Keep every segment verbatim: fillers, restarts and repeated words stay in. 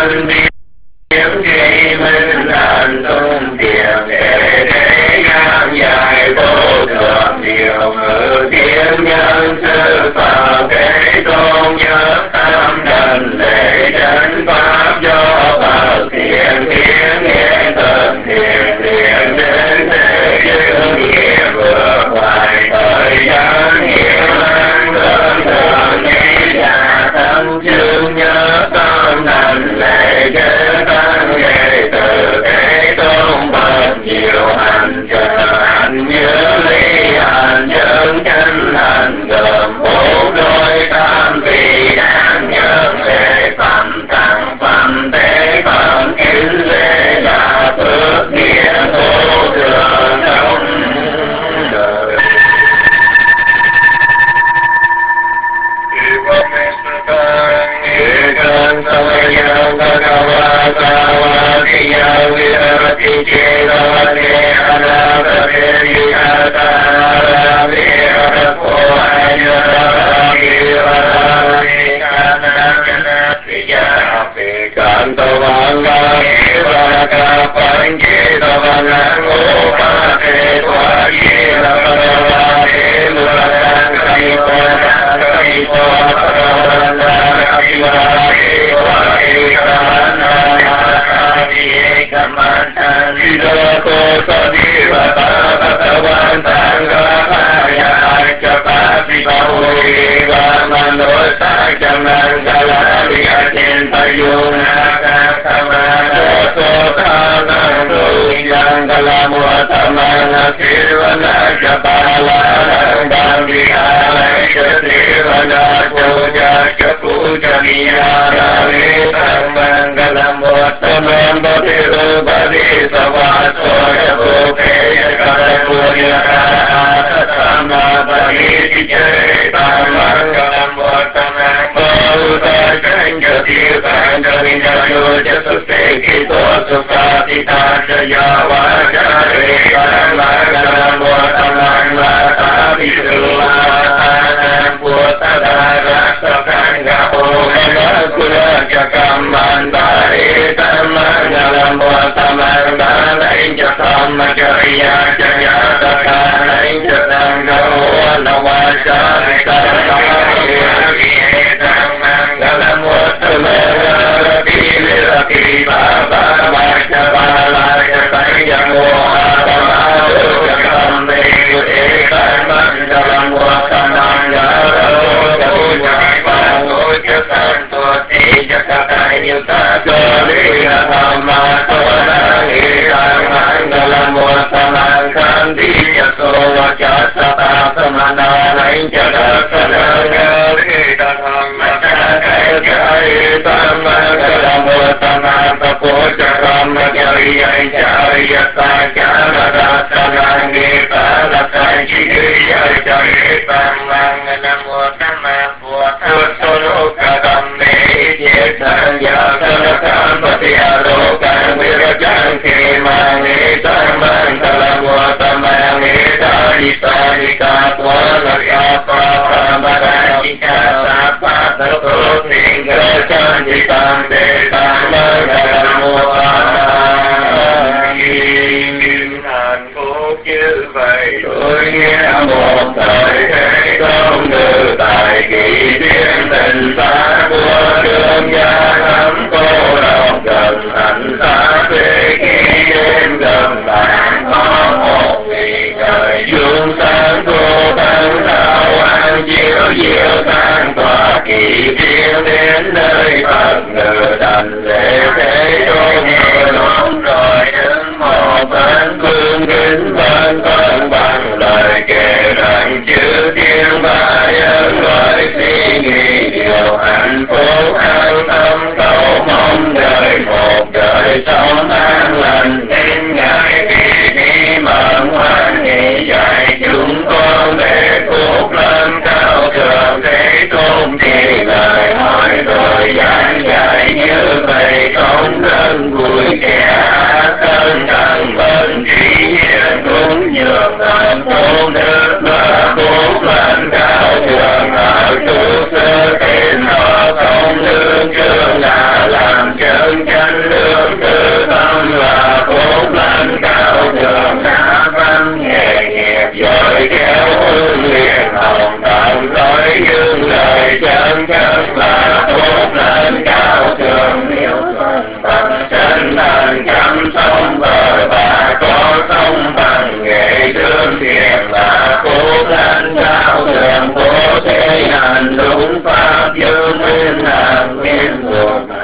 thanh tiếng khi minh đàn tung tiền để thế gian dài vô thường điều ngữ tiếng nhân sư phạm thế tôn nhớ tam đần lễ chân pháp do phật thiện tiếng nghe thần thiện thiện đến thế dương nghĩa vượt ngoài thời gian nghĩa an cơn thường nghĩ giả tâm chương nhớ tam đần lễ chân tăng đệ tử thế tôn bậc nhiều hành trợ hành nhớ ly hành chân chân hành gồm bốn đôi tam vị đáng nhớ lễ phẩm tăng phẩm tế phẩm kính lễ là phước nghĩa vô thường trong đời. Cơn soi nhân cơ cao va sa va thi nhân vi ra thi chế ra đề ana ra đề vi a ta ra vi ra phô ai ra vi ra vi ca na ca na thi ya vi can tô văn ga va ca pan chế tô văn an ô pa te thoa chế ra va đề lu ra kai tô kai tô ra ra vi va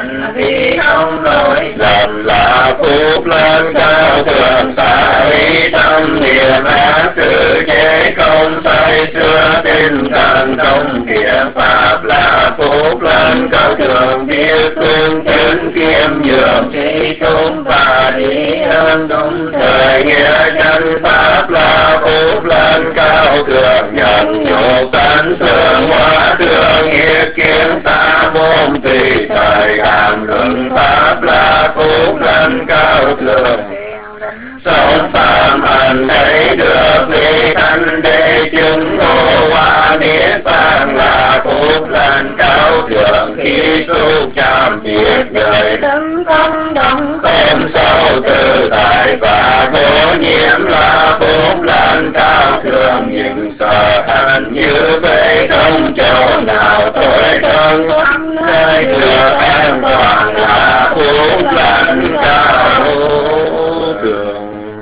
hành thì không lỗi lầm là phúc lên cao thượng xa lý tâm niệm ác sự chế công say xưa tinh thần công thiện pháp là phúc lên cao thượng biết phương chân kiêm nhường trí chúng và lý ơn đúng thời nghĩa chân pháp là phúc lên cao thượng nhận nhục tánh xương hóa thương nghiệp kiến xa môn tùy thời cảm luận pháp là phúc lên cao thượng sống phạm hành thấy được vị thanh đế chứng ngộ hóa niết bàn là phúc lên cao thượng khi xúc chạm việc đời tâm không động không sâu tự tại và vô nhiễm là phúc lên cao thượng những sợ hạnh như vậy không chỗ nào tối thân nơi được an toàn là phúc lên cao thượng.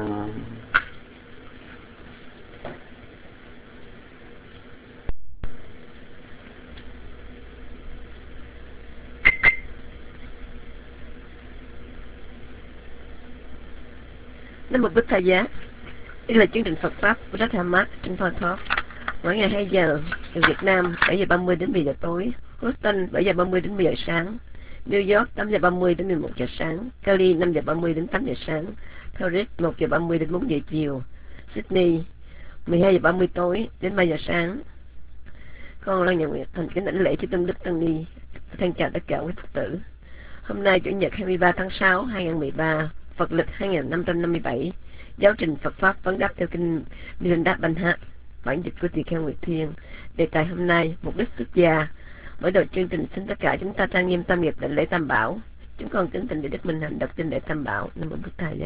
Nam Mô Bích Tha Giá. Đây là chương trình Phật Pháp của Rất Hamat trên Phật Talk. Mỗi ngày hai giờ, từ Việt Nam bảy giờ ba mươi đến mười giờ tối, Houston bảy giờ ba mươi đến mười giờ sáng, New York tám giờ ba mươi đến mười một giờ sáng, Cali năm giờ ba mươi đến tám giờ sáng, Paris một giờ ba mươi đến bốn giờ chiều, Sydney mười hai giờ ba mươi tối đến ba giờ sáng. Con Loan Nhật Nguyệt thành kính đảnh lễ chư Tôn Đức Tăng Ni. Thân chào tất cả quý Phật tử. Hôm nay Chủ nhật hai mươi ba tháng sáu hai nghìn không trăm mười ba, Phật lịch hai nghìn năm trăm năm mươi bảy, giáo trình Phật Pháp vấn đáp theo kinh Milinda Banh bản dịch của Tỳ Kheo Nguyệt Thiên. Đề tài hôm nay mục đích xuất gia. Mở đầu chương trình xin tất cả chúng ta trang nghiêm tam nghiệp đảnh lễ Tam Bảo. Chúng con kính thỉnh để Đức Minh Hạnh đọc kinh lễ Tam Bảo. Nam Mô Bích Tha Giá.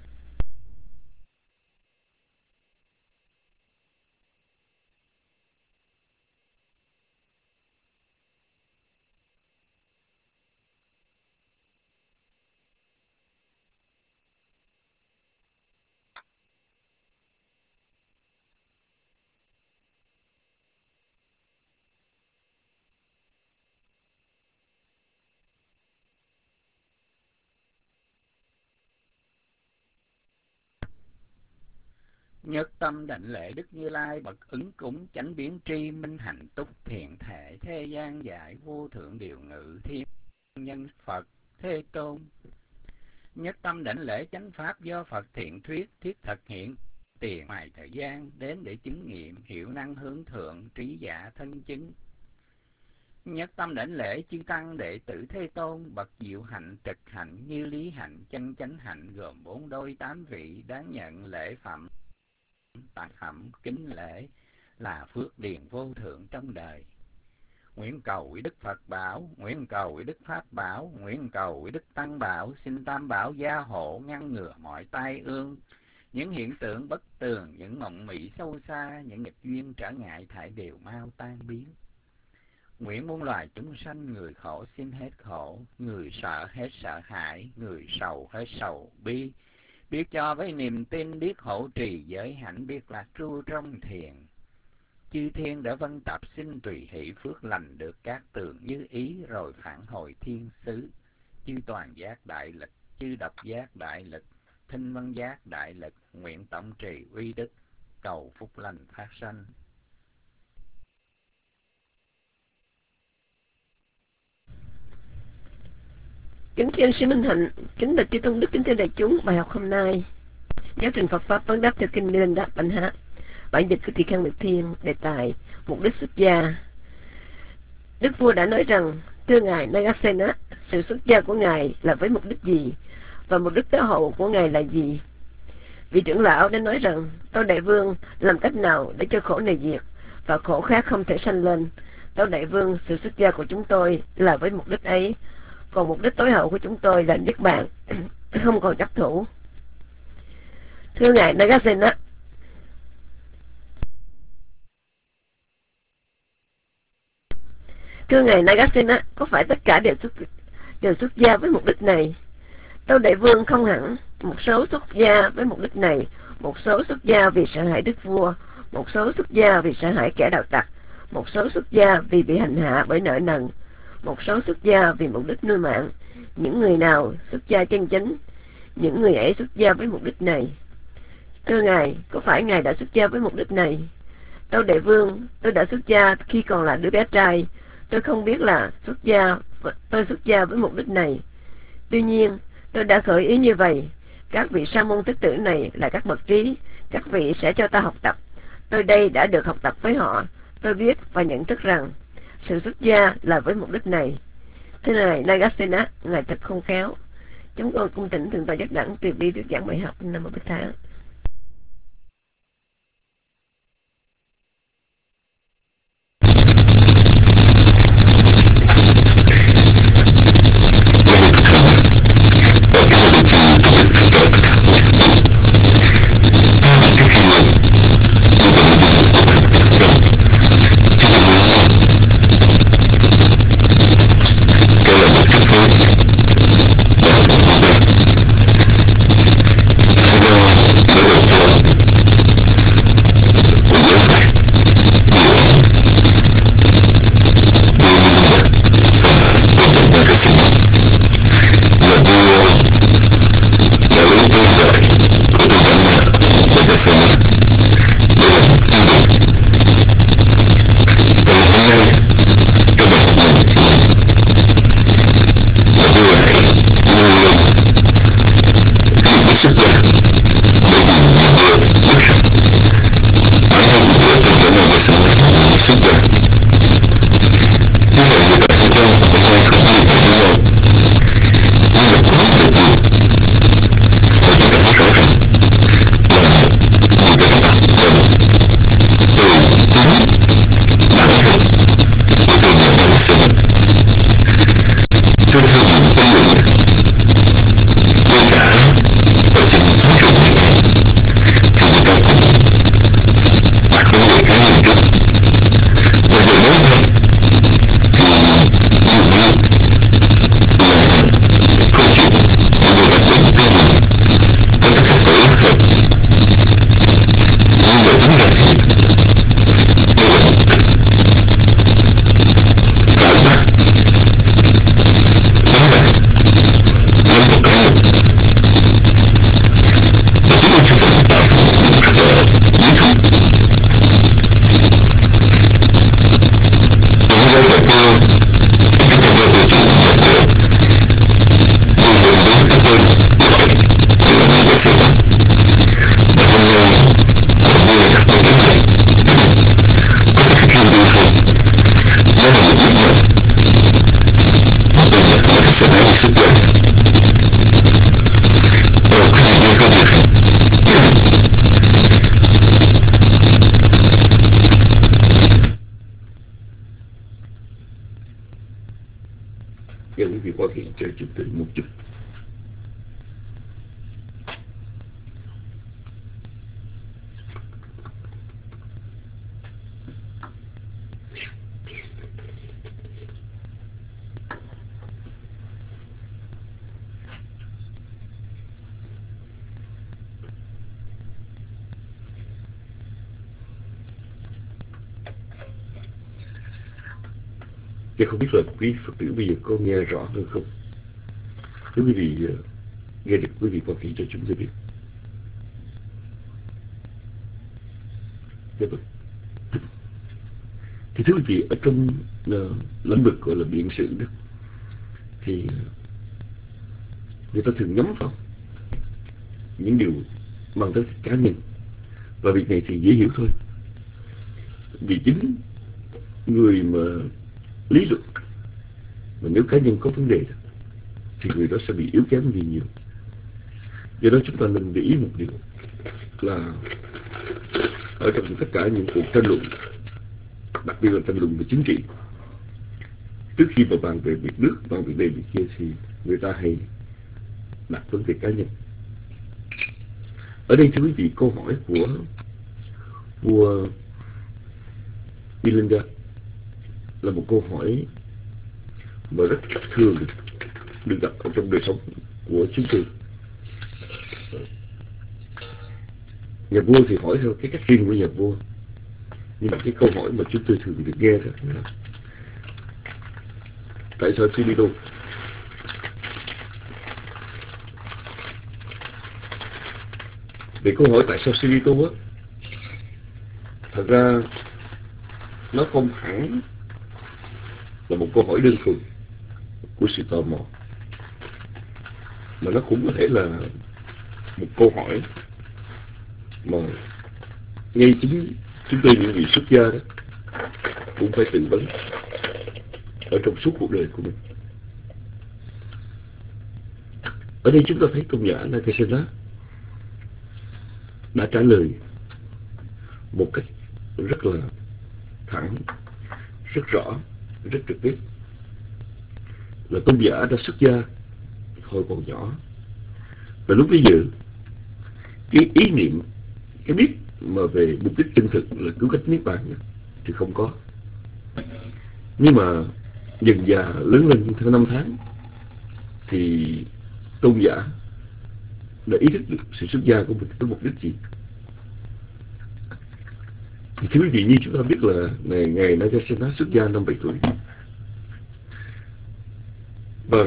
Nhất tâm đảnh lễ Đức Như Lai bậc ứng cúng chánh biến tri minh hạnh túc thiện thể thế gian giải vô thượng điều ngự thiên nhân Phật Thế Tôn. Nhất tâm đảnh lễ chánh pháp do Phật thiện thuyết thiết thực hiện tiền ngoài thời gian đến để chứng nghiệm hiệu năng hướng thượng trí giả thân chứng. Nhất tâm đảnh lễ chư tăng đệ tử Thế Tôn bậc diệu hạnh trực hạnh như lý hạnh chân chánh hạnh gồm bốn đôi tám vị đáng nhận lễ phẩm tặng phẩm kính lễ là phước điền vô thượng trong đời. Nguyện cầu quý Đức Phật bảo, nguyện cầu quý Đức Pháp bảo, nguyện cầu quý Đức Tăng bảo, xin Tam Bảo gia hộ ngăn ngừa mọi tai ương, những hiện tượng bất tường, những mộng mị sâu xa, những nghịch duyên trở ngại thải đều mau tan biến. Nguyện muôn loài chúng sanh người khổ xin hết khổ, người sợ hết sợ hãi, người sầu hết sầu bi, biết cho với niềm tin, biết hộ trì giới hạnh, biết lạc tru trong thiền. Chư thiên đã vân tập xin tùy hỷ phước lành được các tường như ý rồi phản hồi thiên xứ. Chư toàn giác đại lực, chư độc giác đại lực, thinh văn giác đại lực, nguyện tổng trì uy đức, cầu phúc lành phát sanh. Kính thưa sư Minh Hạnh, kính bạch chư Tôn Đức, kính thưa đại chúng, bài học hôm nay giáo trình Phật Pháp vấn đáp theo kinh Milinda Banh bản dịch của Tỳ Kheo Nguyệt Thiên. Đề tài mục đích xuất gia. Đức vua đã nói rằng: thưa ngài Nagasena, sự xuất gia của ngài là với mục đích gì và mục đích tối hậu của ngài là gì? Vị trưởng lão đã nói rằng: Tâu Đại Vương, làm cách nào để cho khổ này diệt và khổ khác không thể sanh lên? Tâu Đại Vương, sự xuất gia của chúng tôi là với mục đích ấy, còn mục đích tối hậu của chúng tôi là niết bàn, không còn chấp thủ. Thưa ngài Nagasena, thưa ngài Nagasena, có phải tất cả đều xuất đều xuất gia với mục đích này? Tâu Đại Vương, không hẳn. Một số xuất gia với mục đích này, một số xuất gia vì sợ hãi đức vua, một số xuất gia vì sợ hãi kẻ đạo tặc, một số xuất gia vì bị hành hạ bởi nợ nần, một số xuất gia vì mục đích nuôi mạng, những người nào xuất gia chân chính, những người ấy xuất gia với mục đích này. Thưa Ngài, có phải Ngài đã xuất gia với mục đích này? Tâu Đại Vương, tôi đã xuất gia khi còn là đứa bé trai. Tôi không biết là xuất gia, tôi xuất gia với mục đích này. Tuy nhiên, tôi đã khởi ý như vậy. Các vị sa môn thức tử này là các bậc trí, các vị sẽ cho ta học tập. Tôi đây đã được học tập với họ. Tôi biết và nhận thức rằng sự xuất gia là với mục đích này. Thưa Ngài Nagasena, Ngài thật không khéo. Chúng tôi cung thỉnh Thượng tọa Giác Đẳng tuyệt đi thuyết giảng bài học Nam Mô Bích Thắng. Giờ quý vị phát hiện cho chúng tôi một chút. Chứ không biết là quý Phật tử bây giờ có nghe rõ hơn không? Nếu quý vị uh, nghe được, quý vị có thể cho chúng tôi biết. Dạ vâng. Thì thưa quý vị, ở trong uh, lĩnh vực gọi là biện sự đó, thì uh, người ta thường nhắm vào những điều mang tới cá nhân. Và việc này thì dễ hiểu thôi. Vì chính người mà lý luận mà nếu cá nhân có vấn đề thì người đó sẽ bị yếu kém vì nhiều. Do đó chúng ta nên để ý một điều là ở trong tất cả những cuộc tranh luận, đặc biệt là tranh luận về chính trị, trước khi mà bàn về việc nước, bàn về đây việc kia, thì người ta hay đặt vấn đề cá nhân. Ở đây thưa quý vị, câu hỏi của vua Milinda là một câu hỏi mà rất thường được gặp ở trong đời sống của chúng tôi. Nhà vua thì hỏi theo cái cách riêng của nhà vua, nhưng mà cái câu hỏi mà chúng tôi thường được nghe đó là tại sao Sumito Vì câu hỏi tại sao sư đi tu á, thật ra nó không hẳn là một câu hỏi đơn thuần của sự tò mò, mà nó cũng có thể là một câu hỏi mà ngay chính chúng tôi những vị xuất gia đó cũng phải tự vấn ở trong suốt cuộc đời của mình. Ở đây chúng ta thấy tôn giả Nagasena đã trả lời một cách rất là thẳng, rất rõ, rất trực tiếp, là tôn giả đã xuất gia hồi còn nhỏ, và lúc bấy giờ cái ý niệm, cái biết mà về mục đích chân thực là cứu cách niết bàn thì không có. Nhưng mà dần dà lớn lên theo năm tháng thì tôn giả đã ý thức được sự xuất gia của mình có mục đích gì. Thì thưa quý vị, như chúng ta biết là ngày ngày Nagasena xuất gia năm bảy tuổi, và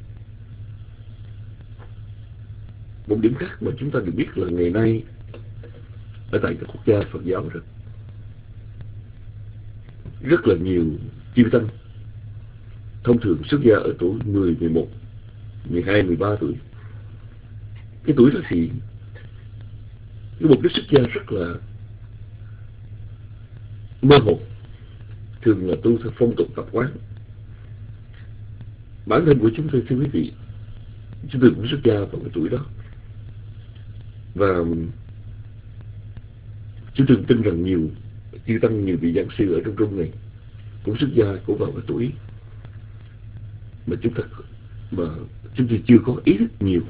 một điểm khác mà chúng ta được biết là ngày nay ở tại các quốc gia Phật giáo rất rất là nhiều chư tăng thông thường xuất gia ở tuổi mười, mười một, mười hai, mười ba tuổi. Cái tuổi đó thì cái mục đích xuất gia rất là mơ hồ, thường là tu theo phong tục tập quán. Bản thân của chúng tôi, thưa quý vị, chúng tôi cũng xuất gia vào cái tuổi đó, và chúng tôi tin rằng nhiều chư tăng, nhiều vị giảng sư ở trong Trung này cũng xuất gia cũng vào cái tuổi mà chúng ta mà chúng tôi chưa có ý thức nhiều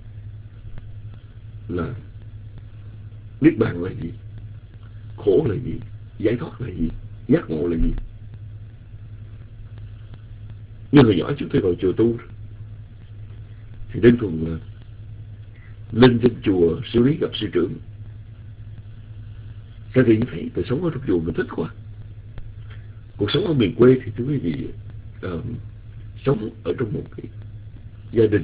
là niết bàn là gì, khổ là gì, giải thoát là gì, giác ngộ là gì. Nhưng hồi nhỏ chúng tôi vào chùa tu thì đơn thuần là lên trên chùa xử lý gặp sư trưởng, ra thì như thấy đời sống ở trong chùa mình thích quá. Cuộc sống ở miền quê thì thưa quý vị, uh, sống ở trong một cái gia đình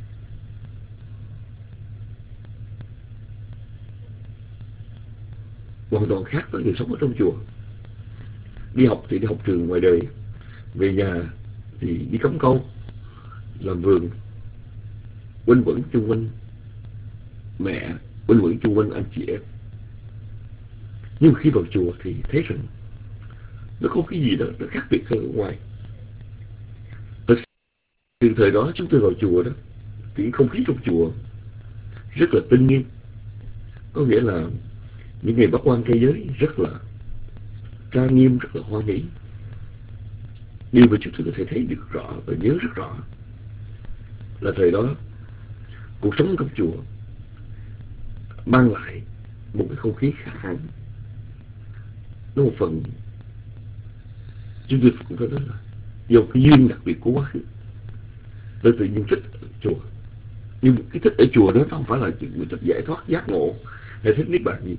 hoàn toàn khác với người sống ở trong chùa. Đi học thì đi học trường ngoài đời, về nhà thì đi cắm câu, làm vườn, quanh quẩn chung quanh mẹ, quanh quẩn chung quanh anh chị em. Nhưng mà khi vào chùa thì thấy rằng nó có cái gì đó nó khác biệt hơn ở ngoài. Thật sự thời đó chúng tôi vào chùa đó thì không khí trong chùa rất là tinh nghiêm, có nghĩa là những ngày bác quan trai giới rất là trang nghiêm, rất là hoa mỹ. Điều mà chúng tôi có thể thấy được rõ và nhớ rất rõ là thời đó cuộc sống trong chùa mang lại một cái không khí khác hẳn. Nó một phần chúng tôi cũng phải nói là do cái duyên đặc biệt của quá khứ, tôi tự nhiên thích ở chùa. Nhưng cái thích ở chùa đó nó không phải là chuyện người thích giải thoát giác ngộ hay thích niết bàn gì.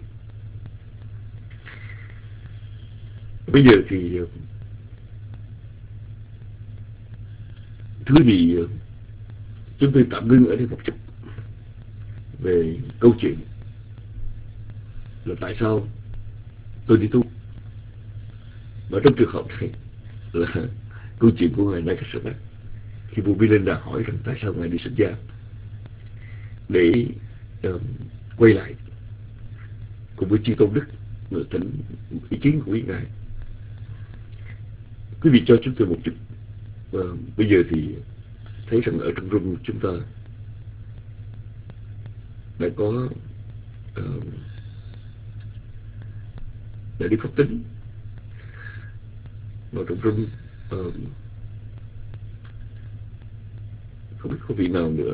Bây giờ thì thưa quý vị, chúng tôi tạm ngưng ở đây một chút về câu chuyện là tại sao tôi đi tu. Và trong trường hợp này là câu chuyện của ngài Nagasena, khi vua Milinda hỏi rằng tại sao ngài đi xuất gia, để uh, quay lại cùng với chư tôn đức người thỉnh ý kiến của quý ngài. Quý vị cho chúng tôi một chút. Uh, bây giờ thì thấy rằng ở trong room chúng ta đã có uh, đã đi pháp tính vào trong room. Uh, không biết có vị nào nữa.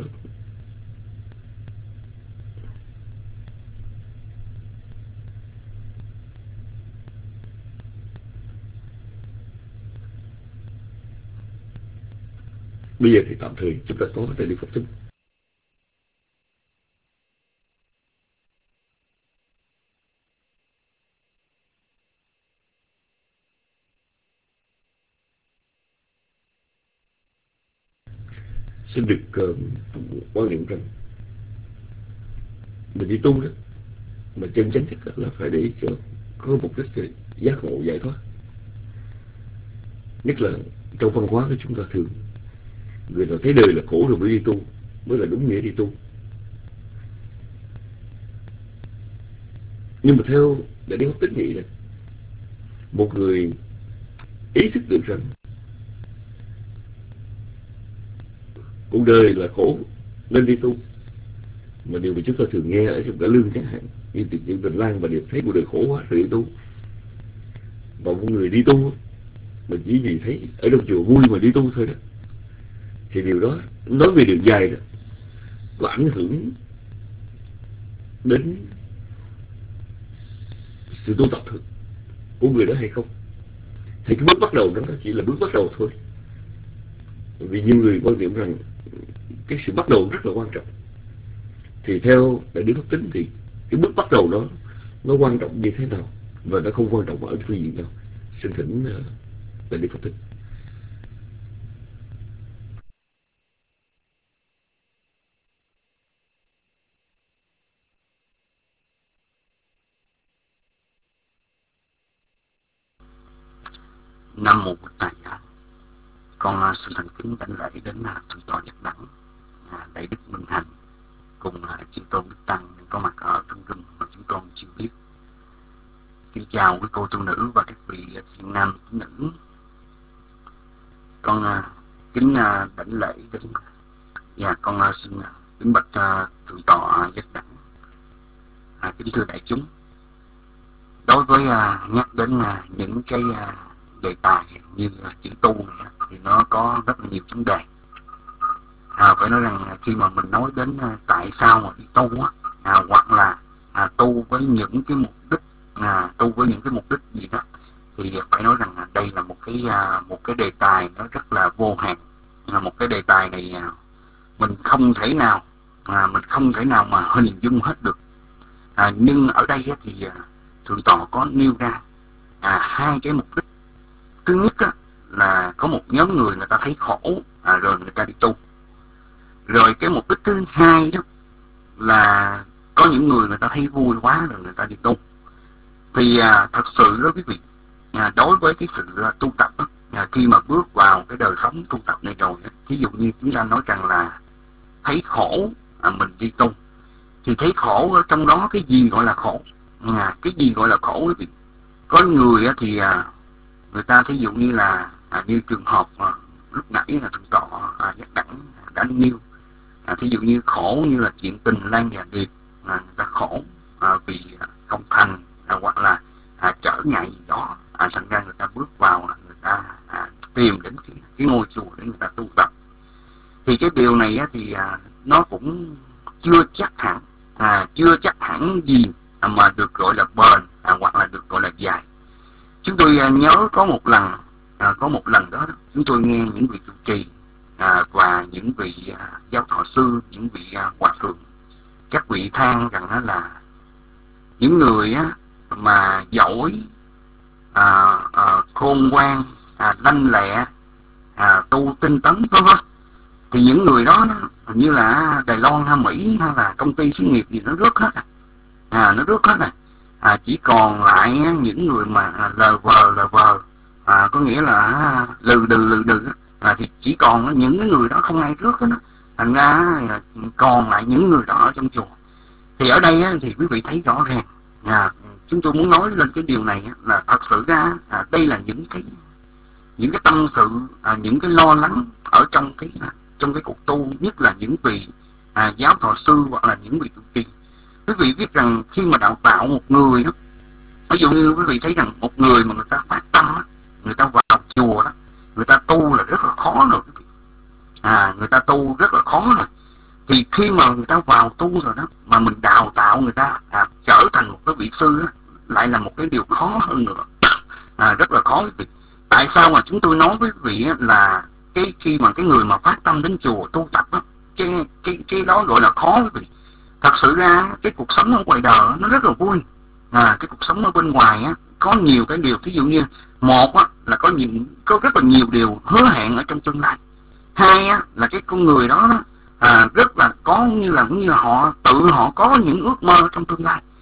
Bây giờ thì tạm thời chúng ta có thể đi pháp tính. Xin được uh, quan niệm rằng mình đi tu đó mà chân chánh nhất là phải để cho có mục đích giác ngộ giải thoát. Nhất là trong văn hóa của chúng ta thường người ta thấy đời là khổ rồi mới đi tu, mới là đúng nghĩa đi tu. Nhưng mà theo Đại Đức Pháp Tánh nghĩ là một người ý thức được rằng cuộc đời là khổ nên đi tu, mà điều mà chúng ta thường nghe ở trong Cả Lương chẳng hạn, như từ những Bình Lan và đều thấy cuộc đời khổ quá rồi đi tu. Và một người đi tu mà chỉ vì thấy ở trong chùa vui mà đi tu thôi đó, thì điều đó nói về đường dài đó có ảnh hưởng đến sự tu tập của người đó hay không. Thì cái bước bắt đầu đó chỉ là bước bắt đầu thôi. Vì nhiều người quan niệm rằng cái sự bắt đầu rất là quan trọng. Thì theo Đại Đức Pháp Tánh thì cái bước bắt đầu đó nó quan trọng như thế nào, và nó không quan trọng ở phương diện nào? Xin thỉnh uh, Đại Đức Pháp Tánh. Nam mô Bụt Thầy. Con xin thành kính đảnh lễ đến thượng tọa Giác Đẳng, Đại Đức Minh Hạnh cùng chư tôn Đức Tăng có mặt ở trong rừng mà chúng con chưa biết. Kính chào quý cô tu nữ và các vị thiện nam tín nữ. Con kính đảnh lễ đến và con xin kính bạch thượng tọa Giác Đẳng. Kính thưa đại chúng, đối với nhắc đến những cái đề tài như chữ tu này, thì nó có rất là nhiều vấn đề. À, phải nói rằng khi mà mình nói đến tại sao mà đi tu á, à, hoặc là à, tu với những cái mục đích, à, tu với những cái mục đích gì đó, thì phải nói rằng đây là một cái à, một cái đề tài nó rất là vô hạn. À, một cái đề tài này à, mình không thể nào à, mình không thể nào mà hình dung hết được. À, nhưng ở đây á, thì à, thượng tọa có nêu ra à, hai cái mục đích. Thứ nhất á, là có một nhóm người người ta thấy khổ à, rồi người ta đi tu. Rồi cái mục đích thứ hai đó là có những người người ta thấy vui quá rồi người ta đi tu. Thì à, thật sự đó quý vị, à, đối với cái sự à, tu tập đó, à, khi mà bước vào cái đời sống tu tập này rồi, ví dụ như chúng ta nói rằng là thấy khổ à, mình đi tu, thì thấy khổ ở trong đó cái gì gọi là khổ? À, cái gì gọi là khổ quý vị? Có người á, thì à, người ta thí dụ như là à, như trường hợp à, lúc nãy là thượng tọa à, Giác Đẳng đã nêu, à, thí dụ như khổ như là chuyện tình Lan và Điệp, à, người ta khổ à, vì à, không thành, à, hoặc là à, trở ngại gì đó, à, thành ra người ta bước vào, người ta à, tìm đến cái, cái ngôi chùa để người ta tu tập. Thì cái điều này á, thì à, nó cũng chưa chắc hẳn à, chưa chắc hẳn gì à, mà được gọi là bền, à, hoặc là được gọi là dài. Chúng tôi à, nhớ có một lần à, có một lần đó chúng tôi nghe những vị trụ trì à, và những vị à, giáo thọ sư, những vị à, hòa thượng, các vị than rằng đó là những người á, mà giỏi à, à, khôn ngoan, à, lanh lẹ, à, tu tinh tấn vân vân, thì những người đó như là Đài Loan hay Mỹ hay là công ty xí nghiệp gì nó rớt hết, à, nó rớt hết rồi. À, chỉ còn lại những người mà lờ vờ lờ vờ, à, có nghĩa là lừ đừ lừ đừ, à, thì chỉ còn những người đó không ai rước đó. Thành ra còn lại những người đó ở trong chùa. Thì ở đây thì quý vị thấy rõ ràng, à, chúng tôi muốn nói lên cái điều này là thật sự ra à, đây là những cái những cái tâm sự, à, những cái lo lắng ở trong cái trong cái cuộc tu, nhất là những vị à, giáo thọ sư hoặc là những vị trụ trì. Quý vị biết rằng khi mà đào tạo một người đó, ví dụ như quý vị thấy rằng một người mà người ta phát tâm đó, người ta vào chùa đó, người ta tu là rất là khó rồi quý vị. À, người ta tu rất là khó rồi. Thì khi mà người ta vào tu rồi đó, mà mình đào tạo người ta à, trở thành một cái vị sư đó, lại là một cái điều khó hơn nữa, à, rất là khó quý vị. Tại sao mà chúng tôi nói với quý vị là cái khi mà cái người mà phát tâm đến chùa tu tập đó, cái cái cái đó gọi là khó quý vị. Thật sự ra cái cuộc sống ở ngoài đời nó rất là vui. À, cái cuộc sống ở bên ngoài á, có nhiều cái điều, ví dụ như một á, là có nhiều, có rất là nhiều điều hứa hẹn ở trong tương lai. Hai á, là cái con người đó, đó à, rất là có như là cũng như là họ tự họ có những ước mơ trong tương lai.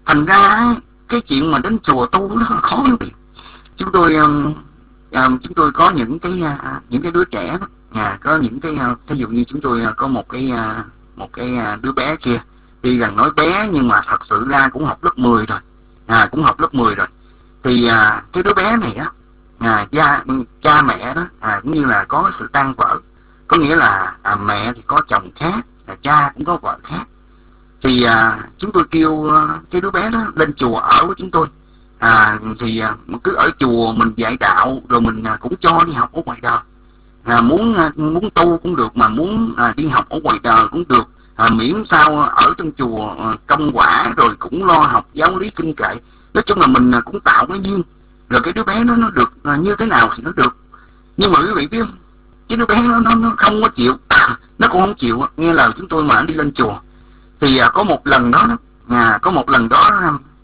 Thành ra cái chuyện mà đến chùa tu nó khó quý vị. Chúng tôi um, um, chúng tôi có những cái uh, những cái đứa trẻ đó, à, có những cái uh, ví dụ như chúng tôi uh, có một cái uh, một cái uh, đứa bé kia, tuy rằng nói bé nhưng mà thật sự ra cũng học lớp mười rồi, à, cũng học lớp mười rồi. Thì à, cái đứa bé này á, à, cha, cha mẹ đó à, cũng như là có sự tan vỡ, có nghĩa là à, mẹ thì có chồng khác, à, cha cũng có vợ khác. Thì à, chúng tôi kêu à, cái đứa bé đó lên chùa ở với chúng tôi. À, thì à, cứ ở chùa mình dạy đạo, rồi mình à, cũng cho đi học ở ngoài đời. À, muốn à, muốn tu cũng được, mà muốn à, đi học ở ngoài đời cũng được. À, miễn sao ở trong chùa à, công quả, rồi cũng lo học giáo lý kinh kệ. Nói chung là mình à, cũng tạo cái duyên, rồi cái đứa bé nó nó được à, như thế nào thì nó được. Nhưng mà quý vị biết không, cái đứa bé nó nó, nó không có chịu, nó cũng không chịu nghe lời chúng tôi mà đi lên chùa. Thì à, có một lần đó, à, có một lần đó,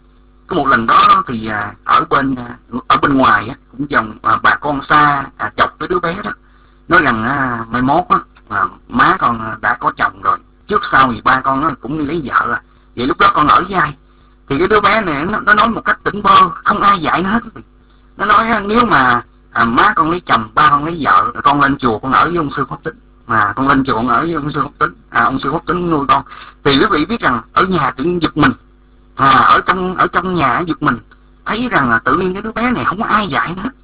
có một lần đó thì à, ở bên à, ở bên ngoài á, cũng dòng à, bà con xa à, chọc cái đứa bé đó, nói rằng à, mai mốt á, à, má con đã có chồng rồi, trước sau thì ba con nó cũng đi lấy vợ à, vậy lúc đó con ở với ai? Thì cái đứa bé này nó, nó nói một cách tỉnh bơ, không ai dạy nó hết. Nó nói nếu mà à, má con lấy chồng, ba con lấy vợ, con lên chùa con ở với ông sư Pháp Tính, mà con lên chùa con ở với ông sư Pháp Tính, à, ông sư Pháp Tính nuôi con. Thì quý vị biết rằng ở nhà tự nhiên giật mình, à, ở trong ở trong nhà giật mình, thấy rằng là tự nhiên cái đứa bé này không có ai dạy nó hết,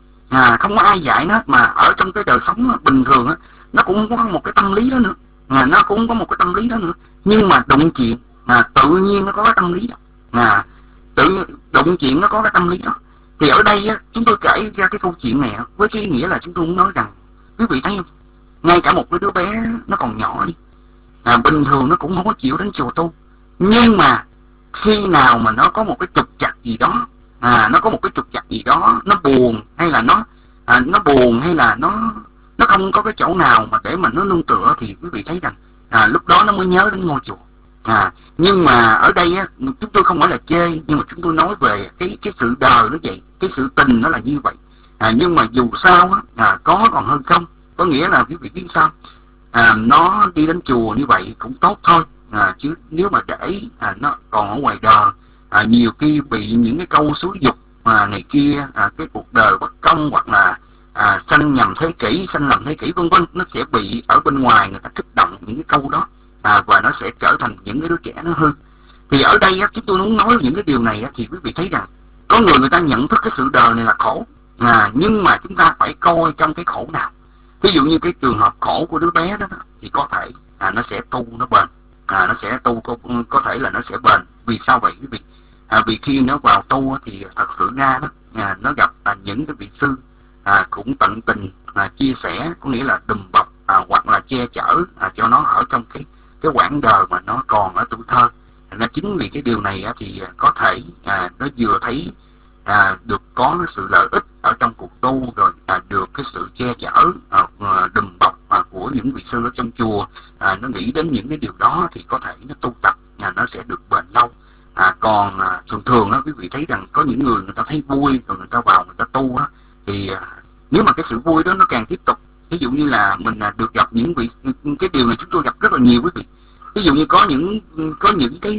à, không có ai dạy nó hết, mà ở trong cái đời sống bình thường á, nó cũng không có một cái tâm lý đó nữa, à, nó cũng không có một cái tâm lý đó nữa. Nhưng mà đụng chuyện à, tự nhiên nó có cái tâm lý đó, à, tự đụng chuyện nó có cái tâm lý đó. Thì ở đây á, chúng tôi kể ra cái câu chuyện này với cái ý nghĩa là chúng tôi muốn nói rằng, quý vị thấy không, ngay cả một cái đứa bé nó còn nhỏ đi, à, bình thường nó cũng không có chịu đến chùa tu, nhưng mà khi nào mà nó có một cái trục trặc gì đó, à, nó có một cái trục trặc gì đó, nó buồn hay là nó à, nó buồn hay là nó nó không có cái chỗ nào mà để mà nó nương tựa, thì quý vị thấy rằng à, lúc đó nó mới nhớ đến ngôi chùa. À, nhưng mà ở đây á, chúng tôi không phải là chê, nhưng mà chúng tôi nói về cái cái sự đời nó vậy, cái sự tình nó là như vậy. À, nhưng mà dù sao á, à, có còn hơn không, có nghĩa là quý vị biết sao, à, nó đi đến chùa như vậy cũng tốt thôi, à, chứ nếu mà để à, nó còn ở ngoài đời, à, nhiều khi bị những cái câu xúi dục à, này kia, à, cái cuộc đời bất công, hoặc là à, sanh nhầm thế kỷ, sanh lầm thế kỷ vân vân, nó sẽ bị ở bên ngoài người ta kích động những cái câu đó. À, và nó sẽ trở thành những cái đứa trẻ nó hư. Thì ở đây á, chúng tôi muốn nói những cái điều này á, thì quý vị thấy rằng có người người ta nhận thức cái sự đời này là khổ, à, nhưng mà chúng ta phải coi trong cái khổ nào. Ví dụ như cái trường hợp khổ của đứa bé đó, đó thì có thể à, nó sẽ tu nó bền, à, nó sẽ tu có, có thể là nó sẽ bền. Vì sao vậy quý vị? À, vì khi nó vào tu thì thật sự ra đó, à, nó gặp à, những cái vị sư à, cũng tận tình à, chia sẻ, có nghĩa là đùm bọc à, hoặc là che chở à, cho nó ở trong cái cái quãng đời mà nó còn ở tuổi thơ. Nó chính vì cái điều này á, thì có thể à, nó vừa thấy à, được có cái sự lợi ích ở trong cuộc tu, rồi à, được cái sự che chở à, đùm bọc à, của những vị sư ở trong chùa, à, nó nghĩ đến những cái điều đó thì có thể nó tu tập à, nó sẽ được bền lâu. À, còn à, thường thường á, quý vị thấy rằng có những người người ta thấy vui rồi người ta vào người ta tu á, thì à, nếu mà cái sự vui đó nó càng tiếp tục, ví dụ như là mình à, được gặp những vị, cái điều này chúng tôi gặp rất là nhiều quý vị. Ví dụ như có những có những cái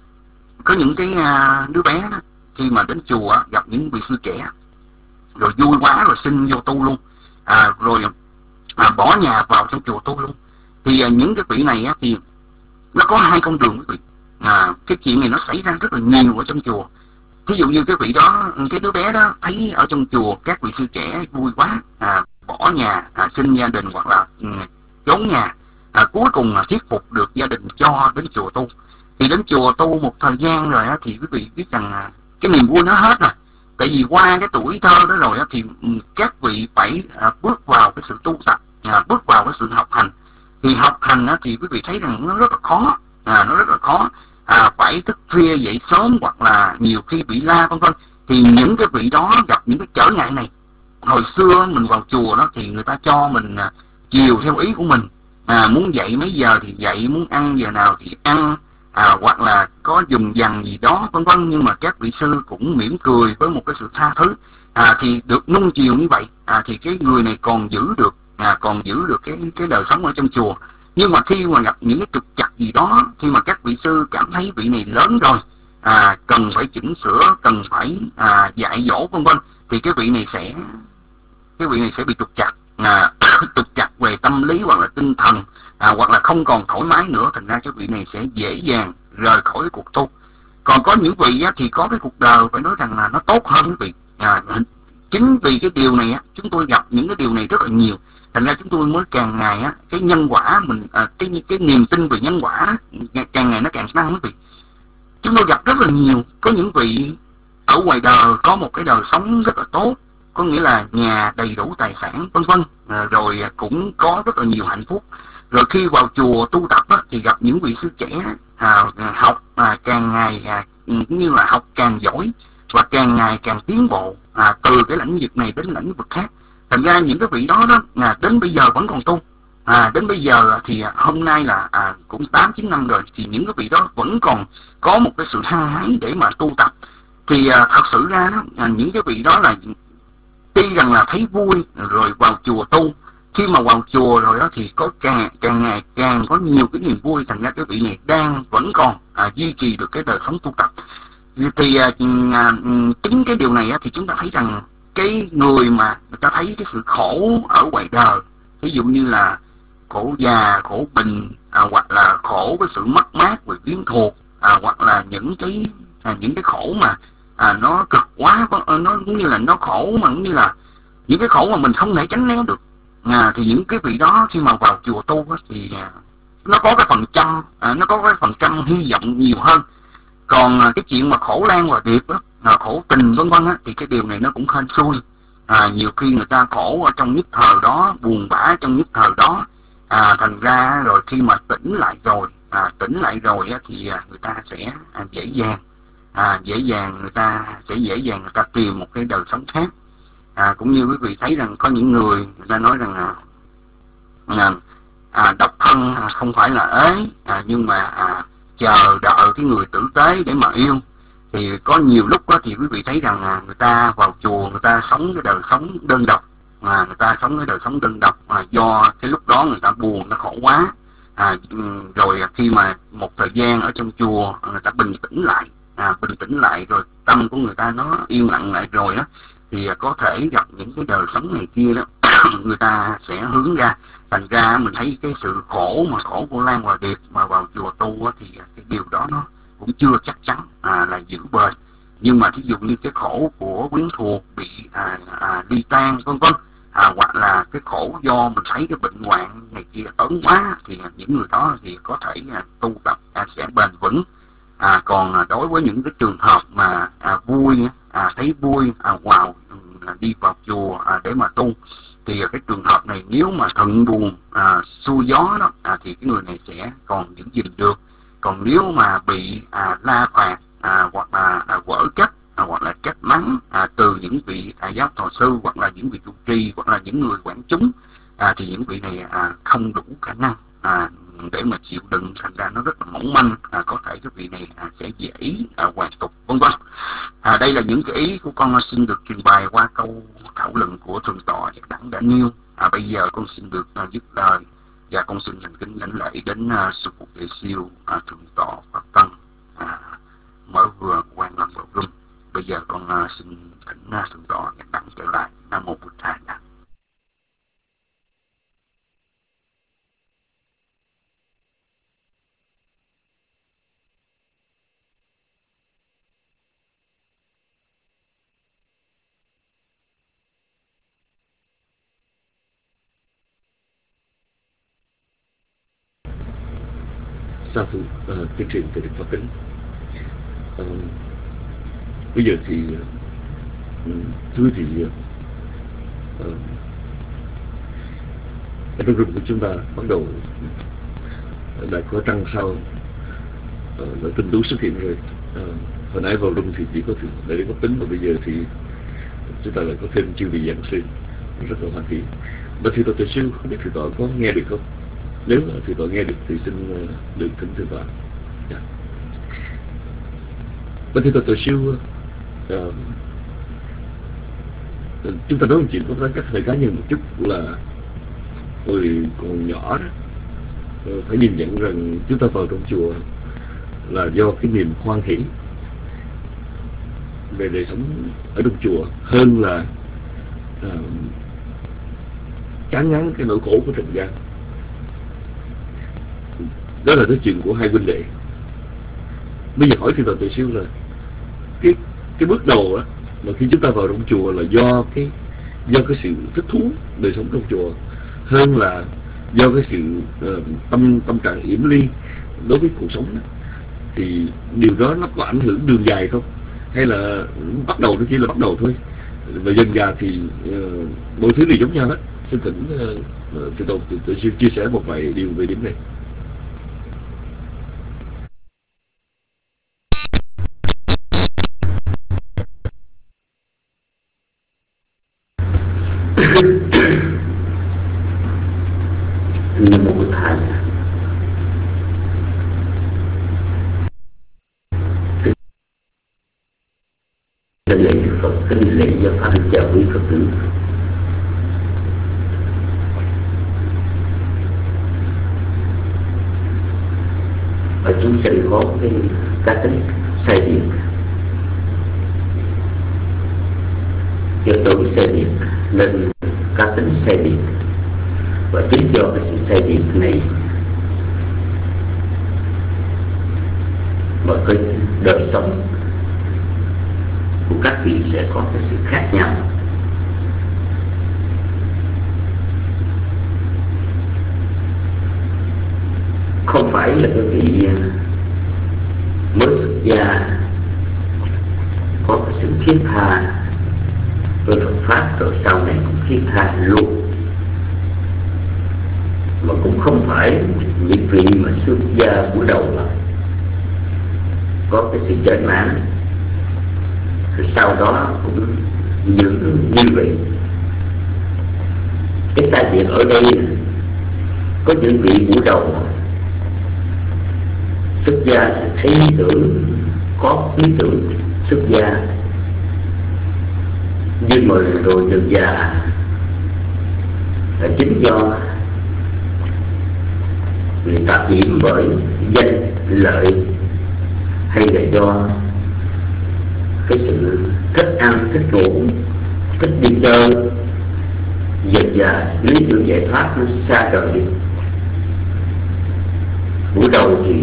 có những cái à, đứa bé đó, khi mà đến chùa gặp những vị sư trẻ rồi vui quá rồi xin vô tu luôn, à, rồi à, bỏ nhà vào trong chùa tu luôn. Thì à, những cái vị này á, thì nó có hai con đường quý vị. À, cái chuyện này nó xảy ra rất là nhiều ở trong chùa. Ví dụ như cái vị đó, cái đứa bé đó thấy ở trong chùa các vị sư trẻ vui quá, à, bỏ nhà à, xin gia đình hoặc là ừ, trốn nhà. À, cuối cùng là thuyết phục được gia đình cho đến chùa tu. Thì đến chùa tu một thời gian rồi á, thì quý vị biết rằng à, cái niềm vui nó hết rồi. Tại vì qua cái tuổi thơ đó rồi á, thì um, các vị phải à, bước vào cái sự tu tập, à, bước vào cái sự học hành. Thì học hành á, thì quý vị thấy rằng nó rất là khó, à, nó rất là khó. À, phải thức khuya dậy sớm hoặc là nhiều khi bị la vân vân. Thì những cái vị đó gặp những cái trở ngại này. Hồi xưa mình vào chùa đó thì người ta cho mình à, chiều theo ý của mình. À, muốn dậy mấy giờ thì dậy, muốn ăn giờ nào thì ăn, à, hoặc là có dùng dằn gì đó vân vân. Nhưng mà các vị sư cũng mỉm cười với một cái sự tha thứ, à, thì được nuông chiều như vậy, à, thì cái người này còn giữ được, à, còn giữ được cái cái đời sống ở trong chùa. Nhưng mà khi mà gặp những cái trục trặc gì đó, khi mà các vị sư cảm thấy vị này lớn rồi, à, cần phải chỉnh sửa, cần phải à, dạy dỗ vân vân, thì cái vị này sẽ cái vị này sẽ bị trục trặc, à, trục trặc về tâm lý hoặc là tinh thần, à, hoặc là không còn thoải mái nữa, thành ra cái vị này sẽ dễ dàng rời khỏi cái cuộc tu. Còn có những vị á, thì có cái cuộc đời phải nói rằng là nó tốt hơn quý vị. À, chính vì cái điều này á, chúng tôi gặp những cái điều này rất là nhiều, thành ra chúng tôi mới càng ngày á, cái nhân quả mình, à, cái cái niềm tin về nhân quả đó, càng ngày nó càng tăng quý vị. Chúng tôi gặp rất là nhiều, có những vị ở ngoài đời có một cái đời sống rất là tốt, có nghĩa là nhà đầy đủ tài sản vân vân, à, rồi cũng có rất là nhiều hạnh phúc. Rồi khi vào chùa tu tập á, thì gặp những vị sư trẻ à, học à, càng ngày à, như là học càng giỏi và càng ngày càng tiến bộ, à, từ cái lĩnh vực này đến lĩnh vực khác. Thành ra những cái vị đó đó à, đến bây giờ vẫn còn tu, à, đến bây giờ thì hôm nay là à, cũng tám chín năm rồi, thì những cái vị đó vẫn còn có một cái sự hăng hái để mà tu tập. Thì à, thật sự ra đó, à, những cái vị đó là tuy rằng là thấy vui rồi vào chùa tu, khi mà vào chùa rồi đó thì có càng càng ngày càng có nhiều cái niềm vui, thành ra cái vị này đang vẫn còn à, duy trì được cái đời sống tu tập. Thì à, à, chính cái điều này á, thì chúng ta thấy rằng cái người mà người ta thấy cái sự khổ ở ngoài đời, ví dụ như là khổ già, khổ bệnh, à, hoặc là khổ cái sự mất mát về quyến thuộc, à, hoặc là những cái à, những cái khổ mà à, nó cực quá, nó cũng như là nó khổ mà cũng như là những cái khổ mà mình không thể tránh né được. À, thì những cái vị đó khi mà vào chùa tu á, thì à, nó có cái phần trăm à, nó có cái phần trăm hy vọng nhiều hơn. Còn à, cái chuyện mà khổ lan và điệp á, à, khổ tình vân vân á, thì cái điều này nó cũng hên xui. À, nhiều khi người ta khổ ở trong nhất thời đó, buồn bã trong nhất thời đó, à, thành ra rồi khi mà tỉnh lại rồi à, tỉnh lại rồi á, thì à, người ta sẽ à, dễ dàng à, dễ dàng người ta sẽ dễ dàng người ta tìm một cái đời sống khác. À, cũng như quý vị thấy rằng có những người người ta nói rằng à, à, à, độc thân à, không phải là ế, à, nhưng mà à, chờ đợi cái người tử tế để mà yêu. Thì có nhiều lúc đó thì quý vị thấy rằng à, người ta vào chùa người ta sống cái đời sống đơn độc, à, người ta sống cái đời sống đơn độc à, do cái lúc đó người ta buồn, nó khổ quá, à, rồi khi mà một thời gian ở trong chùa người ta bình tĩnh lại, à, bình tĩnh lại rồi tâm của người ta nó yên lặng lại rồi đó, thì có thể gặp những cái đời sống này kia đó người ta sẽ hướng ra. Thành ra mình thấy cái sự khổ mà khổ của Lan Hòa Điệp mà vào chùa tu á, thì cái điều đó nó cũng chưa chắc chắn à, là giữ bền. Nhưng mà thí dụ như cái khổ của quyến thuộc bị à, à, ly tan vân vân, à, hoặc là cái khổ do mình thấy cái bệnh hoạn này kia ớn quá, thì những người đó thì có thể à, tu tập à, sẽ bền vững. À, còn à, đối với những cái trường hợp mà à, vui à, thấy vui à, wow, à, đi vào chùa à, để mà tu, thì à, cái trường hợp này nếu mà thuận buồn à, xuôi gió đó à, thì cái người này sẽ còn giữ gìn được. Còn nếu mà bị à, la phạt à, hoặc là à, quở trách à, hoặc là trách mắng à, từ những vị à, giáo thọ sư hoặc là những vị trụ trì hoặc là những người quản chúng à, thì những vị này à, không đủ khả năng à, để mà chịu đựng, thành ra nó rất là mỏng manh, à, có thể cái vị này à, sẽ dễ à, hoàn tục vân vân. À, đây là những cái ý của con xin được trình bày qua câu thảo luận của thượng tọa Nhật Đẳng đã nêu. À, bây giờ con xin được à, dứt lời và con xin thành kính lãnh lễ đến uh, sư phụ Đề Siêu à, thượng tọa Pháp Tân à, mở vừa quan lâm vào room. Bây giờ con uh, xin thỉnh uh, thượng tọa Nhật Đẳng trở lại. Nam mô Bụt Thầy. Sa thù uh, tuyên truyền từ Đức Phật kính. Uh, bây giờ thì uh, thưa thì uh, ở trong rừng của chúng ta bắt đầu uh, lại có trăng sao uh, tinh tú xuất hiện rồi. Uh, hồi nãy vào rừng thì chỉ có đại lý Pháp Tính, và bây giờ thì chúng ta lại có thêm chư vị giảng sư rất là hoan hỷ. Và thưa tọa Từ Sư, không biết thưa tọa có nghe được không? Nếu là thưa tọa nghe được thì xin uh, được thỉnh thưa tọa. Yeah. Và thưa tọa Từ Sư, uh, chúng ta nói một chuyện có các thời cá nhân một chút là hồi còn nhỏ đó, uh, phải nhìn nhận rằng chúng ta vào trong chùa là do cái niềm hoan hỷ, về đời sống ở trong chùa hơn là uh, chán ngán cái nỗi khổ của trần gian. Đó là cái chuyện của hai huynh đệ. Bây giờ hỏi Thượng tọa Tuệ Siêu là cái cái bước đầu á, mà khi chúng ta vào trong chùa là do cái do cái sự thích thú đời sống trong chùa hơn là do cái sự uh, tâm tâm trạng yểm ly đối với cuộc sống đó, thì điều đó nó có ảnh hưởng đường dài không, hay là bắt đầu nó chỉ là bắt đầu thôi, và dần dà thì uh, mọi thứ đều giống nhau hết? Xin thỉnh uh, Thượng tọa Tuệ Siêu chia sẻ một vài điều về điểm này. Nam mô Thầy. Kính lễ Đức Phật, kính lễ giáo pháp, chào quý Phật tử. Ở chúng sinh có cái cá tính sai biệt, do tối sai biệt nên cá tính sai biệt, và chính do cái sự sai biệt này mà cái đời sống của các vị sẽ có cái sự khác nhau. Không phải là cái vị mới xuất gia có cái sự thiết tha với Phật pháp rồi sau này cũng thiết tha luôn, mà cũng không phải những vị mà xuất gia của đầu là có cái sự chán nản rồi sau đó cũng giữ như vậy. Cái sai biệt ở đây có những vị buổi đầu xuất gia sẽ thấy tưởng có ý tưởng xuất gia, nhưng mà rồi dần già là chính do bị tạp nhiễm bởi danh lợi, hay là do cái sự thích ăn, thích ngủ, thích đi chơi, dần dà lý tưởng giải thoát nó xa rời đi. Buổi đầu thì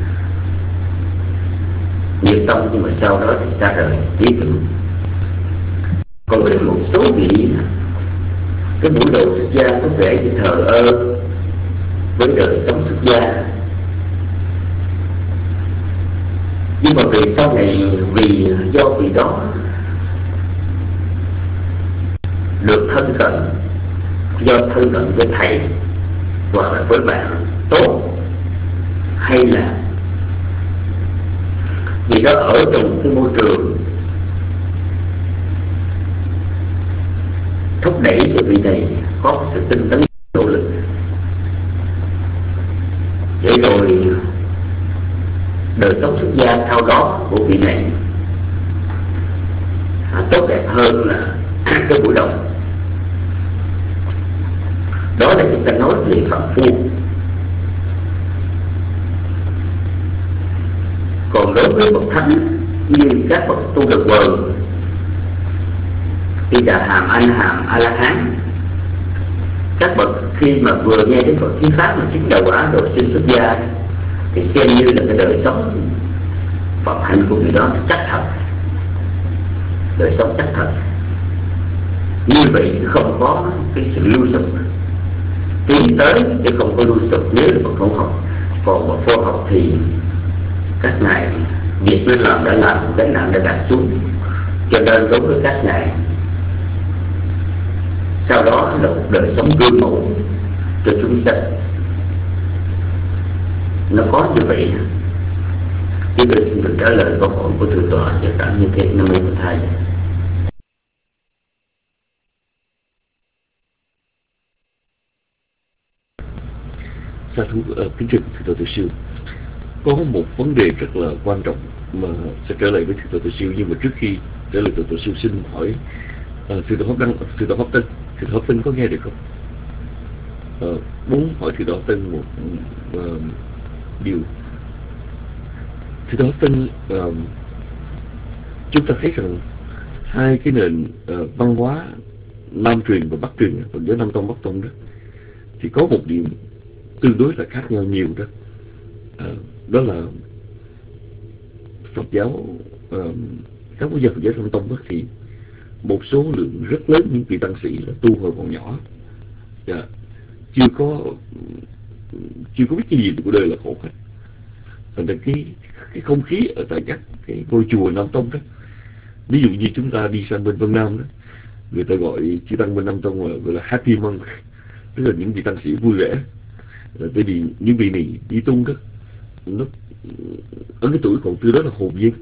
nhiệt tâm, nhưng mà sau đó thì xa rời lý tưởng. Còn với một số vị cái buổi đầu xuất gia có vẻ như thờ ơ với đời sống xuất gia, nhưng mà vì sau này vì do vì đó được thân cận, do thân cận với thầy hoặc là với bạn tốt, hay là vì đó ở trong cái môi trường thúc đẩy cho vị này có sự tinh tấn nỗ lực, để rồi đời sống xuất gia sau đó của vị này tốt đẹp hơn là cái buổi đầu. Đó là chúng ta nói về phạm phu. Còn đối với bậc thánh như các bậc tu được quần, khi đà hàm anh hàm a la hán, các bậc khi mà vừa nghe đến Phật thuyết pháp mà chứng đạo quả rồi xin xuất gia thì xem như là cái đời sống Phật hạnh của người đó chắc thật, đời sống chắc thật. Như vậy không có cái sự lưu sụp, tiến tới chứ không có lưu sụp nếu là bậc không học. Còn bậc vô học thì các ngài việc nên làm đã làm, gánh nặng đã đặt xuống, cho nên đối với các ngài sau đó là một đời sống gương mẫu cho chúng sanh. Nó có như vậy. Chúng tôi xin được trả lời câu hỏi của thượng tọa sẽ tặng như thế. Nam mô Phật Thầy. Sa thú uh, kính trình thượng tọa Tuệ Siêu, có một vấn đề rất là quan trọng mà sẽ trở lại với thượng tọa Tuệ Siêu, nhưng mà trước khi trả lời thượng tọa Tuệ Siêu xin hỏi uh, thượng tọa Pháp Đăng, thượng tọa Pháp Tân, thượng tọa Pháp Tân có nghe được không? Uh, muốn hỏi thượng tọa Pháp Tân một uh, điều. Thượng tọa Pháp Tân, uh, chúng ta thấy rằng hai cái nền uh, văn hóa Nam truyền và Bắc truyền, Phật giáo Nam tông Bắc tông đó, thì có một điểm tương đối là khác nhau nhiều đó. Uh, đó là Phật giáo, uh, các quốc gia Phật giáo Nam tông đó, thì một số lượng rất lớn những vị tăng sĩ là tu hồi còn nhỏ, yeah. chưa có chưa có biết cái gì của đời là khổ hết. Thành ra cái cái không khí ở tại các cái ngôi chùa Nam tông đó, ví dụ như chúng ta đi sang bên Vân Nam đó, người ta gọi chư tăng bên Nam tông là gọi là happy monk, tức là những vị tăng sĩ vui vẻ. Tại vì những vị này đi tu đó, nó ở cái tuổi còn tươi đó là hồn nhiên,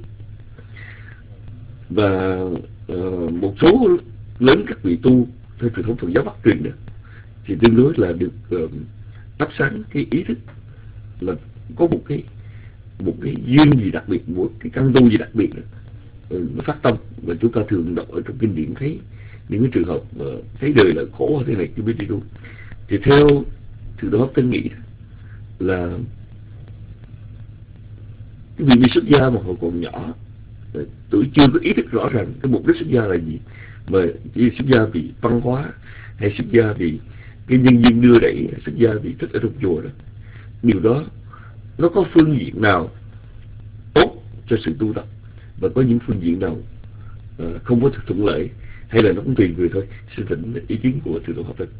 và uh, một số lớn các vị tu theo truyền thống Phật giáo Bắc truyền đó, thì tương đối là được uh, thắp sáng cái ý thức là có một cái một cái duyên gì đặc biệt, một cái căn tu gì đặc biệt đó, uh, nó phát tâm. Và chúng ta thường đọc ở trong kinh điển thấy những cái trường hợp mà uh, thấy đời là khổ như thế này chưa biết đi tu. Thì theo Thượng Tọa Pháp Tân nghĩ là cái vị xuất gia mà họ còn nhỏ, tuổi chưa có ý thức rõ ràng cái mục đích xuất gia là gì, mà chỉ xuất gia vì văn hóa, hay xuất gia vì cái nhân duyên đưa đẩy, xuất gia vì thích ở trong chùa đó, điều đó nó có phương diện nào tốt cho sự tu tập, và có những phương diện nào uh, không có thực thuận lợi, hay là nó cũng tùy người thôi. Xin thỉnh ý kiến của Thượng Tọa Pháp Tân.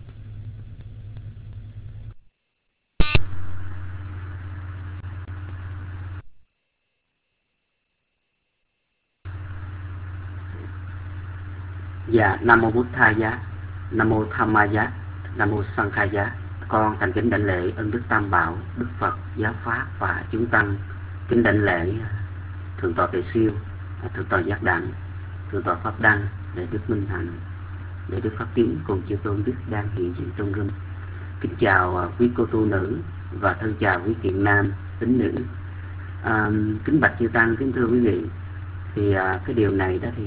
Dạ, Nam Mô Bụt Thaya Giá, Nam Mô Tham Ma Giá, Nam Mô Sang Khai Giá. Con thành kính đảnh lễ ân đức Tam Bảo, Đức Phật, Giáo Pháp và chúng tăng. Kính đảnh lễ Thượng tọa Tuệ Siêu, Thượng tọa Giác Đẳng, Thượng tọa Pháp Đăng, Đệ Đức Minh Hạnh, Đệ Đức Pháp Tiến cùng chư tôn đức đang hiện diện trong room. Kính chào quý cô tu nữ và thân chào quý kiện nam tín nữ. À, kính bạch chư tăng, kính thưa quý vị, thì à, cái điều này đó thì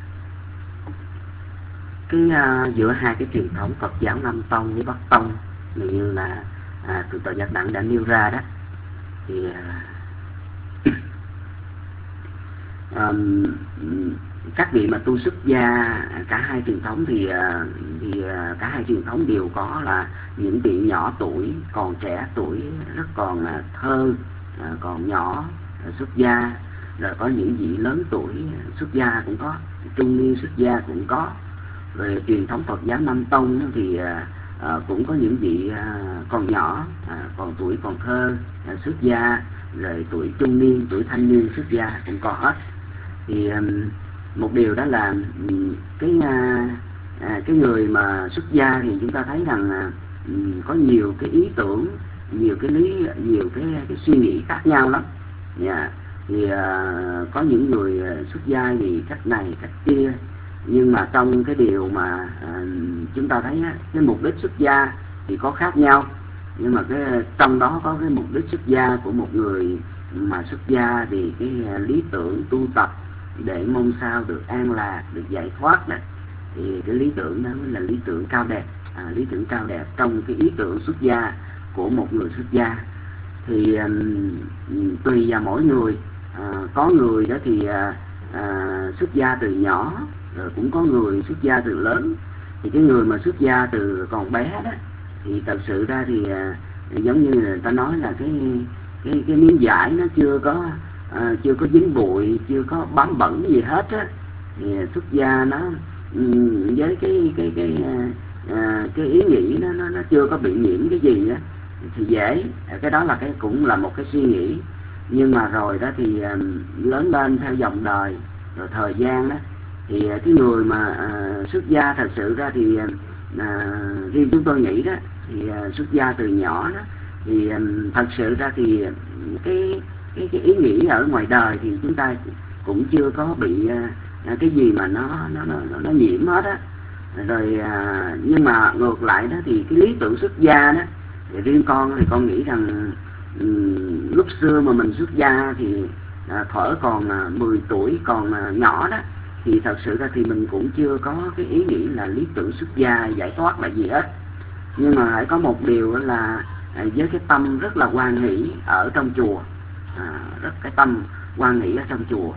cái uh, giữa hai cái truyền thống Phật giáo Nam tông với Bắc tông, như là à, Thượng tọa Giác Đẳng đã nêu ra đó, thì uh, um, các vị mà tu xuất gia cả hai truyền thống thì uh, thì uh, cả hai truyền thống đều có là những vị nhỏ tuổi, còn trẻ tuổi, rất còn uh, thơ, uh, còn nhỏ uh, xuất gia, rồi có những vị lớn tuổi uh, xuất gia cũng có, trung niên xuất gia cũng có. Về truyền thống Phật giáo Nam tông thì à, à, cũng có những vị à, còn nhỏ, à, còn tuổi còn thơ à, xuất gia, rồi tuổi trung niên, tuổi thanh niên xuất gia cũng có hết. Thì à, một điều đó là cái à, à, cái người mà xuất gia thì chúng ta thấy rằng à, có nhiều cái ý tưởng, nhiều cái lý, nhiều cái, cái suy nghĩ khác nhau lắm. Yeah. Thì à, có những người xuất gia thì cách này cách kia, nhưng mà trong cái điều mà à, chúng ta thấy á, cái mục đích xuất gia thì có khác nhau, nhưng mà cái trong đó có cái mục đích xuất gia của một người mà xuất gia vì cái lý tưởng tu tập để mong sao được an lạc, được giải thoát đó, thì cái lý tưởng đó mới là lý tưởng cao đẹp, à, lý tưởng cao đẹp trong cái ý tưởng xuất gia của một người xuất gia. Thì um, tùy vào mỗi người, à, có người đó thì à, à, xuất gia từ nhỏ, rồi cũng có người xuất gia từ lớn. Thì cái người mà xuất gia từ còn bé đó thì thật sự ra thì à, giống như người ta nói là cái cái cái miếng vải nó chưa có à, chưa có dính bụi, chưa có bám bẩn gì hết á, thì xuất gia nó um, với cái cái cái à, cái ý nghĩ nó nó nó chưa có bị nhiễm cái gì á thì dễ. Cái đó là cái cũng là một cái suy nghĩ. Nhưng mà rồi đó thì um, lớn lên theo dòng đời rồi thời gian đó, thì cái người mà à, xuất gia thật sự ra thì à, riêng chúng tôi nghĩ đó thì à, xuất gia từ nhỏ đó thì à, thật sự ra thì cái cái cái ý nghĩ ở ngoài đời thì chúng ta cũng chưa có bị à, cái gì mà nó nó nó, nó nhiễm hết á. Rồi à, nhưng mà ngược lại đó thì cái lý tưởng xuất gia đó thì riêng con thì con nghĩ rằng um, lúc xưa mà mình xuất gia thì à, thuở còn à, mười tuổi còn à, nhỏ đó, thì thật sự ra thì mình cũng chưa có cái ý nghĩ là lý tưởng xuất gia giải thoát là gì hết. Nhưng mà hãy có một điều là à, với cái tâm rất là hoan hỷ ở trong chùa, à, rất cái tâm hoan hỷ ở trong chùa,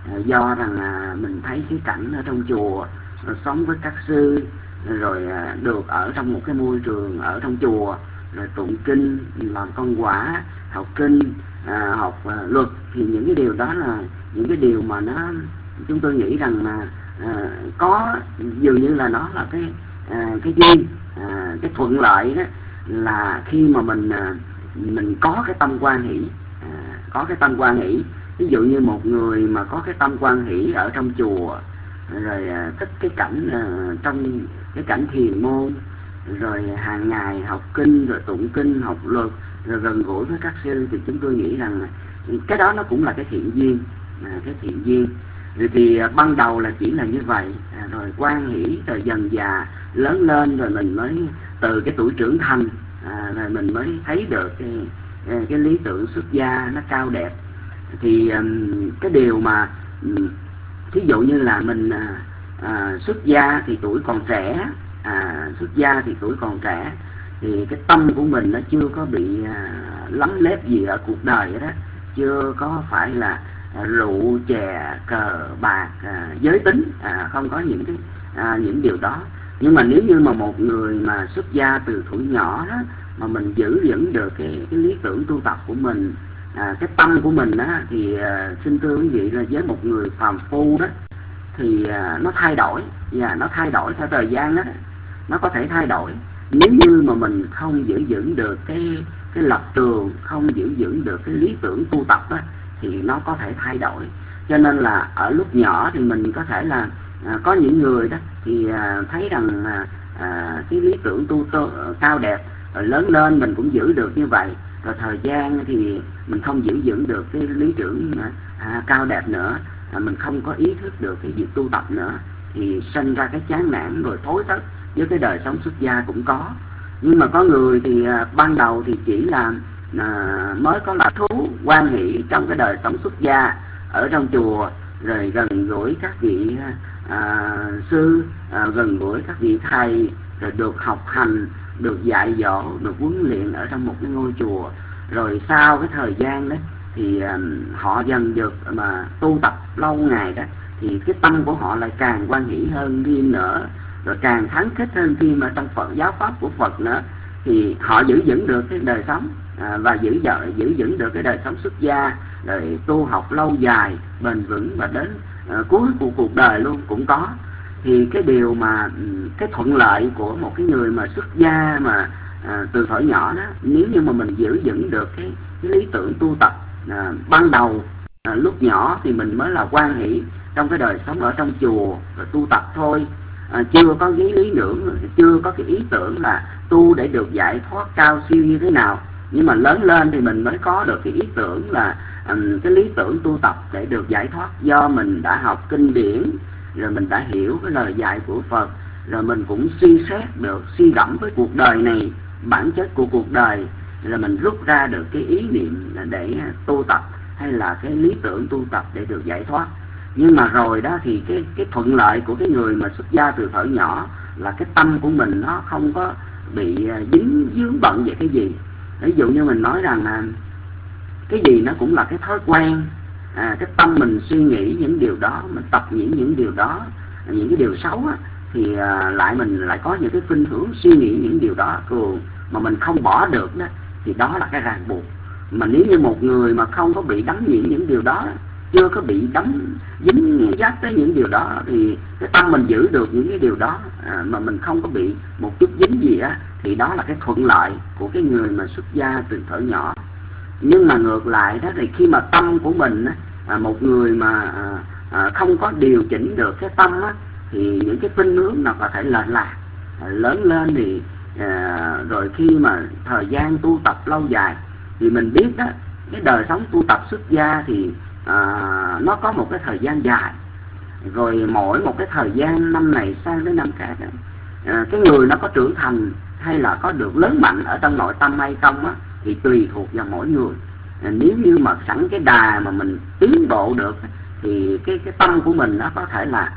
à, do rằng à, mình thấy cái cảnh ở trong chùa, rồi sống với các sư, rồi à, được ở trong một cái môi trường ở trong chùa, rồi tụng kinh, làm công quả, học kinh, à, học à, luật, thì những cái điều đó là những cái điều mà nó chúng tôi nghĩ rằng là à, có dường như là nó là cái à, cái duyên, à, cái thuận lợi đó là khi mà mình à, mình có cái tâm quan hỷ, à, có cái tâm quan hỷ. Ví dụ như một người mà có cái tâm quan hỷ ở trong chùa, rồi à, thích cái cảnh à, trong cái cảnh thiền môn, rồi hàng ngày học kinh, rồi tụng kinh, học luật, rồi gần gũi với các sư, thì chúng tôi nghĩ rằng cái đó nó cũng là cái thiện duyên, à, cái thiện duyên. Rồi thì à, ban đầu là chỉ là như vậy, à, rồi quan hỷ, rồi dần dà lớn lên, rồi mình mới từ cái tuổi trưởng thành, à, rồi mình mới thấy được cái, cái lý tưởng xuất gia nó cao đẹp. Thì um, cái điều mà um, thí dụ như là mình à, à, xuất gia thì tuổi còn trẻ, à, xuất gia thì tuổi còn trẻ, thì cái tâm của mình nó chưa có bị à, lấm lép gì ở cuộc đời đó, chưa có phải là à, rượu chè cờ bạc, à, giới tính, à, không có những cái à, những điều đó. Nhưng mà nếu như mà một người mà xuất gia từ tuổi nhỏ đó, mà mình giữ vững được cái, cái lý tưởng tu tập của mình, à, cái tâm của mình đó, thì à, xin thưa quý vị là với một người phàm phu đó thì à, nó thay đổi, và nó thay đổi theo thời gian đó, nó có thể thay đổi. Nếu như mà mình không giữ vững được cái cái lập trường, không giữ vững được cái lý tưởng tu tập đó, thì nó có thể thay đổi. Cho nên là ở lúc nhỏ thì mình có thể là à, có những người đó thì à, thấy rằng à, à, cái lý tưởng tu, tu cao đẹp, rồi lớn lên mình cũng giữ được như vậy, rồi thời gian thì mình không giữ vững được cái lý tưởng à, cao đẹp nữa, à, mình không có ý thức được cái việc tu tập nữa, thì sinh ra cái chán nản rồi thối thất với cái đời sống xuất gia cũng có. Nhưng mà có người thì à, ban đầu thì chỉ là à, mới có là thú quan hỷ trong cái đời sống xuất gia ở trong chùa, rồi gần gũi các vị à, sư, à, gần gũi các vị thầy, rồi được học hành, được dạy dỗ, được huấn luyện ở trong một cái ngôi chùa. Rồi sau cái thời gian đó thì à, họ dần được mà tu tập lâu ngày đó, thì cái tâm của họ lại càng quan hỷ hơn thêm nữa, rồi càng thắng khích hơn thêm ở trong Phật giáo pháp của Phật nữa, thì họ giữ vững được cái đời sống à, và giữ vợ giữ vững được cái đời sống xuất gia, rồi tu học lâu dài bền vững và đến à, cuối của cuộc đời luôn cũng có. Thì cái điều mà cái thuận lợi của một cái người mà xuất gia mà à, từ thuở nhỏ đó, nếu như mà mình giữ vững được cái, cái lý tưởng tu tập à, ban đầu à, lúc nhỏ thì mình mới là quan hỷ trong cái đời sống ở trong chùa rồi tu tập thôi, à, chưa có cái lý tưởng, chưa có cái ý tưởng là tu để được giải thoát cao siêu như thế nào. Nhưng mà lớn lên thì mình mới có được cái ý tưởng là um, cái lý tưởng tu tập để được giải thoát, do mình đã học kinh điển, rồi mình đã hiểu cái lời dạy của Phật, rồi mình cũng suy xét được, suy gẫm với cuộc đời này, bản chất của cuộc đời, rồi mình rút ra được cái ý niệm là để tu tập, hay là cái lý tưởng tu tập để được giải thoát. Nhưng mà rồi đó thì cái cái thuận lợi của cái người mà xuất gia từ thuở nhỏ là cái tâm của mình nó không có bị dính dướng bận về cái gì. Ví dụ như mình nói rằng là cái gì nó cũng là cái thói quen, à, cái tâm mình suy nghĩ những điều đó, mình tập những những điều đó, những cái điều xấu á, thì à, lại mình lại có những cái khuynh hướng suy nghĩ những điều đó thường mà mình không bỏ được đó, thì đó là cái ràng buộc. Mà nếu như một người mà không có bị đắm nhiễm những điều đó, chưa có bị đắm dính dắt tới những điều đó, thì cái tâm mình giữ được những cái điều đó à, mà mình không có bị một chút dính gì á, thì đó là cái thuận lợi của cái người mà xuất gia từ thuở nhỏ. Nhưng mà ngược lại đó thì khi mà tâm của mình à, một người mà à, à, không có điều chỉnh được cái tâm á, thì những cái khuynh hướng nó có thể lệch lạc, à, lớn lên thì à, rồi khi mà thời gian tu tập lâu dài thì mình biết đó, cái đời sống tu tập xuất gia thì à, nó có một cái thời gian dài, rồi mỗi một cái thời gian năm này sang đến năm khác đó, à, cái người nó có trưởng thành hay là có được lớn mạnh ở trong nội tâm hay không á, thì tùy thuộc vào mỗi người. À, nếu như mà sẵn cái đà mà mình tiến bộ được thì cái cái tâm của mình nó có thể là,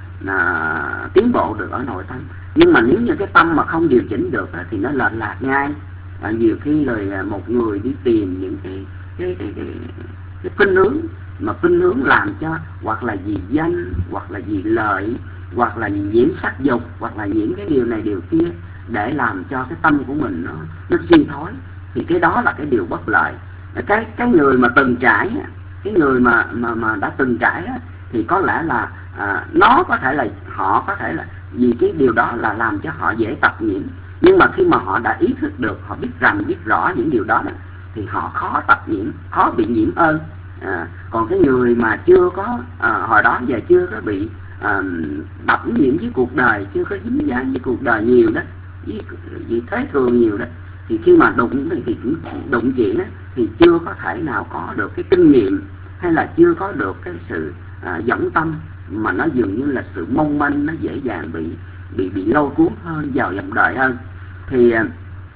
là tiến bộ được ở nội tâm. Nhưng mà nếu như cái tâm mà không điều chỉnh được á, thì nó lệch lạc ngay. À, nhiều khi rồi một người đi tìm những cái cái cái cái, cái khuynh hướng mà khuynh hướng làm cho hoặc là vì danh, hoặc là vì lợi, hoặc là vì nhiễm sắc dục, hoặc là nhiễm cái điều này điều kia để làm cho cái tâm của mình nó, nó suy thoái, thì cái đó là cái điều bất lợi. Cái cái người mà từng trải, cái người mà mà mà đã từng trải thì có lẽ là à, nó có thể là họ có thể là vì cái điều đó là làm cho họ dễ tập nhiễm, nhưng mà khi mà họ đã ý thức được, họ biết rằng biết rõ những điều đó, đó thì họ khó tập nhiễm, khó bị nhiễm hơn. À, còn cái người mà chưa có à, hồi đó giờ chưa có bị à, đậm nhiễm với cuộc đời, chưa có dính dáng với cuộc đời nhiều đó, với, với thế thường nhiều đó, thì khi mà đụng thì đụng chuyện đó, thì chưa có thể nào có được cái kinh nghiệm, hay là chưa có được cái sự à, dẫn tâm, mà nó dường như là sự mong manh, nó dễ dàng bị bị bị lôi cuốn hơn vào dòng đời hơn. Thì à,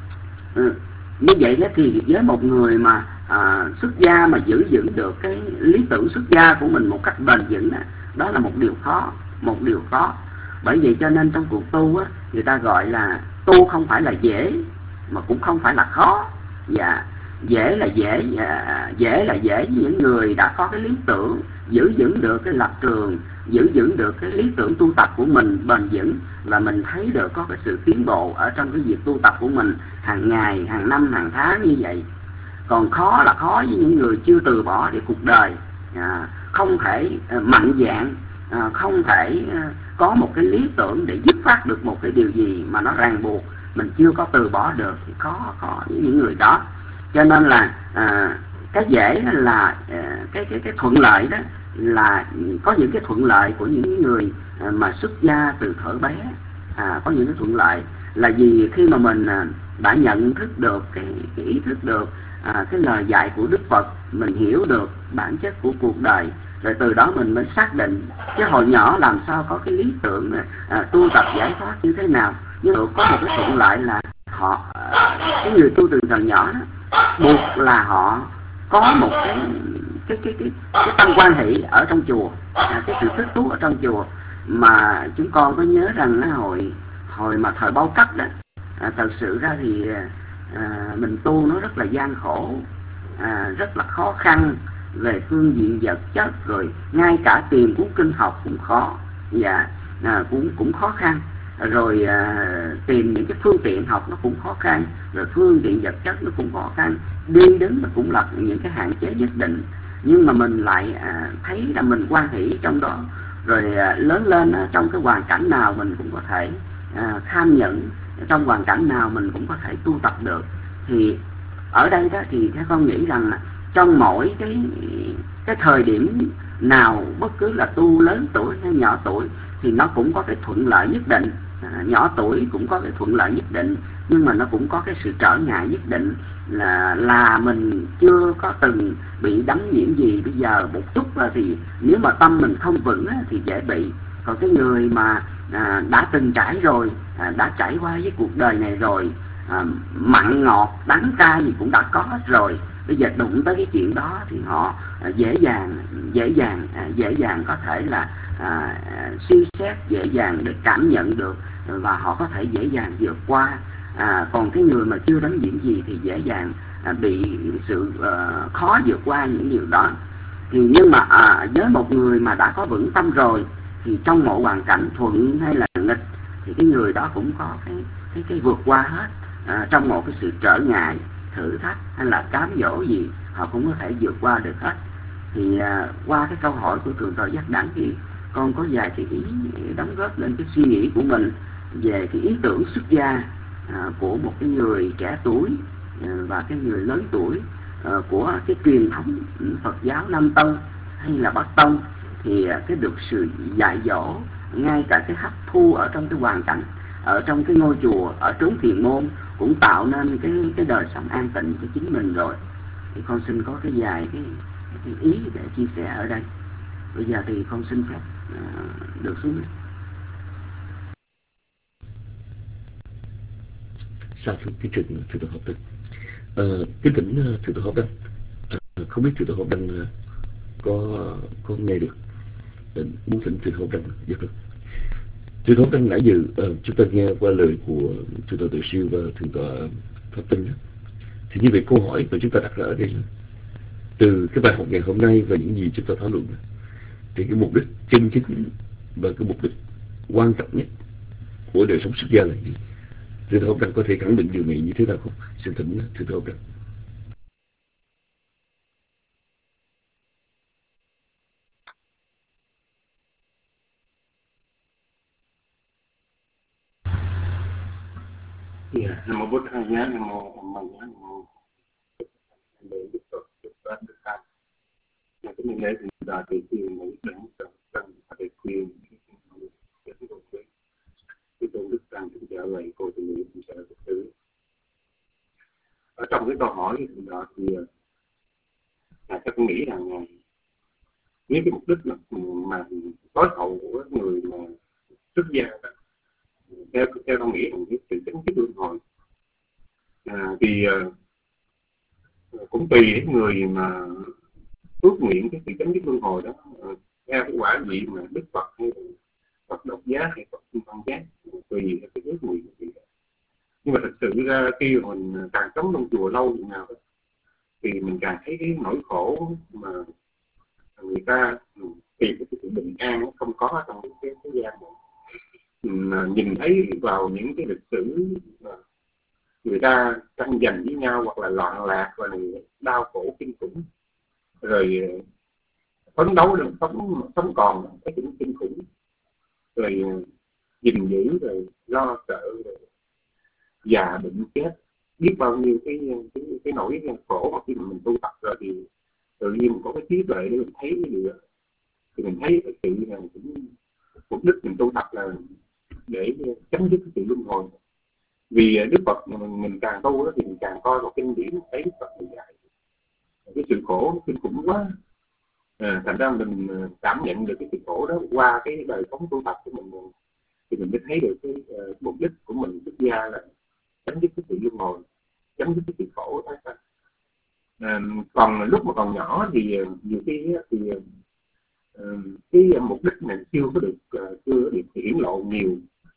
như vậy đó, thì với một người mà à, xuất gia mà giữ vững được cái lý tưởng xuất gia của mình một cách bền vững đó, đó là một điều khó, một điều khó. Bởi vậy cho nên trong cuộc tu á, người ta gọi là tu không phải là dễ, mà cũng không phải là khó. Dạ, dễ là dễ, à, dễ là dễ với những người đã có cái lý tưởng, giữ vững được cái lập trường, giữ vững được cái lý tưởng tu tập của mình bền vững, và mình thấy được có cái sự tiến bộ ở trong cái việc tu tập của mình hàng ngày, hàng năm, hàng tháng như vậy. Còn khó là khó với những người chưa từ bỏ đi cuộc đời, à, không thể à, mạnh dạn, à, không thể à, có một cái lý tưởng để dứt phát được một cái điều gì mà nó ràng buộc, mình chưa có từ bỏ được, thì khó khó với những người đó. Cho nên là à, cái dễ là à, cái cái cái thuận lợi đó là có những cái thuận lợi của những người à, mà xuất gia từ thuở bé. À, có những cái thuận lợi là vì khi mà mình à, đã nhận thức được cái, cái ý thức được à, cái lời dạy của Đức Phật, mình hiểu được bản chất của cuộc đời, rồi từ đó mình mới xác định. Chứ hồi nhỏ làm sao có cái lý tưởng à, tu tập giải thoát như thế nào. Nhưng mà có một cái thuận lợi là họ à, cái người tu từ thời nhỏ đó, buộc là họ có một cái cái cái cái, cái tâm quan hỷ ở trong chùa, à, cái sự thích thú ở trong chùa. Mà chúng con có nhớ rằng á, hồi hồi mà thời bao cấp đó, à, thật sự ra thì à, mình tu nó rất là gian khổ, à, rất là khó khăn về phương diện vật chất, rồi ngay cả tìm cuốn kinh học cũng khó, và à, cũng cũng khó khăn, rồi à, tìm những cái phương tiện học nó cũng khó khăn, rồi phương tiện vật chất nó cũng khó khăn, đi đứng nó cũng là những cái hạn chế nhất định. Nhưng mà mình lại à, thấy là mình hoan hỷ trong đó, rồi à, lớn lên à, trong cái hoàn cảnh nào mình cũng có thể à, kham nhận, trong hoàn cảnh nào mình cũng có thể tu tập được. Thì ở đây đó thì các con nghĩ rằng trong mỗi cái cái thời điểm nào, bất cứ là tu lớn tuổi hay nhỏ tuổi, thì nó cũng có cái thuận lợi nhất định. À, nhỏ tuổi cũng có cái thuận lợi nhất định, nhưng mà nó cũng có cái sự trở ngại nhất định, là là mình chưa có từng bị đắm nhiễm gì. Bây giờ một chút á, thì nếu mà tâm mình không vững á, thì dễ bị. Còn cái người mà à, đã từng trải rồi, à, đã trải qua với cuộc đời này rồi, à, mặn ngọt đắng cay gì cũng đã có hết rồi, bây giờ đụng tới cái chuyện đó thì họ à, dễ dàng dễ dàng à, dễ dàng có thể là à, suy xét, dễ dàng để cảm nhận được, và họ có thể dễ dàng vượt qua. À, còn cái người mà chưa đánh nhiễm gì thì dễ dàng à, bị sự à, khó vượt qua những điều đó. Thì nhưng mà à, với một người mà đã có vững tâm rồi, thì trong mọi hoàn cảnh thuận hay là nghịch, thì cái người đó cũng có cái cái, cái vượt qua hết. À, trong một cái sự trở ngại, thử thách hay là cám dỗ gì, họ cũng có thể vượt qua được hết. Thì à, qua cái câu hỏi của Thượng tọa Giác Đẳng thì con có vài cái ý đóng góp lên cái suy nghĩ của mình về cái ý tưởng xuất gia à, của một cái người trẻ tuổi à, và cái người lớn tuổi à, của cái truyền thống Phật giáo Nam Tông hay là Bắc Tông. Thì à, cái được sự dạy dỗ, ngay cả cái hấp thu ở trong cái hoàn cảnh, ở trong cái ngôi chùa, ở trốn thiền môn, cũng tạo nên cái cái đời sống an tịnh cho chính mình rồi. Thì con xin có cái vài cái, cái ý để chia sẻ ở đây. Bây giờ thì con xin phép uh, được xuống. Sa thưa kính trình Thượng tọa Hợp Đăng. Uh, kính thỉnh uh, Thượng tọa Hợp Đăng. Uh, không biết Thượng tọa Hợp Đăng uh, có có nghe được. Uh, muốn thỉnh Thượng tọa Hợp Đăng. Dạ vâng. Thượng tọa Hợp Đăng nãy giờ uh, chúng ta nghe qua lời của Thượng tọa Tự Siêu và Thượng tọa Pháp Tinh. Thì như vậy câu hỏi của chúng ta đặt ra ở đây là từ cái bài học ngày hôm nay và những gì chúng ta thảo luận, thì cái mục đích chân chính và cái mục đích quan trọng nhất của đời sống xuất gia là gì? Thưa Thầy Học Đăng có thể khẳng định điều này như thế nào không? Xin thỉnh thưa Thầy Học Đăng. Dạ, Nam mô Bụt Thầy nhá, Nam mô Tham Mâu nhá, Nam mô Để Đức Phật Đức Phật Đức Phật. Nhà cái mình lễ thì đòi thì quyền mỹ đẳng cần cần phải quyền cái tôn quý cái tôn đức tăng chúng trở lại cô thì mỹ chúng trở lại thứ. Ở trong cái câu hỏi thì đó thì là tôi nghĩ rằng nếu cái mục đích mà mà tối hậu của người mà xuất gia đó, theo theo tôi nghĩ rằng cái sự chấm dứt luân hồi à, thì uh, cũng tùy đến người mà ước nguyện cái sự chấm dứt luân hồi đó uh, theo cái quả vị mà Đức Phật hay Phật độc giác hay Phật sinh văn giác, tùy theo cái ước nguyện của người đó. Nhưng mà thật sự ra khi mà mình càng sống trong chùa lâu như nào đó, thì mình càng thấy cái nỗi khổ mà người ta tìm cái sự bình an nó không có trong cái thế gian này. Mình nhìn thấy vào những cái lịch sử mà người ta tranh giành với nhau hoặc là loạn lạc và đau khổ kinh khủng, rồi phấn đấu để sống sống còn cái chuyện kinh khủng, rồi gìn giữ, rồi lo sợ, rồi già bệnh chết, biết bao nhiêu cái cái, cái nỗi khổ mà khi mà mình tu tập rồi thì tự nhiên mình có cái trí tuệ để mình thấy cái điều đó, thì mình thấy thực sự là cũng mục đích mình tu tập là để chấm dứt cái sự luân hồi. Vì Đức Phật mình, mình càng tu đó thì mình càng coi vào kinh điển thấy Đức Phật mình dạy cái sự khổ nó kinh khủng quá, à, thành ra mình cảm nhận được cái sự khổ đó qua cái đời sống tu tập của mình, thì mình mới thấy được cái uh, mục đích của mình xuất gia là chấm dứt cái sự luân hồi, chấm dứt cái sự khổ đó. À, còn lúc mà còn nhỏ thì nhiều khi thì uh, cái mục đích này chưa có được uh, chưa có được hiển lộ nhiều,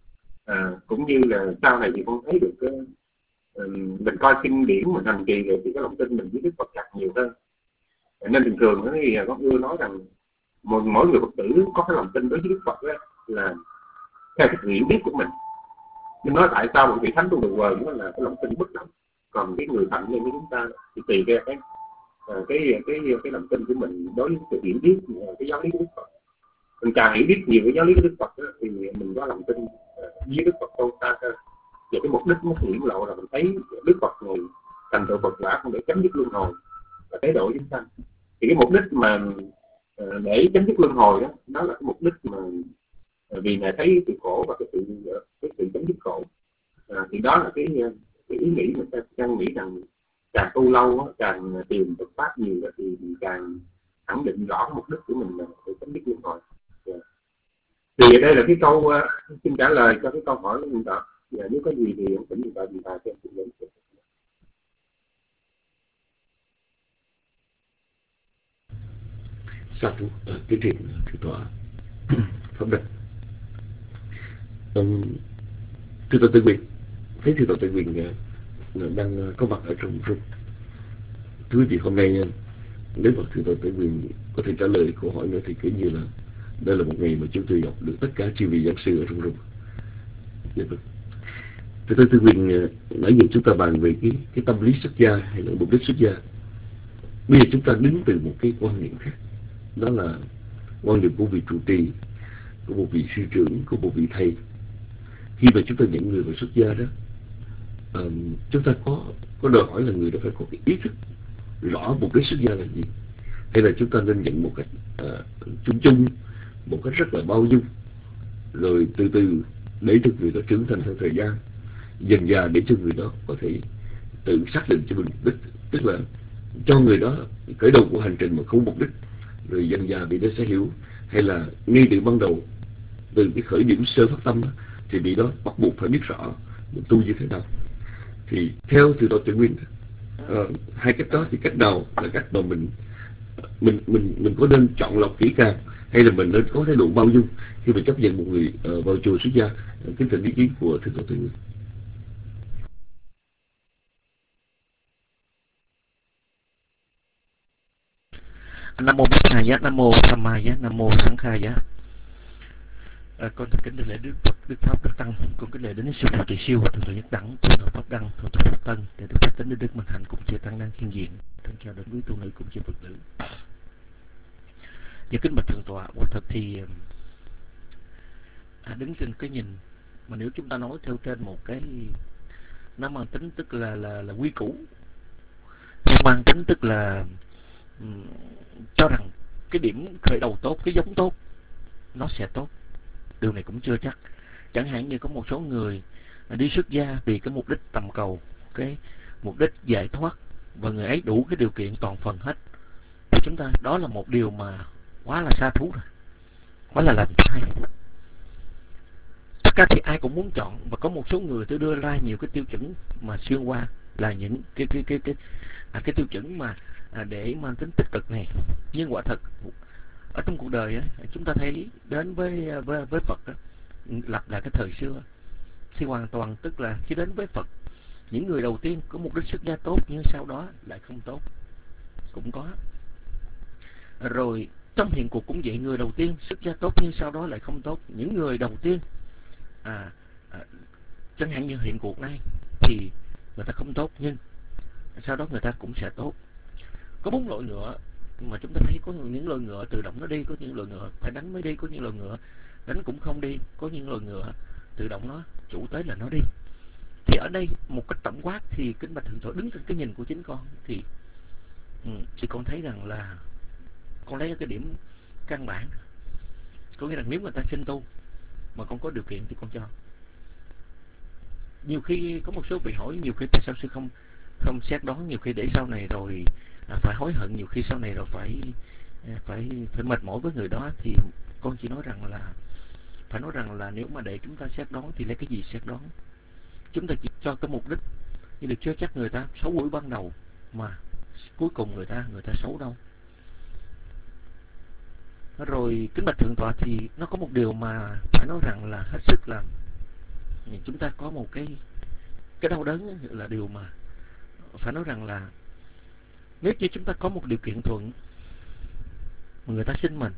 à, cũng như là sau này thì con thấy được uh, mình coi kinh điển mình hành trì rồi thì cái lòng tin mình với Đức Phật chặt nhiều hơn. Nên thường thường đó thì con ưa nói rằng mỗi, mỗi người Phật tử có cái lòng tin đối với Đức Phật đó là theo cái hiểu biết của mình. Nhưng nói tại sao một vị thánh tu được vời nó là cái lòng tin bất động, còn cái người thành lên với chúng ta thì tùy theo cái cái cái cái, cái lòng tin của mình đối với sự hiểu biết cái giáo lý của Đức Phật. Mình càng hiểu biết nhiều cái giáo lý của Đức Phật đó, thì mình có lòng tin với Đức Phật sâu xa hơn. Và cái mục đích nó hiển lộ là mình thấy Đức Phật này thành tựu Phật quả không để chấm dứt luân hồi và tế độ chúng sanh. Thì cái mục đích mà để chấm dứt luân hồi đó, đó là cái mục đích mà vì Ngài thấy sự khổ và cái sự cái sự chấm dứt khổ, à, thì đó là cái, cái ý nghĩ mà ta đang nghĩ rằng càng tu lâu càng tìm Phật pháp nhiều đó, thì càng khẳng định rõ mục đích của mình là để chấm dứt luân hồi. Yeah. Thì đây là cái câu uh, xin trả lời cho cái câu hỏi của mình đó. Và nếu có gì thì cũng tỉnh ta chúng ta xem xin đến. Sa thú cái thiền thử tọa pháp đắc. Um, thưa tọa Tự Quyền, thấy thưa tọa Tự Quyền uh, đang có mặt ở trong room. Thưa quý vị, hôm nay nếu mà thưa tọa Tự Quyền có thể trả lời câu hỏi nữa thì cứ như là đây là một ngày mà chúng tôi gặp được tất cả chư vị giảng sư ở trong room. Dạ vâng. Thưa tọa Tự Quyền, nãy giờ chúng ta bàn về cái cái tâm lý xuất gia hay là mục đích xuất gia. Bây giờ chúng ta đứng từ một cái quan niệm khác, đó là quan niệm của vị trụ trì, của một vị sư trưởng, của một vị thầy. Khi mà chúng ta nhận người vào xuất gia đó, uh, chúng ta có có đòi hỏi là người đó phải có cái ý thức rõ mục đích xuất gia là gì, hay là chúng ta nên nhận một cách uh, chung chung, một cách rất là bao dung, rồi từ từ để cho người đó trưởng thành theo thời gian, dần dà để cho người đó có thể tự xác định cho mình mục đích, tức là cho người đó khởi đầu của hành trình mà không mục đích, rồi dần dà vị đó sẽ hiểu, hay là ngay từ ban đầu từ cái khởi điểm sơ phát tâm đó, thì vị đó bắt buộc phải biết rõ mình tu như thế nào. Thì theo từ đó Tự Nguyên, uh, hai cách đó thì cách nào là cách mà mình mình mình mình có nên chọn lọc kỹ càng, hay là mình nên có thái độ bao dung khi mình chấp nhận một người uh, vào chùa xuất gia? Kính thỉnh ý kiến của thưa Tự Nguyên. Nam mô Bích Hà Giá, Nam mô Tham Ma Giá, Nam mô Sẵn Kha Giá. À, con thật kính lễ Đức Phật, Đức Pháp, Đức Tăng, con kính lễ đến sư phụ Tỳ Siêu, thượng tọa Nhất Đẳng, thượng tọa Pháp Đăng, thượng tọa Pháp Tân, để được phát tính đến Đức Minh Hạnh cùng chư tăng năng khiên diện, thân chào đến quý tu nữ cùng chư Phật tử. Và kính bạch thượng tọa, quả thật thì à, đứng trên cái nhìn mà nếu chúng ta nói theo trên một cái nó mang tính tức là là là quy củ, nó mang tính tức là um, cho rằng cái điểm khởi đầu tốt, cái giống tốt nó sẽ tốt. Điều này cũng chưa chắc. Chẳng hạn như có một số người đi xuất gia vì cái mục đích tầm cầu, cái mục đích giải thoát, và người ấy đủ cái điều kiện toàn phần hết, thì chúng ta đó là một điều mà quá là xa thú rồi, quá là làm sai. Tất cả thì ai cũng muốn chọn, và có một số người tôi đưa ra nhiều cái tiêu chuẩn mà xuyên qua là những cái cái cái cái à, cái tiêu chuẩn mà à, để mang tính tích cực này. Nhưng quả thật ở trong cuộc đời á, chúng ta thấy đến với với, với Phật á, lập lại cái thời xưa thì hoàn toàn tức là khi đến với Phật, những người đầu tiên có mục đích xuất gia tốt nhưng sau đó lại không tốt, cũng có. Rồi trong hiện cuộc cũng vậy, người đầu tiên xuất gia tốt nhưng sau đó lại không tốt. Những người đầu tiên à, à chẳng hạn như hiện cuộc này thì người ta không tốt, nhưng sau đó người ta cũng sẽ tốt. Có bốn loại ngựa mà chúng ta thấy, có những loại ngựa tự động nó đi, có những loại ngựa phải đánh mới đi, có những loại ngựa đánh cũng không đi, có những loại ngựa tự động nó chủ tới là nó đi. Thì ở đây một cách tổng quát thì kính bạch thượng tọa, đứng trên cái nhìn của chính con thì thì con thấy rằng là con lấy cái điểm căn bản, có nghĩa rằng nếu người ta xin tu mà con có điều kiện thì con cho. Nhiều khi có một số vị hỏi nhiều khi tại sao sư không không xét đoán, nhiều khi để sau này rồi à, phải hối hận, nhiều khi sau này rồi phải phải phải mệt mỏi với người đó. Thì con chỉ nói rằng là phải nói rằng là nếu mà để chúng ta xét đoán thì lấy cái gì xét đoán? Chúng ta chỉ cho cái mục đích, nhưng được chưa chắc người ta xấu buổi ban đầu mà cuối cùng người ta người ta xấu đâu. Rồi kính bạch thượng tọa, thì nó có một điều mà phải nói rằng là hết sức là chúng ta có một cái cái đau đớn, là điều mà phải nói rằng là nếu như chúng ta có một điều kiện thuận mà người ta xin mình,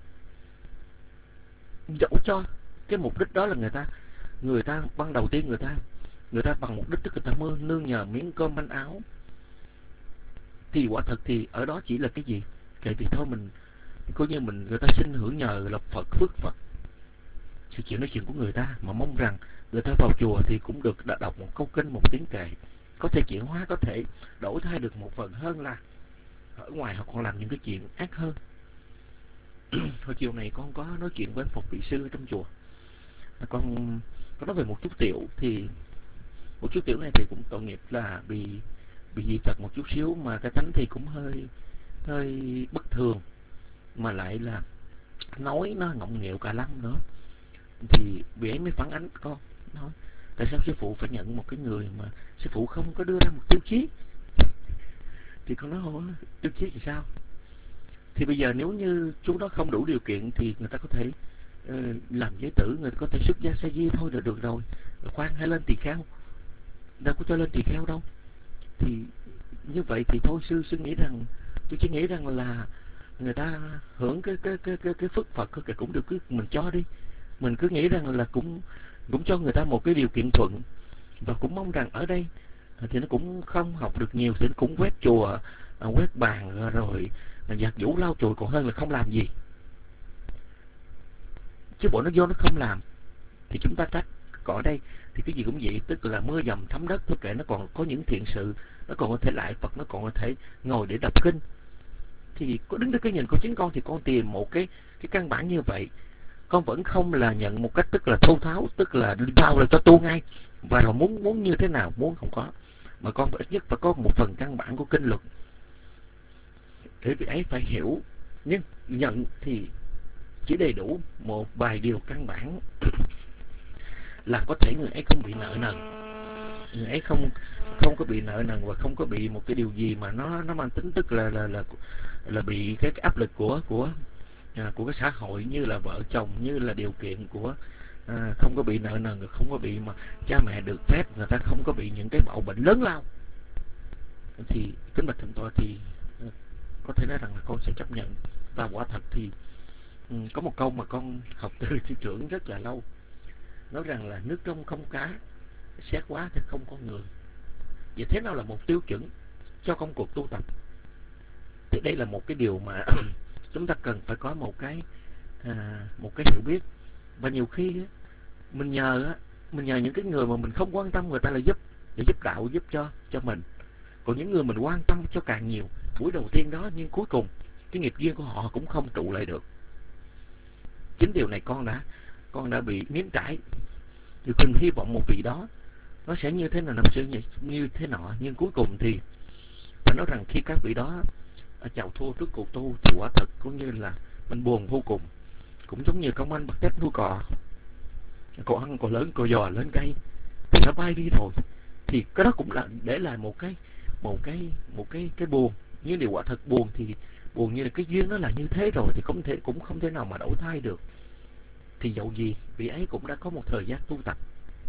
dẫu cho cái mục đích đó là người ta người ta ban đầu tiên người ta người ta bằng mục đích tức người ta mơ nương nhờ miếng cơm manh áo, thì quả thật thì ở đó chỉ là cái gì? Kể thì thôi mình coi như mình người ta xin hưởng nhờ là Phật, phước Phật, sự chuyện nói chuyện của người ta, mà mong rằng người ta vào chùa thì cũng được đọc một câu kinh, một tiếng kệ, có thể chuyển hóa, có thể đổi thay được một phần, hơn là ở ngoài họ còn làm những cái chuyện ác hơn. Hồi chiều này con có nói chuyện với một vị sư ở trong chùa, con có nói về một chút tiểu, thì một chút tiểu này thì cũng tội nghiệp là bị bị dị tật một chút xíu, mà cái tánh thì cũng hơi hơi bất thường, mà lại là nói nó ngọng nghịu cả lắm nữa. Thì vị ấy mới phản ánh con, nói tại sao sư phụ phải nhận một cái người mà sư phụ không có đưa ra một tiêu chí? Thì con nói tiêu chí thì sao? Thì bây giờ nếu như chú đó không đủ điều kiện thì người ta có thể uh, làm giới tử, người ta có thể xuất gia sa di thôi là được rồi. Khoan hay lên tỳ kheo, đâu có cho lên tỳ kheo đâu. Thì như vậy thì thôi sư sư nghĩ rằng, tôi chỉ nghĩ rằng là người ta hưởng cái cái cái cái cái phước Phật cái cũng được, cứ mình cho đi. Mình cứ nghĩ rằng là cũng cũng cho người ta một cái điều kiện thuận, và cũng mong rằng ở đây thì nó cũng không học được nhiều thì nó cũng quét chùa, quét bàn rồi giặt giũ lau chùi còn hơn là không làm gì. Chứ bộ nó vô nó không làm thì chúng ta trách. Còn ở đây thì cái gì cũng vậy, tức là mưa dầm thấm đất thôi, kệ nó còn có những thiện sự, nó còn có thể lại Phật, nó còn có thể ngồi để đọc kinh. Thì có đứng trên cái nhìn của chính con thì con tìm một cái cái căn bản như vậy. Con vẫn không là nhận một cách tức là thô tháo, tức là vào là cho tu ngay, và rồi muốn muốn như thế nào muốn không có, mà con phải ít nhất phải có một phần căn bản của kinh luật để vị ấy phải hiểu. Nhưng nhận thì chỉ đầy đủ một vài điều căn bản là có thể người ấy không bị nợ nần, người ấy không không có bị nợ nần và không có bị một cái điều gì mà nó nó mang tính tức là là là là bị cái, cái áp lực của của à, của cái xã hội, như là vợ chồng, như là điều kiện của à, không có bị nợ nần, không có bị mà cha mẹ được phép, người ta không có bị những cái bạo bệnh lớn lao. Thì kính bạch thượng tọa, thì có thể nói rằng là con sẽ chấp nhận Và quả thật thì um, có một câu mà con học từ sư trưởng rất là lâu, nói rằng là nước trong không cá, xét quá thì không có người. Vậy thế nào là một tiêu chuẩn cho công cuộc tu tập? Thì đây là một cái điều mà chúng ta cần phải có một cái à, một cái hiểu biết. Và nhiều khi mình nhờ mình nhờ những cái người mà mình không quan tâm, người ta là giúp để giúp đạo, giúp cho cho mình. Còn những người mình quan tâm cho càng nhiều buổi đầu tiên đó, nhưng cuối cùng cái nghiệp duyên của họ cũng không trụ lại được. Chính điều này con đã con đã bị nếm trải. Thì mình hy vọng một vị đó nó sẽ như thế nào, nó sẽ như, như thế nọ, nhưng cuối cùng thì phải nói rằng khi các vị đó chào thua trước cuộc tu thì quả thật cũng như là mình buồn vô cùng. Cũng giống như công anh bắt tép nuôi cò, cò ăn cò lớn, cò giò lên cây thì nó bay đi rồi. Thì cái đó cũng là để lại một cái một cái một cái cái buồn. Nhưng điều quả thật buồn thì buồn như là cái duyên nó là như thế rồi, thì không thể cũng không thể nào mà đổi thay được. Thì dẫu gì vị ấy cũng đã có một thời gian tu tập.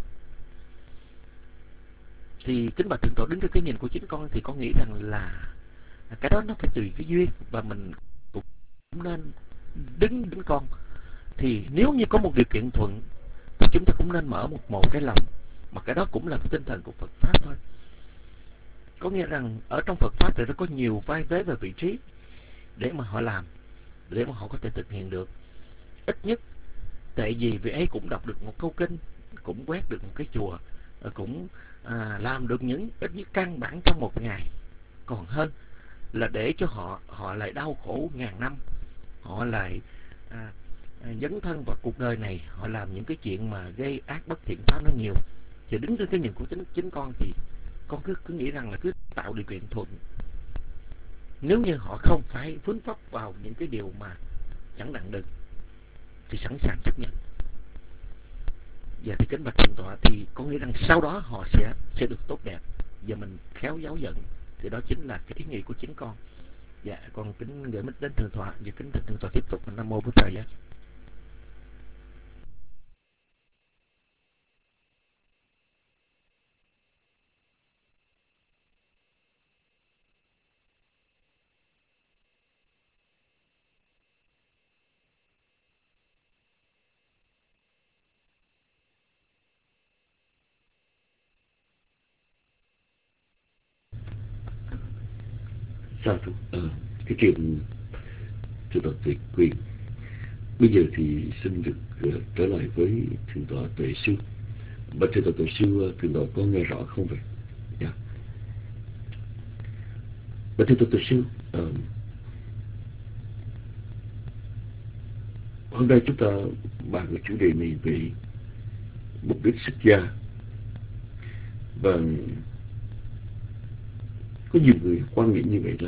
Thì kính bạch thượng tọa, đứng trước cái nhìn của chính con thì con nghĩ rằng là cái đó nó phải tùy cái duyên, và mình cũng nên đứng đến con. Thì nếu như có một điều kiện thuận thì chúng ta cũng nên mở một một cái lòng, mà cái đó cũng là cái tinh thần của Phật Pháp thôi. Có nghĩa rằng ở trong Phật Pháp thì nó có nhiều vai vế và vị trí để mà họ làm, để mà họ có thể thực hiện được. Ít nhất tại vì vị ấy cũng đọc được một câu kinh, cũng quét được một cái chùa, cũng à, làm được những ít nhất căn bản trong một ngày, còn hơn là để cho họ họ lại đau khổ ngàn năm, họ lại à, à, dấn thân vào cuộc đời này, họ làm những cái chuyện mà gây ác bất thiện pháp nó nhiều. Thì đứng trên cái nhìn của chính chính con thì con cứ cứ nghĩ rằng là cứ tạo điều kiện thuận. Nếu như họ không phải vướng vấp vào những cái điều mà chẳng đặng đừng thì sẵn sàng chấp nhận. Và thì kính bạch thượng tọa, thì có nghĩa rằng sau đó họ sẽ sẽ được tốt đẹp và mình khéo giáo dẫn. Thì đó chính là cái ý nghĩ của chính con. Dạ, con kính gửi mít đến thượng tọa và kính thỉnh thượng tọa tiếp tục. Nam mô Bổn Thầy Giá. Sao thưa? À, cái chuyện thượng tọa Tuệ Quyền. Bây giờ thì xin được uh, trở lại với thượng tọa Tuệ Sư. Và thượng tọa Tuệ Sư, thượng tọa có nghe rõ không vậy? Dạ. Và thượng tọa Tuệ Sư, uh, hôm nay chúng ta bàn cái chủ đề này về mục đích xuất gia. Và có nhiều người quan niệm như vậy là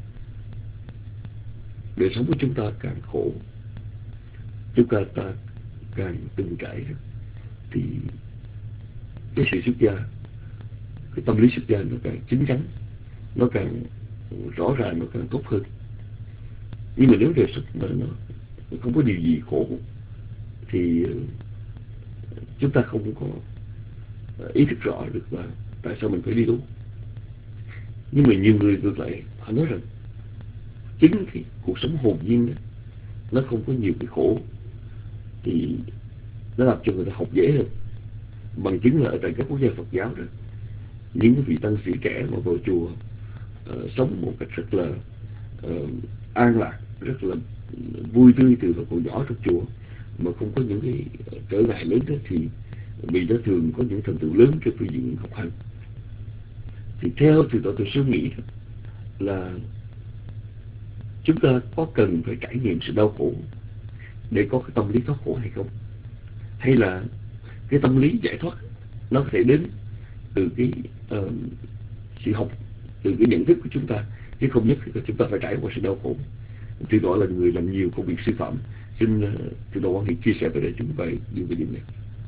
đời sống của chúng ta càng khổ, chúng ta, ta càng từng trải, thì cái sự xuất gia, cái tâm lý xuất gia nó càng chín chắn, nó càng rõ ràng, nó càng tốt hơn. Nhưng mà nếu đời sống mà nó không có điều gì khổ thì chúng ta không có ý thức rõ được là tại sao mình phải đi tu. Nhưng mà nhiều người ngược lại, họ nói rằng chính cái cuộc sống hồn nhiên đó, nó không có nhiều cái khổ, thì nó làm cho người ta học dễ hơn. Bằng chứng là ở tại các quốc gia Phật giáo rồi, những cái vị tăng sĩ trẻ mà vào chùa uh, sống một cách rất là uh, an lạc, rất là vui tươi từ hồi còn nhỏ trong chùa, mà không có những cái trở ngại lớn đó, thì vì nó thường có những thành tựu lớn trong phương diện học hành. Thì theo từ tôi tôi suy nghĩ là chúng ta có cần phải trải nghiệm sự đau khổ để có cái tâm lý thoát khổ hay không? Hay là cái tâm lý giải thoát nó có thể đến từ cái uh, sự học, từ cái nhận thức của chúng ta, chứ không nhất là chúng ta phải trải qua sự đau khổ. Thì đó là người làm nhiều công việc sư phạm. Xin uh, từ đầu quan hệ chia sẻ về đây chúng ta đưa về điểm này.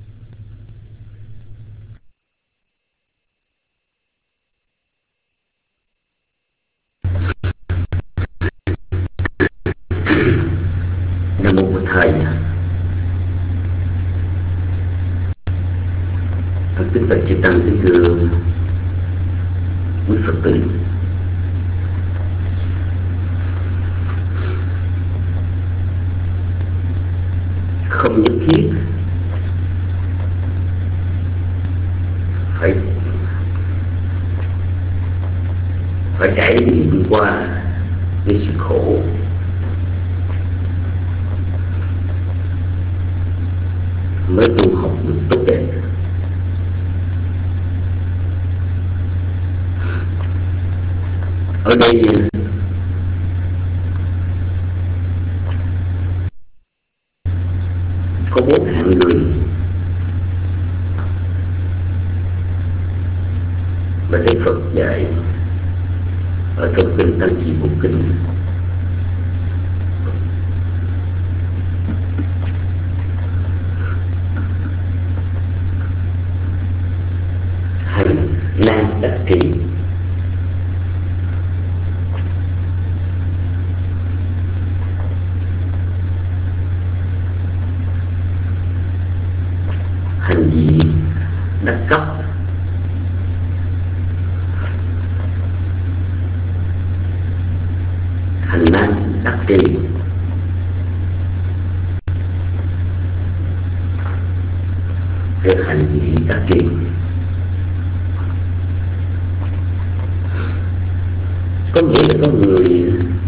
Nam mô Bổn Thầy. Thật kính bạch chư tăng kính thưa quý Phật tử. không nhất thiết phải phải trải nghiệm qua cái sự khổ. Mới tu học được tốt đẹp. Ở đây có bốn hạng người mà Đức Phật dạy ở trong kinh Tăng Chi Bộ Kinh. Hành nan đắc trì, hành gì đắc cấp, hành nan đắc trì, cái hành gì đắc trì. Có nghĩa là có người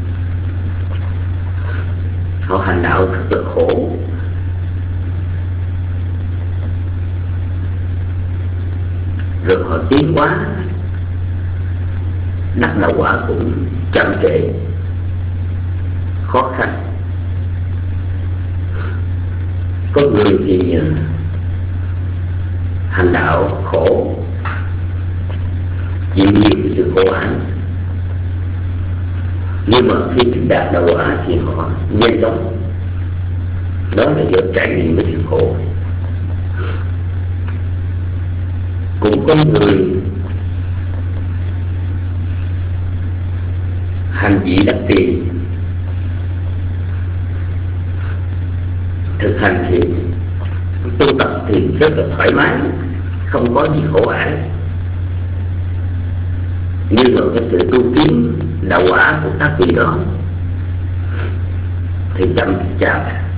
họ hành đạo rất là khổ, rồi họ tiến hóa, đắc đạo quả cũng chậm trễ, khó khăn. Có người thì hành đạo khổ, chịu nhiều cái sự khổ ải, nhưng mà khi đạt đạo quả thì họ nhanh chóng. Đó là do trải nghiệm với sự khổ. Cũng có người hành vị đắc trì, thực hành thì tu tập thì rất là thoải mái, không có gì khổ ải. Nhưng mà cái sự tu tiến đạo quả của các vị đó thì chậm chạp.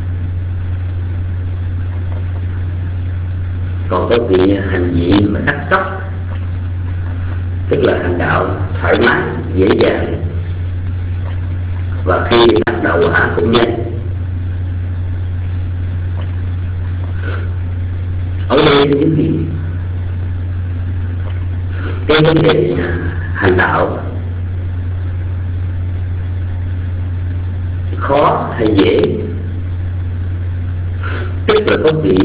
Còn có vị hành vị mà đắc cấp, tức là hành đạo thoải mái, dễ dàng, và khi đắc đạo quả cũng nhanh. Ở đây những gì cái vấn đề hành đạo khó hay dễ, tức là có vị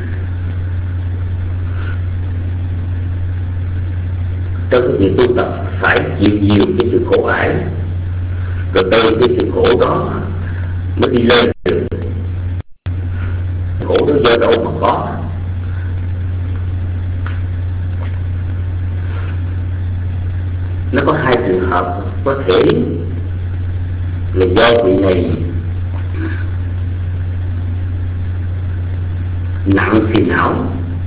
trong cái việc tu tập phải chịu nhiều cái sự khổ ải, rồi từ cái sự khổ đó mới đi lên được. Khổ đó do đâu mà có? Nó có hai trường hợp. Có thể là do vị này nặng phiền não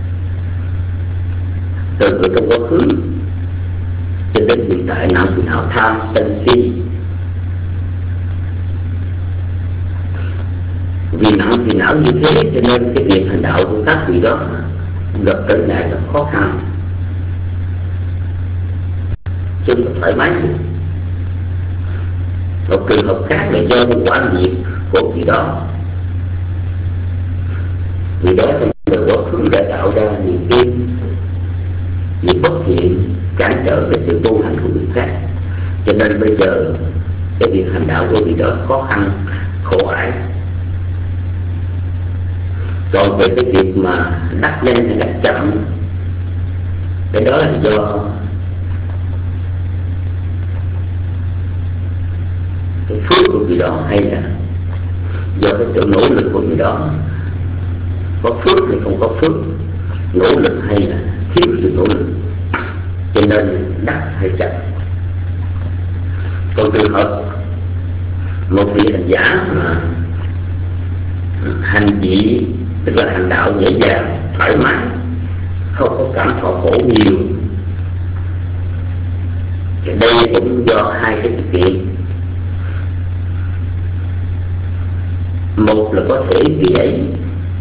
từ ở trong quá khứ cho đến hiện tại, nặng phiền não tham sân si. Vì nặng phiền não như thế cho nên cái việc hành đạo của các vị đó gặp trở ngại là khó khăn, chứ không thoải mái. Một trường hợp khác là do quả nghiệp của vị đó. Vì đó trong đời quá khứ đã tạo ra nhiều kim, nhiều bất thiện, cản trở cái sự tu hành của người khác, cho nên bây giờ cái việc hành đạo của vị đó khó khăn, khổ ải. Còn về cái việc mà đắc nhanh hay đắc chậm, cái đó là do cái phước của người đó hay là do cái sự nỗ lực của người đó. Có phước thì không có phước, nỗ lực hay là thiếu sự nỗ lực, cho nên đắc hay chậm. Còn trường hợp một vị hành giả mà hành vị, tức là hành đạo dễ dàng, thoải mái, không có cảm thọ khổ nhiều, thì đây cũng do hai cái sự kiện. Một là có thể vị ấy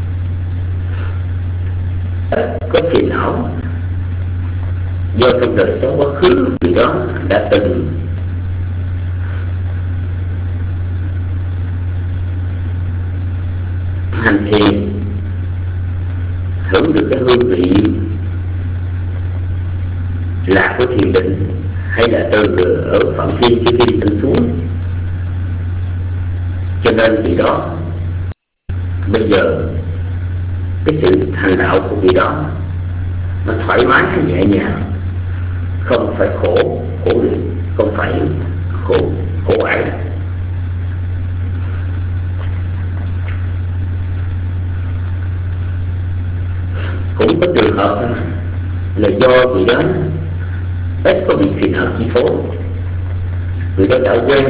có phiền não do trong đời sống quá khứ vì đó đã từng hành thiền, hưởng được cái hương vị lạc của thiền định, hay là từ ở phạm thiên trước khi sinh xuống, cho nên vì đó bây giờ cái sự hành đạo của vị đó nó thoải mái nhẹ nhàng, không phải khổ khổ không phải khổ khổ ải. Cũng có trường hợp là do vị đó ít có bị phiền não chi phối, vị đó đã quen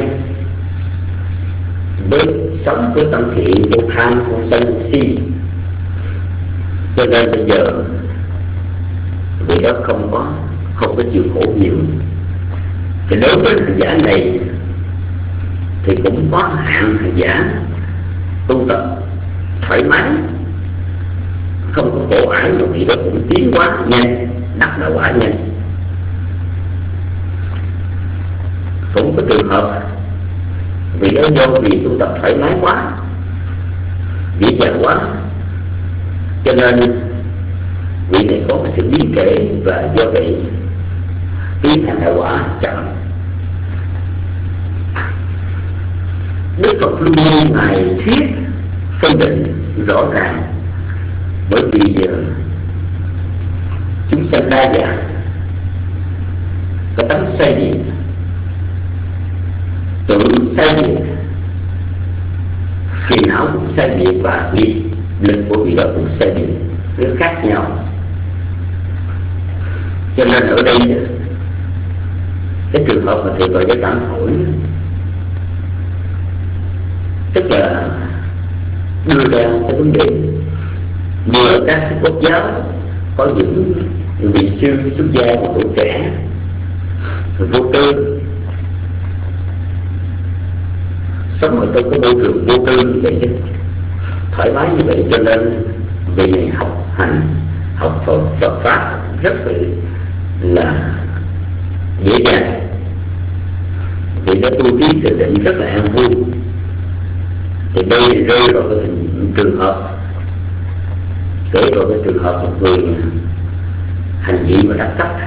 với sống với tâm thiện, vô tham, vô sân, vô si, cho nên bây giờ vị đó không có không có chịu khổ nhiều. Thì đối với hành giả này thì cũng có hạng hành giả tu tập thoải mái, không có khổ ải, mà vị đó cũng tiến hóa nhanh, đắc đạo quả nhanh. Cũng có trường hợp vì đó do vì tu tập thoải mái quá, dễ dàng quá, cho nên vị này có cái sự biến kể, và do vậy tiến hành đạo quả chậm. Đức Phật luôn luôn ngài thuyết phân định rõ ràng, bởi vì giờ chúng sanh đa dạng, có tánh sai biệt, tự sai biệt, phiền não cũng sai biệt, và nghiệp lực của vị đó cũng sai biệt, nó khác nhau. Cho nên ở đây cái trường hợp mà thầy gọi cho tạm hỏi, tức là đưa ra cái vấn đề như ở các quốc giáo có những vị sư xuất gia của tuổi trẻ vô tư, sống ở trong cái môi trường vô tư như vậy, thoải mái như vậy, cho nên vị này học hành học Phật, Phật pháp rất là, là dễ dàng. Vì nó tu trí thiền định rất là an vui. Thì đây rơi vào cái trường hợp kể vào cái trường hợp một người hành vị mà đắc cấp.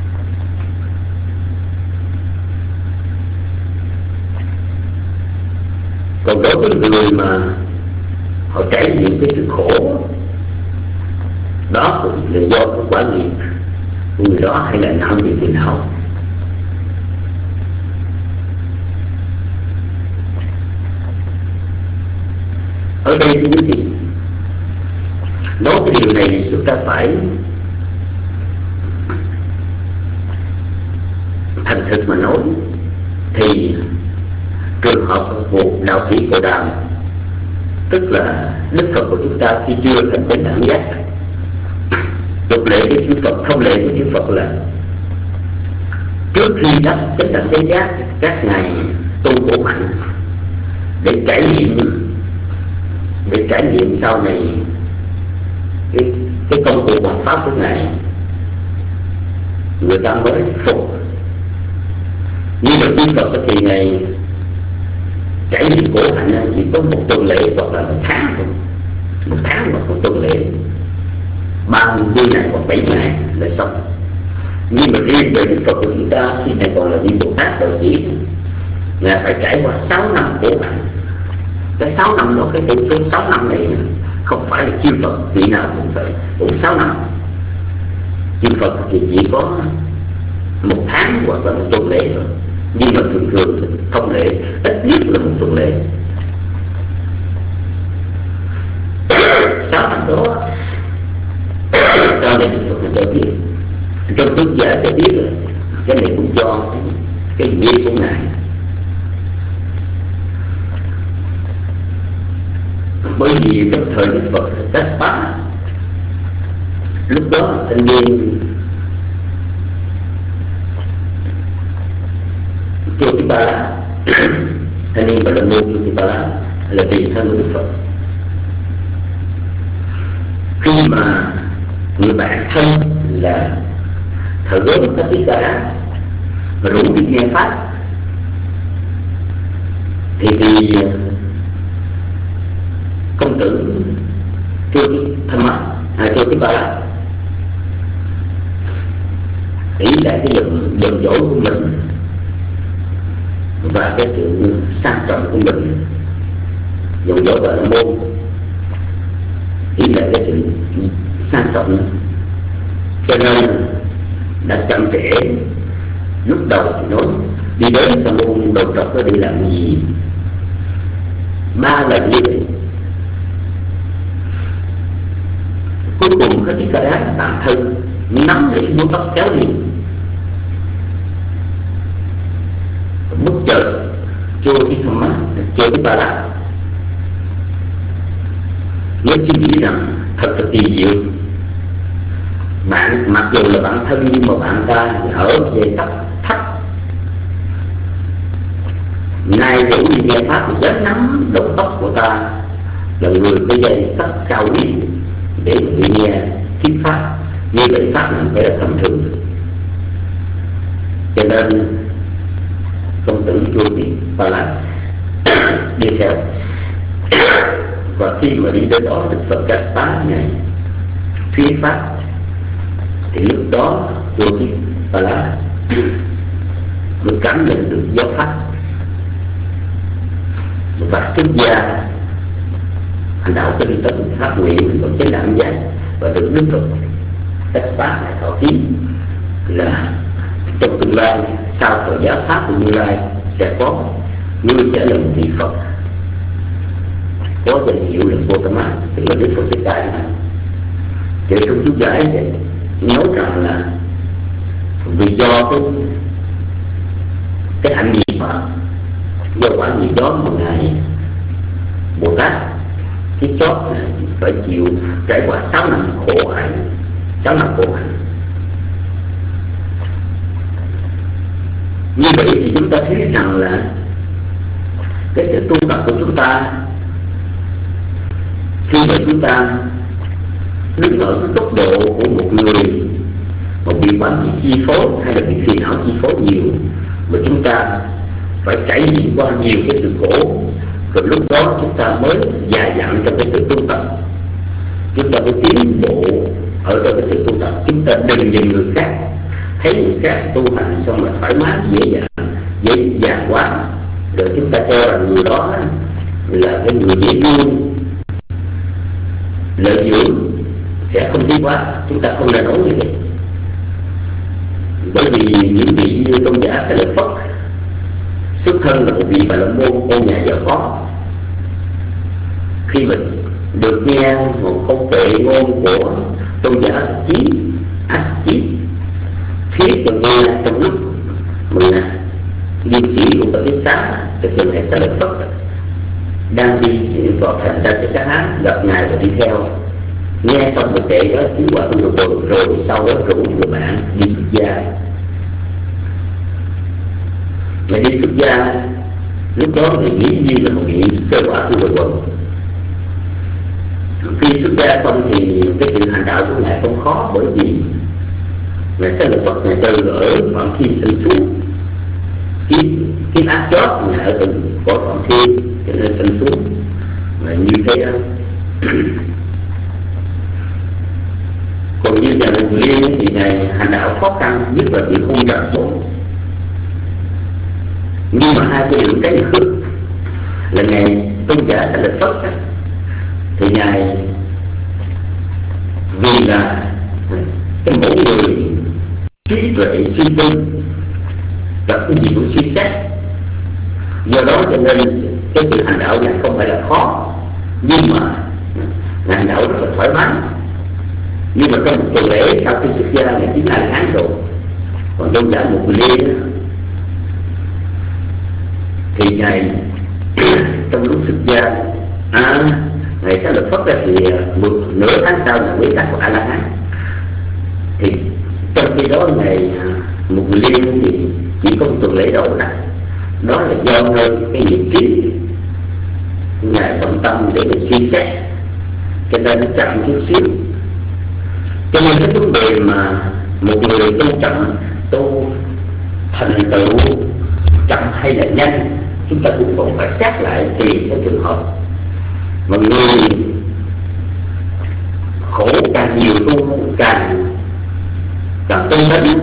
Còn đối với người mà họ trải nghiệm cái sự khổ đó, cũng là do cái quả nghiệp của người đó, hay là não gì phiền não. Ở đây thì quý vị nói cái điều này, chúng ta phải thành thực mà nói. Thì trường hợp một đạo sĩ Cồ Đàm, tức là Đức Phật của chúng ta khi chưa thành chánh đẳng giác, tục lệ của chư Phật, thông lệ của chư Phật là trước khi đắc chánh đẳng chánh giác, các ngài tu khổ hạnh để trải nghiệm, để trải nghiệm sau này cái, cái công cụ bằng pháp của ngài, người ta mới phục. Như là chư Phật thì ngài trải nghiệm khổ hạnh chỉ có một tuần lễ hoặc là một tháng thôi, một tháng hoặc một tuần lễ, ba mươi ngày hoặc bảy ngày là xong. Nhưng mà riêng về Đức Phật của chúng ta khi này còn là vị Bồ Tát đạo sĩ, ngài phải trải qua sáu năm khổ hạnh. Cái sáu năm đó, cái tiểu số sáu năm này không phải là chư Phật vị nào cũng phải cũng sáu năm. Chư Phật thì chỉ có một tháng hoặc là một tuần lễ thôi, nhưng mà thường thường thông lệ ít nhất là một tuần lễ. Sáu năm đó sau này Đức Phật cho biết, trong tướng giả cho biết là cái này cũng do cái nghiệp của ngài. Bởi vì trong thời Đức Phật Tát Bá, lúc đó thanh niên Chô Tí Ba La, thanh niên Bà La Môn Chô Tí Ba La là tùy thân của Đức Phật. Khi mà người bạn thân là thợ gốm có tiếng cả rủ đi nghe pháp, thì thì công tử Chô Tham Mắt hay Chô Tí Ba La ý lại cái dòng dòng dỗ của mình và cái sự sang trọng của mình, dòng dỗ Bà La Môn ý lại cái sự sang trọng, cho nên đã chậm trễ. Lúc đầu thì nói đi đến Sa Môn Đầu Trọc có đi làm gì, ba lần như vậy. Cuối cùng có chiếc ca đá tạm thân nắm lấy búa tóc kéo đi. Bất chợt Chô Tí Tham Mắt, Chô Tí Ba La mới suy nghĩ rằng thật là kỳ diệu, bạn mặc dù là bạn thân nhưng mà bạn ta ở về tóc thấp, nay rủ đi nghe pháp thì dám nắm đầu tóc của ta, là người có dây tóc cao quý để đi nghe thuyết pháp. Như vậy pháp này phải là tầm thường, cho nên công tử Chô Tí Ba La đi theo. Và khi mà đi đến đó Đức Phật Ca Tát này thuyết pháp, thì lúc đó Chô Tí Ba La được cảm nhận được giáo pháp và xuất gia hành đạo tinh tấn phát nguyện và chánh đẳng giác, và được Đức Phật Ca Tát này thọ ký là trong tương lai sau thời giáo pháp của Như Lai sẽ có ngươi sẽ là một vị Phật có danh hiệu là Gautama, tức là Đức Phật Thích Ca. Thì trong chú giải thì nói rằng là vì do cái cái hạnh nghiệp mà do quả nghiệp đó mà ngài Bồ Tát cái chót này phải chịu trải qua sáu năm khổ hạnh, sáu năm khổ hạnh. Như vậy thì chúng ta thấy rằng là cái sự tu tập của chúng ta, khi mà chúng ta đứng ở cái tốc độ của một người mà bị quán bị chi phối hay là bị phiền não chi phối nhiều, mà chúng ta phải trải nghiệm qua nhiều cái sự khổ, rồi lúc đó chúng ta mới dài dặn trong cái sự tu tập, chúng ta mới tiến bộ ở trong cái sự tu tập. Chúng ta đừng nhìn người khác, thấy người khác tu hành xong là thoải mái dễ dàng dễ dàng quá, rồi chúng ta cho rằng người đó là cái người dễ thương, lợi dưỡng, sẽ không tiến quá. Chúng ta không nên nói như vậy, bởi vì những vị như tôn giả Xá Lợi Phất xuất thân là một vị Bà La Môn, con nhà giàu có. Khi mình được nghe một câu kệ ngôn của tôn giả Chí Ách Chí thuyết cho nghe trong lúc mình liên sĩ của Phật Thích Xá, thực sự Ngài Xá Lợi Phất đang đi vào thành ra Ca Hán gặp ngài và đi theo. Nghe xong cái kệ đó chứng quả tu rồi, rồi sau đó rủ người bạn đi xuất gia. Ngài đi xuất gia lúc đó người nghĩ như là một vị sơ quả tu quần. Khi xuất gia xong thì cái sự hành đạo của ngài không khó, bởi vì ngài sẽ lập Phật ngài từ ở Phạm Thiên sinh xuống, kiếp kiếp ác chót ngài ở từ cõi Phạm Thiên cho nên sinh xuống mà như thế đó. Còn như nhà Mục Liên thì ngài hành đạo khó khăn nhất là bị hung trầm xuống. Nhưng mà hai cái điểm cái khước là ngài tôn giả Xá Lợi Phất thì ngài vì là cái mỗi người trí tuệ suy tư gặp cái gì cũng suy xét, do đó cho nên cái sự hành đạo này không phải là khó, nhưng mà hành đạo rất là thoải mái. Nhưng mà trong một tuần lễ sau khi xuất gia này chính là tháng rồi. Còn tôn giả Mục Liên thì ngài trong lúc xuất gia à, ngày Xá Lợi Phất ra thì một nửa tháng sau là mới đạt A La Hán. Thì trong khi đó ngày Mục Liên thì chỉ có một tuần lễ đầu này, đó là do hơn cái nghiệp trí ngài bận tâm để mình suy xét, cho nên nó chậm chút xíu. Cho nên cái vấn đề mà một người tu chậm, tu thành tựu chậm hay là nhanh, chúng ta cũng còn phải xét lại tùy theo trường hợp. Mà người khổ càng nhiều tu càng càng tu đến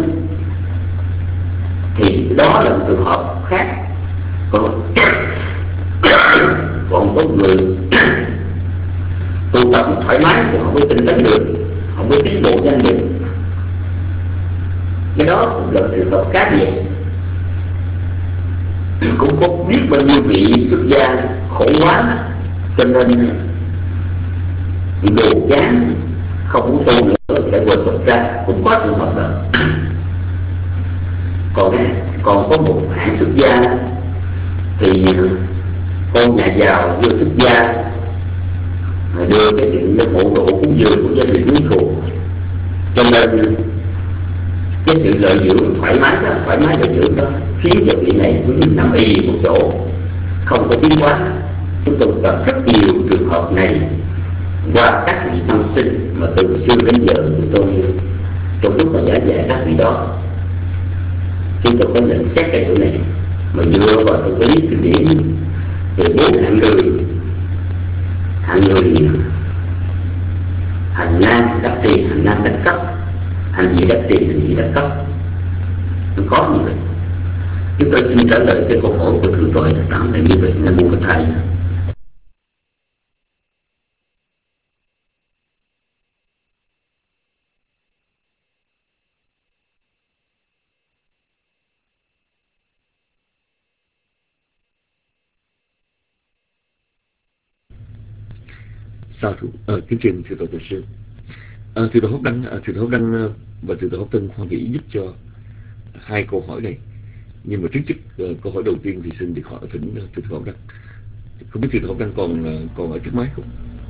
thì đó là một trường hợp khác. Còn còn có người tu tập thoải mái thì họ mới tinh tấn được, họ mới tiến bộ nhanh được. Cái đó cũng là trường hợp khác biệt. Cũng có biết bao nhiêu vị xuất gia khổ quá cho nên đồ chán không muốn tu nữa để quên Phật ra, cũng có trường hợp đó. Còn còn có một hạng xuất gia thì con nhà giàu vô xuất gia đưa cái chuyện cái mộ độ cúng dường của gia đình quý thuộc, cho nên cái sự lợi dưỡng thoải mái đó, thoải mái lợi dưỡng đó khiến cho vị này cứ nằm y một chỗ không có tiến hóa. Chúng tôi gặp rất nhiều trường hợp này qua các vị tăng sinh mà từ xưa đến giờ chúng tôi trong lúc mà giải dạy các vị đó, chúng tôi có nhận xét cái chỗ này mà dựa vào thực lý kinh điển về bốn hạng người. Hạng người hành nam đắc tiền, hành nam đắc cấp, hành gì đắc tiền, hành gì đắc cấp, nó có như vậy. Chúng tôi xin trả lời cái câu hỏi của thượng tọa tạm là như vậy. Nam mô Phật Thầy. Sa thủ, à, kính trình thưa tổ sư, à, thưa tổ Hốc Đăng, à, thưa tổ Hốc Đăng và thưa tổ Hốc Tân khoan vĩ giúp cho hai câu hỏi này. Nhưng mà trước trước uh, câu hỏi đầu tiên thì xin được hỏi thỉnh uh, thưa tổ Hốc Đăng. Không biết thưa tổ Hốc Đăng còn uh, còn ở trước máy không?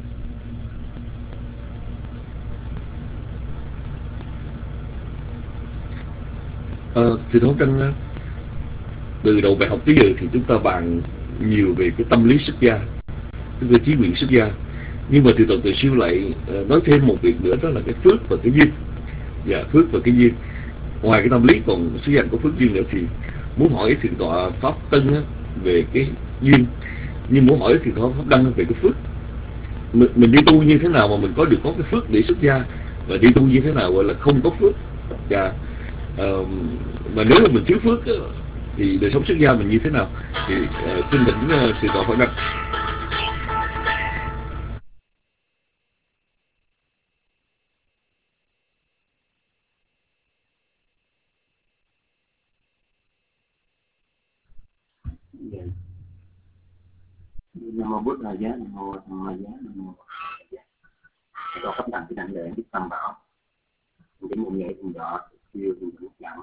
À, thưa tổ Hốc Đăng, uh, từ đầu bài học tới giờ thì chúng ta bàn nhiều về cái tâm lý xuất gia, tức là chí nguyện xuất gia. Nhưng mà từ từ từ siêu lại uh, nói thêm một việc nữa, đó là cái phước và cái duyên. Dạ, phước và cái duyên. Ngoài cái tâm lý còn xuất gia có phước duyên nữa, thì muốn hỏi thượng tọa Pháp Tân á, về cái duyên, nhưng muốn hỏi thượng tọa Pháp Đăng về cái phước. Mình, mình đi tu như thế nào mà mình có được có cái phước để xuất gia, và đi tu như thế nào gọi là không có phước. Dạ, uh, mà nếu mà mình thiếu phước á, thì đời sống xuất gia mình như thế nào? Thì uh, xin thỉnh uh, thượng tọa Pháp Đăng. Nam mô Bụt Đà Giá, Nam mô Tham Ma Giá, Nam mô Giá. Rồi cấp đẳng cái đẳng lệ Đức Tam Bảo. Đến một ngày cùng đó yêu thì rất nặng.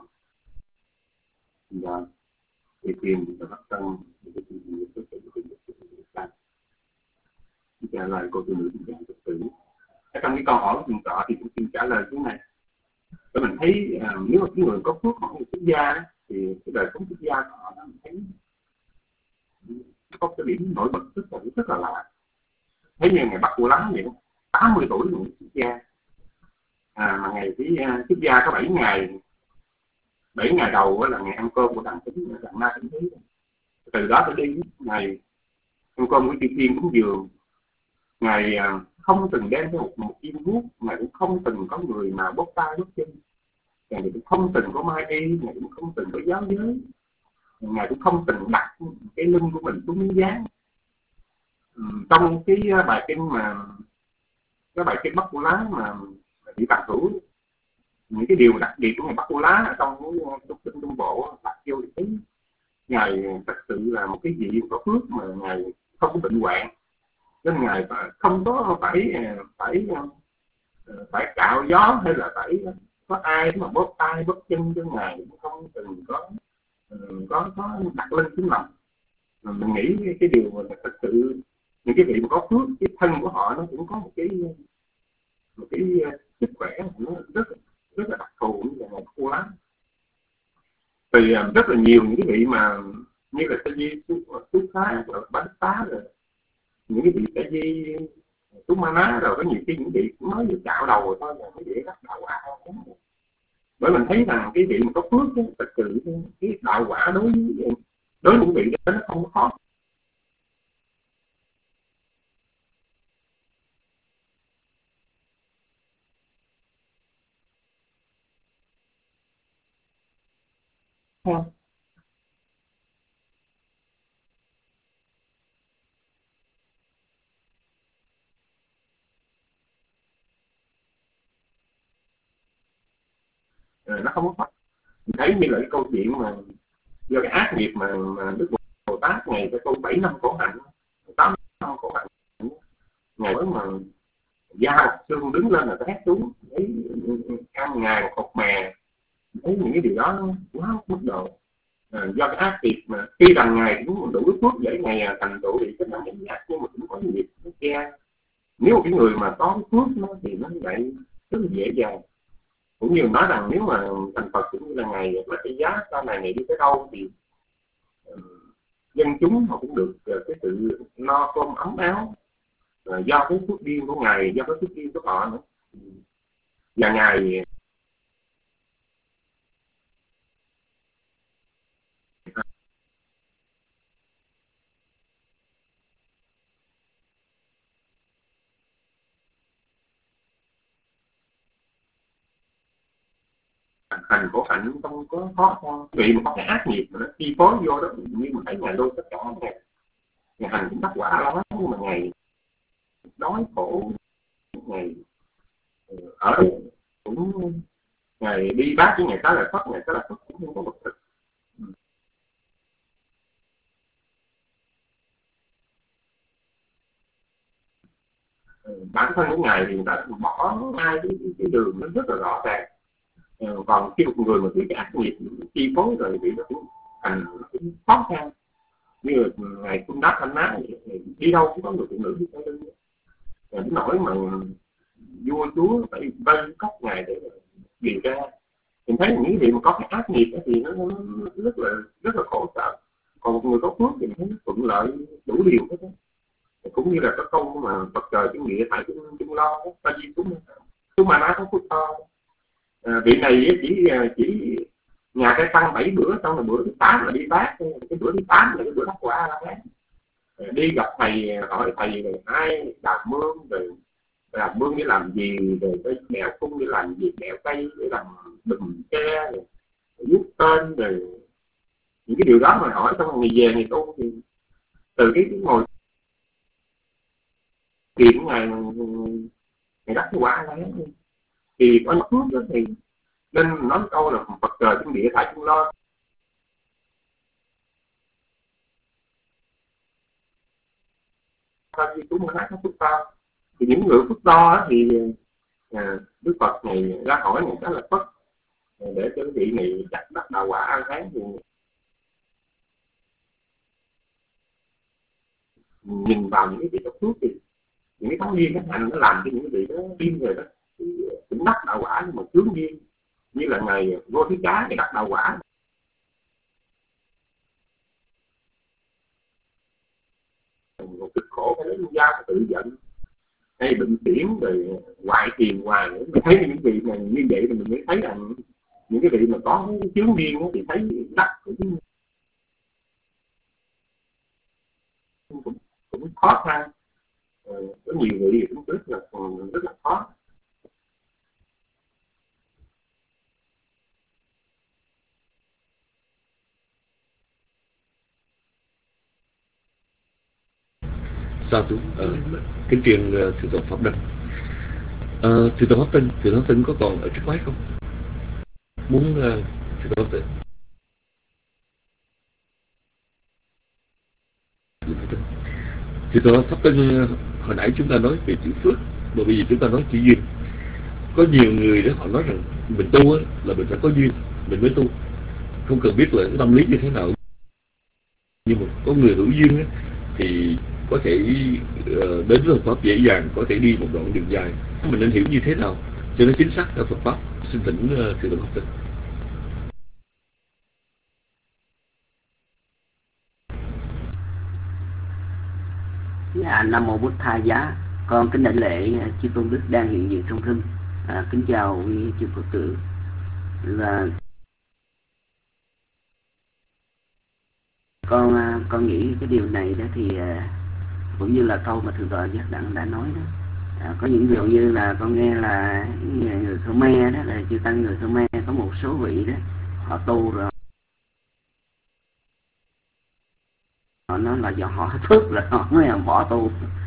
Rồi thì tìm thì bắt tân thì cái gì gì cái cái cái cái cái trả lời cô tu nữ tình trạng thực tử. Trong cái câu hỏi của thượng tọa thì cũng xin trả lời cái này. Để mình thấy uh, nếu mà cái người có phước họ xuất gia thì cái đời sống xuất gia của họ mình thấy có cái điểm nổi bật rất là rất là lạ. Thấy như ngày Bắc Cô Lắm vậy, tám mươi tuổi rồi xuất gia, à, mà ngày cái uh, xuất gia có bảy ngày, bảy ngày đầu là ngày ăn cơm của đàn tính, đàn na tính thế. Từ đó tới đi ngày ăn cơm của chư thiên cúng dường, ngày uh, không từng đem theo một, một chim guốc, ngày cũng không từng có người mà bóp tay bóp chân, ngày cũng không từng có mai y, ngày cũng không từng có giáo giới, Ngài cũng không từng đặt cái lưng của mình xuống miếng dán. Trong cái bài kinh mà cái bài kinh Bắc Cô Lá mà bị tạc thủ, những cái điều đặc biệt của ngày Bắc Cô Lá ở trong cái kinh Trung Bộ đặt vô thì thấy Ngài thật sự là một cái gì có phước mà Ngài không có bệnh hoạn, nên Ngài không có phải phải phải cạo gió hay là phải có ai mà bóp tay bóp chân cho Ngài, cũng không từng có có có đặt lên xuống lòng. Mình nghĩ cái, cái điều mà thật sự những cái vị mà có phước, cái thân của họ nó cũng có một cái một cái sức khỏe nó rất rất là đặc thù như là một cô lắm. Thì rất là nhiều những cái vị mà như là Sa Di Xuất Thái, Bá Tá, rồi những cái vị Sa Di chúng ma ná rồi có nhiều khi những vị mới được cạo đầu rồi thôi là mấy vị đắc đạo quả không. Bởi mình thấy rằng cái vị mà có phước đó, thật sự cái đạo quả đối với đối với những vị đó nó không có khó. Không. Nó không có khó. Mình thấy như là cái câu chuyện mà do cái ác nghiệp mà, mà Đức Bồ Tát ngày phải tu bảy năm khổ hạnh, tám năm khổ hạnh, ngày mới mà da xương đứng lên là tét xuống, thấy ăn ngàn hột mè, thấy những cái điều đó nó quá mức độ. À, do cái ác nghiệp mà khi rằng ngày cũng đủ phước để ngày thành tựu thì cái năng giác, nhưng mà cũng có nghiệp nó che. Nếu một cái người mà có phước nó thì nó lại rất là dễ dàng. Cũng như nói rằng nếu mà thành Phật cũng như là ngày là cái giá sau này ngày đi tới đâu thì uh, dân chúng họ cũng được uh, cái sự no cơm ấm áo, uh, do cái phước duyên của ngài, do cái phước duyên của họ nữa. Và ngài hành khổ hạnh không có khó khăn, vì mà có cái ác nghiệp mà nó chi phối vô đó, như mình thấy ngày đôi tất cả ngày ngày hành cũng đắc quả lắm, nhưng mà ngày đói khổ, ngày ở cũng ngày đi bác với ngày đó là thoát, ngày đó là thoát cũng không có một thực. Bản thân của ngài thì người ta bỏ hai cái, cái đường nó rất là rõ ràng. Còn khi một người mà bị cái ác nghiệp chi phối rồi thì nó cũng thành khó khăn. Như là ngày cũng đáp thanh ná đi đâu cũng có người phụ nữ đi theo lưng, đến nỗi mà vua chúa phải vây cốc ngài để điều tra. Mình thấy những cái gì mà có cái ác nghiệp thì nó, nó rất là rất là khổ sở. Còn một người có phước thì mình thấy thuận lợi đủ điều hết đó. Cũng như là cái câu mà Phật trời trên địa tại chúng chúng lo ta di chúng chúng mà nói có phước to. À, vị này chỉ chỉ nhà cái tăng bảy bữa, xong là bữa thứ tám là đi bác, cái bữa thứ tám là cái bữa đắc quả là đi gặp thầy, hỏi thầy rồi ai đào mương, rồi đào mương để làm gì, rồi cái đèo cung để làm gì, đèo cây để làm đùm tre, rồi viết tên, rồi những cái điều đó mà hỏi xong rồi về ngày tu thì từ cái, cái ngồi chuyện ngày ngày đắc quả là thì có mất phước đó, thì nên nói câu là Phật trời trên địa thải chung lo. Sao như chúng nói có phước to thì những người phước to thì à, Đức Phật này ra hỏi này đó là Phật để cho vị này đắc đắc đạo quả an kháng. Thì nhìn vào những cái vị độc phước thì những cái tấm duyên cái hạnh nó làm cho những cái vị đó tin rồi đó thì cũng đắc đạo quả, nhưng mà chướng duyên như là ngày vô thứ cá thì đắc đạo quả. Một cực khổ phải lấy dao tự giận hay bệnh tiễn rồi hoại tiền hoài nữa. Mình thấy những vị mà như vậy thì mình mới thấy rằng những cái vị mà có cái chướng duyên thì thấy đắc cũng, cũng, cũng khó khăn. Ờ, có nhiều vị cũng rất là rất là khó. Sao tú uh, kính truyền uh, thượng tọa Pháp Đăng. Uh, thượng tọa Pháp Tinh, thượng tọa Pháp Tinh có còn ở trước máy không? Muốn uh, thượng tọa Pháp Tinh. Thượng tọa Pháp Tinh, uh, hồi nãy chúng ta nói về chữ phước, mà bây giờ chúng ta nói chữ duyên. Có nhiều người đó họ nói rằng mình tu á, là mình phải có duyên mình mới tu, không cần biết là cái tâm lý như thế nào. Nhưng mà có người hữu duyên á, thì có thể uh, đến với Phật Pháp dễ dàng, có thể đi một đoạn đường dài. Mình nên hiểu như thế nào cho nó chính xác theo Phật Pháp? Xin thỉnh uh, thượng tọa Pháp Tinh. Dạ, Nam Mô Bụt Tha Giá. Con kính đảnh lễ chư tôn đức đang hiện diện trong rừng. À, kính chào quý chư Phật tử. Và con con nghĩ cái điều này đó thì cũng như là câu mà thượng tọa Giác Đẳng đã nói đó. À, có những điều như là con nghe là người Khmer đó, là chư tăng người Khmer có một số vị đó họ tu rồi họ nói là do họ phước rồi họ mới bỏ tu.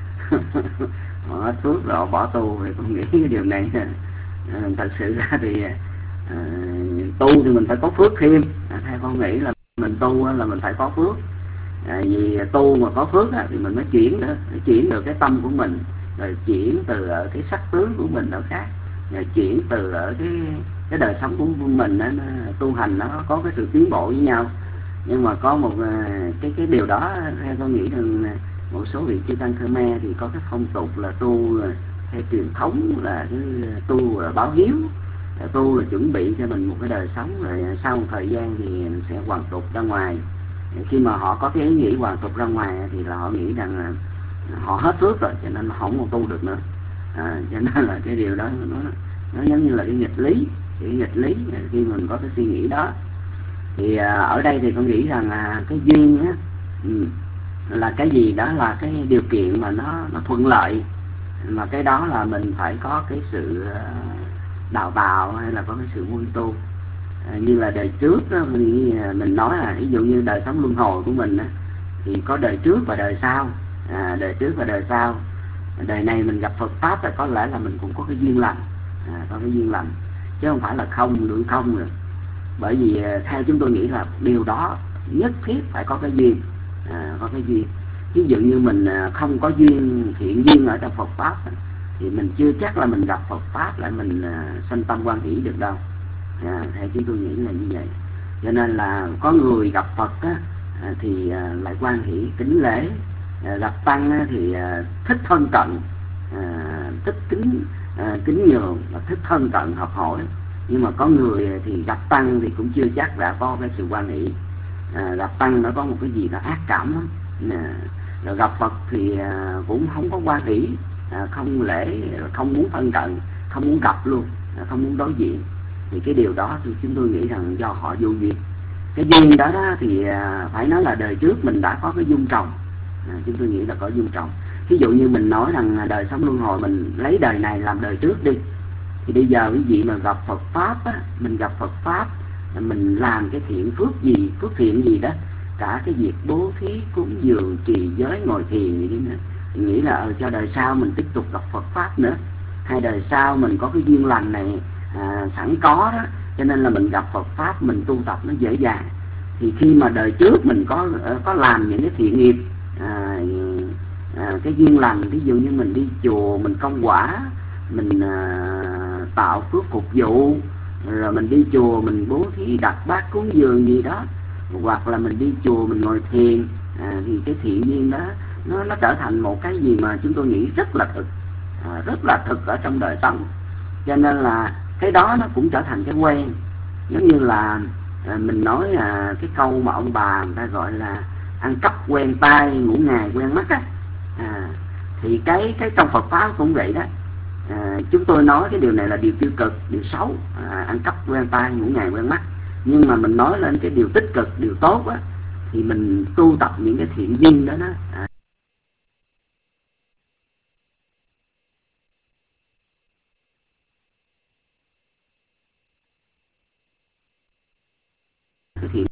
Họ hết phước rồi họ bỏ tu. Thì con nghĩ cái điều này à, thật sự ra thì à, tu thì mình phải có phước thêm. À, theo con nghĩ là mình tu là mình phải có phước. À, vì tu mà có phước á, thì mình mới chuyển được chuyển được cái tâm của mình, rồi chuyển từ ở cái sắc tướng của mình nó khác, rồi chuyển từ ở cái cái đời sống của mình đó, nó, tu hành nó có cái sự tiến bộ với nhau. Nhưng mà có một cái cái điều đó theo tôi nghĩ rằng một số vị chư tăng Khmer thì có cái phong tục là tu theo truyền thống, là cái tu là báo hiếu, là tu là chuẩn bị cho mình một cái đời sống, rồi sau một thời gian thì mình sẽ hoàn tục ra ngoài. Khi mà họ có cái ý nghĩ hoàn tục ra ngoài thì là họ nghĩ rằng là họ hết phước rồi, cho nên họ không còn tu được nữa. À, cho nên là cái điều đó nó nó giống như là cái nghịch lý, cái nghịch lý khi mình có cái suy nghĩ đó. Thì à, ở đây thì con nghĩ rằng là cái duyên á, ừ, là cái gì đó là cái điều kiện mà nó nó thuận lợi, mà cái đó là mình phải có cái sự đào tạo hay là có cái sự muôn tu. À, như là đời trước đó, mình, mình nói là ví dụ như đời sống luân hồi của mình đó, thì có đời trước và đời sau. À, đời trước và đời sau, đời này mình gặp Phật pháp là có lẽ là mình cũng có cái duyên lành, à, có cái duyên lành chứ không phải là không lượng không rồi. Bởi vì theo chúng tôi nghĩ là điều đó nhất thiết phải có cái duyên, à, có cái duyên. Ví dụ như mình không có duyên thiện duyên ở trong Phật pháp thì mình chưa chắc là mình gặp Phật pháp lại mình sanh tâm hoan hỷ được đâu. À, theo chúng tôi nghĩ là như vậy. Cho nên là có người gặp Phật á, thì lại hoan hỷ kính lễ, gặp tăng á, thì thích thân cận, thích kính kính nhường, thích thân cận học hỏi. Nhưng mà có người thì gặp tăng thì cũng chưa chắc đã có cái sự hoan hỷ. À, gặp tăng nó có một cái gì đó ác cảm lắm. À, rồi gặp Phật thì à, cũng không có hoan hỷ, à, không lễ, không muốn thân cận, không muốn gặp luôn, à, không muốn đối diện. Thì cái điều đó thì chúng tôi nghĩ rằng do họ vô duyên. Cái duyên đó, đó thì à, phải nói là đời trước mình đã có cái dung trồng, à, chúng tôi nghĩ là có dung trồng. Ví dụ như mình nói rằng đời sống luân hồi mình lấy đời này làm đời trước đi, thì bây giờ quý vị mà gặp Phật pháp á, mình gặp Phật pháp, mình làm cái thiện phước gì, phước thiện gì đó, cả cái việc bố thí, cúng dường, trì giới, ngồi thiền gì đó, mình nghĩ là ở cho đời sau mình tiếp tục gặp Phật pháp nữa, hay đời sau mình có cái duyên lành này à, sẵn có đó, cho nên là mình gặp Phật pháp, mình tu tập nó dễ dàng. Thì khi mà đời trước mình có có làm những cái thiện nghiệp, à, à, cái duyên lành, ví dụ như mình đi chùa, mình công quả, mình à, tạo phước phục vụ, rồi mình đi chùa mình bố thí đặt bát cúng dường gì đó, hoặc là mình đi chùa mình ngồi thiền, à, thì cái thiện duyên đó nó nó trở thành một cái gì mà chúng tôi nghĩ rất là thực, à, rất là thực ở trong đời sống. Cho nên là cái đó nó cũng trở thành cái quen. Giống như là à, mình nói là cái câu mà ông bà người ta gọi là ăn cắp quen tai, ngủ ngày quen mắt á, à, thì cái cái trong Phật pháp cũng vậy đó. À, chúng tôi nói cái điều này là điều tiêu cực, điều xấu, à, ăn cắp quen tai, ngủ ngày quen mắt. Nhưng mà mình nói lên cái điều tích cực, điều tốt á, thì mình tu tập những cái thiện duyên đó đó, à, cái thiện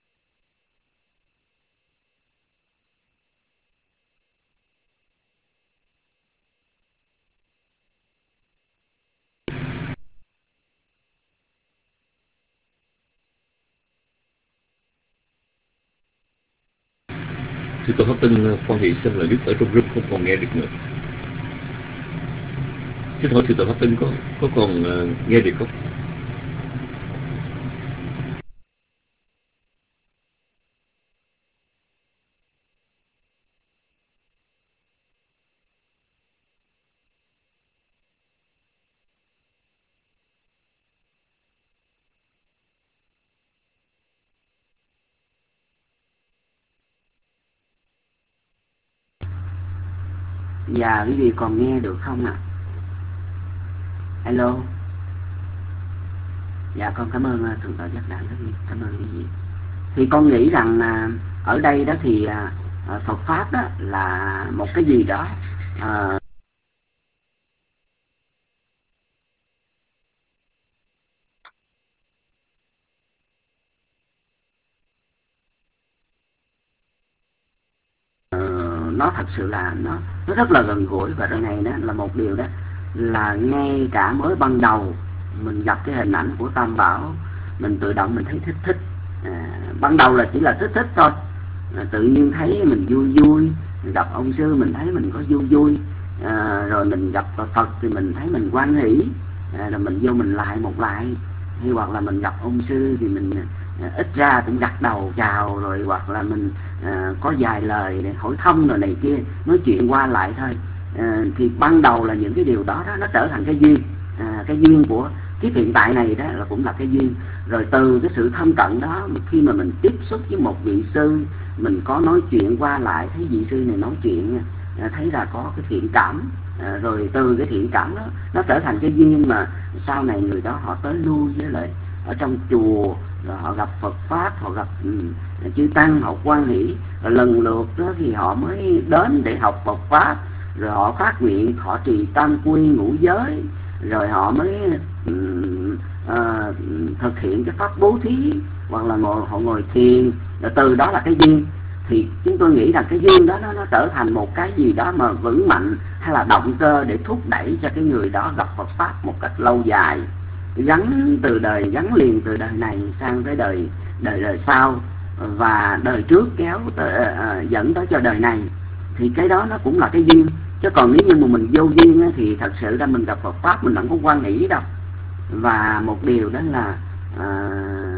Sư Tổ Pháp Tinh quan hệ xem là Đức ở trong group không còn nghe được nữa. Xin hỏi Sư Tổ Pháp Tinh có có còn uh, nghe được không? Dạ quý vị còn nghe được không ạ? Hello. Dạ con cảm ơn Thượng tọa Giác Đản rất nhiều, cảm ơn quý vị. Thì con nghĩ rằng à, ở đây đó thì à, Phật pháp đó là một cái gì đó à, nó thật sự là nó nó rất là gần gũi. Và đây này đó là một điều đó là ngay cả mới ban đầu mình gặp cái hình ảnh của Tam Bảo, mình tự động mình thấy thích thích. À, ban đầu là chỉ là thích thích thôi, à, tự nhiên thấy mình vui vui, mình gặp ông sư mình thấy mình có vui vui, à, rồi mình gặp Phật thì mình thấy mình hoan hỷ, à, rồi mình vô mình lại một lại, hay hoặc là mình gặp ông sư thì mình à, ít ra cũng gật đầu chào, rồi hoặc là mình à, có vài lời để hỏi thăm rồi này kia, nói chuyện qua lại thôi. À, thì ban đầu là những cái điều đó, đó nó trở thành cái duyên, à, cái duyên của kiếp hiện tại này đó là cũng là cái duyên. Rồi từ cái sự thân cận đó, khi mà mình tiếp xúc với một vị sư, mình có nói chuyện qua lại, thấy vị sư này nói chuyện à, thấy là có cái thiện cảm, à, rồi từ cái thiện cảm đó nó trở thành cái duyên mà sau này người đó họ tới lui với lại ở trong chùa, rồi họ gặp Phật pháp, họ gặp um, chư tăng, họ hoan hỷ, rồi lần lượt đó thì họ mới đến để học Phật pháp, rồi họ phát nguyện họ trì tam quy ngũ giới, rồi họ mới um, uh, thực hiện cái pháp bố thí, hoặc là ngồi họ ngồi thiền, rồi từ đó là cái duyên. Thì chúng tôi nghĩ rằng cái duyên đó nó, nó trở thành một cái gì đó mà vững mạnh, hay là động cơ để thúc đẩy cho cái người đó gặp Phật pháp một cách lâu dài, gắn từ đời gắn liền từ đời này sang tới đời đời đời sau, và đời trước kéo tới, uh, dẫn tới cho đời này. Thì cái đó nó cũng là cái duyên. Chứ còn nếu như mà mình vô duyên á, thì thật sự ra mình gặp Phật pháp mình không có quan nghĩ đâu. Và một điều đó là à,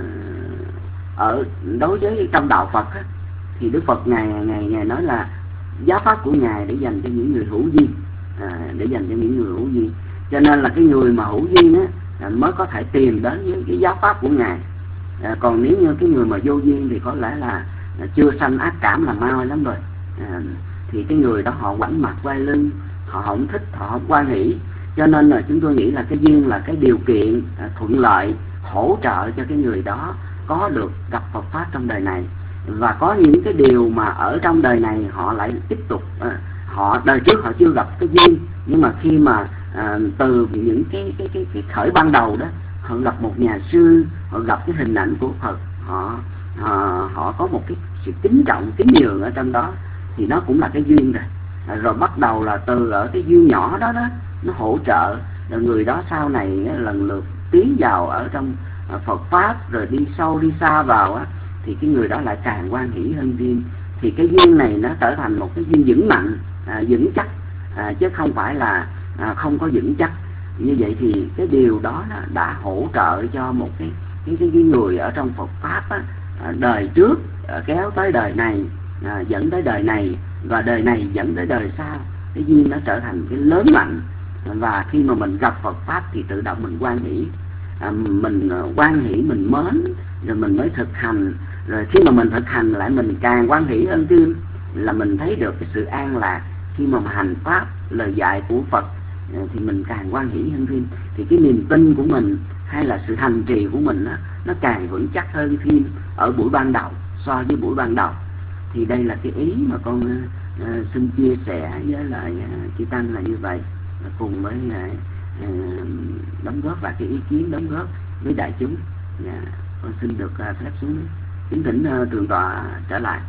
ở đối với trong đạo Phật á, thì Đức Phật ngài ngài ngài nói là giáo pháp của ngài để dành cho những người hữu duyên, à, để dành cho những người hữu duyên. Cho nên là cái người mà hữu duyên á mới có thể tìm đến với cái giáo pháp của ngài. À, còn nếu như cái người mà vô duyên thì có lẽ là chưa sanh ác cảm là mau lắm rồi. À, thì cái người đó họ ngoảnh mặt quay lưng, họ không thích, họ không quan hỷ. Cho nên là chúng tôi nghĩ là cái duyên là cái điều kiện à, thuận lợi hỗ trợ cho cái người đó có được gặp Phật pháp trong đời này. Và có những cái điều mà ở trong đời này họ lại tiếp tục à, họ đời trước họ chưa gặp cái duyên, nhưng mà khi mà à, từ những cái, cái cái cái khởi ban đầu đó, họ gặp một nhà sư, họ gặp cái hình ảnh của Phật, họ họ, họ có một cái sự kính trọng kính nhường ở trong đó, thì nó cũng là cái duyên rồi. À, rồi bắt đầu là từ ở cái duyên nhỏ đó đó nó hỗ trợ, rồi người đó sau này lần lượt tiến vào ở trong Phật pháp, rồi đi sâu đi xa vào á, thì cái người đó lại càng hoan hỷ hơn duyên. Thì cái duyên này nó trở thành một cái duyên vững mạnh, à, vững chắc, à, chứ không phải là à, không có vững chắc. Như vậy thì cái điều đó đã hỗ trợ cho một cái cái cái, cái người ở trong Phật pháp á, à, đời trước à, kéo tới đời này, à, dẫn tới đời này, và đời này dẫn tới đời sau. Cái duyên nó trở thành cái lớn mạnh, và khi mà mình gặp Phật pháp thì tự động mình hoan hỷ, à, mình hoan hỷ mình mến, rồi mình mới thực hành. Rồi khi mà mình thực hành lại mình càng hoan hỷ hơn thêm, là mình thấy được cái sự an lạc. Khi mà hành pháp lời dạy của Phật thì mình càng hoan hỷ hơn thêm, thì cái niềm tin của mình hay là sự hành trì của mình đó, nó càng vững chắc hơn thêm ở buổi ban đầu so với buổi ban đầu. Thì đây là cái ý mà con uh, xin chia sẻ với lại uh, chư Tăng là như vậy, cùng với uh, uh, đóng góp và cái ý kiến đóng góp với đại chúng. Yeah. Con xin được uh, phép xuống kính thỉnh uh, Thượng tọa trở lại.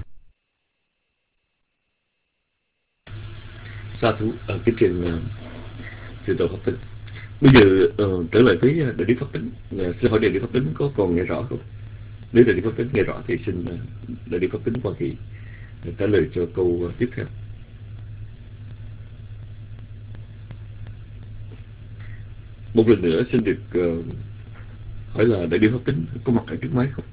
Sa thú ở cái trường uh, Thượng tọa Pháp Tấn. Bây giờ uh, trở lại với Đại Đức Pháp Tấn. Uh, xin hỏi Đại Đức Pháp Tấn có còn nghe rõ không? Nếu Đại Đức Pháp Tấn nghe rõ thì xin uh, Đại Đức Pháp Tấn Hoa Kỳ trả lời cho câu uh, tiếp theo. Một lần nữa xin được uh, hỏi là Đại Đức Pháp Tấn có mặt ở trước máy không?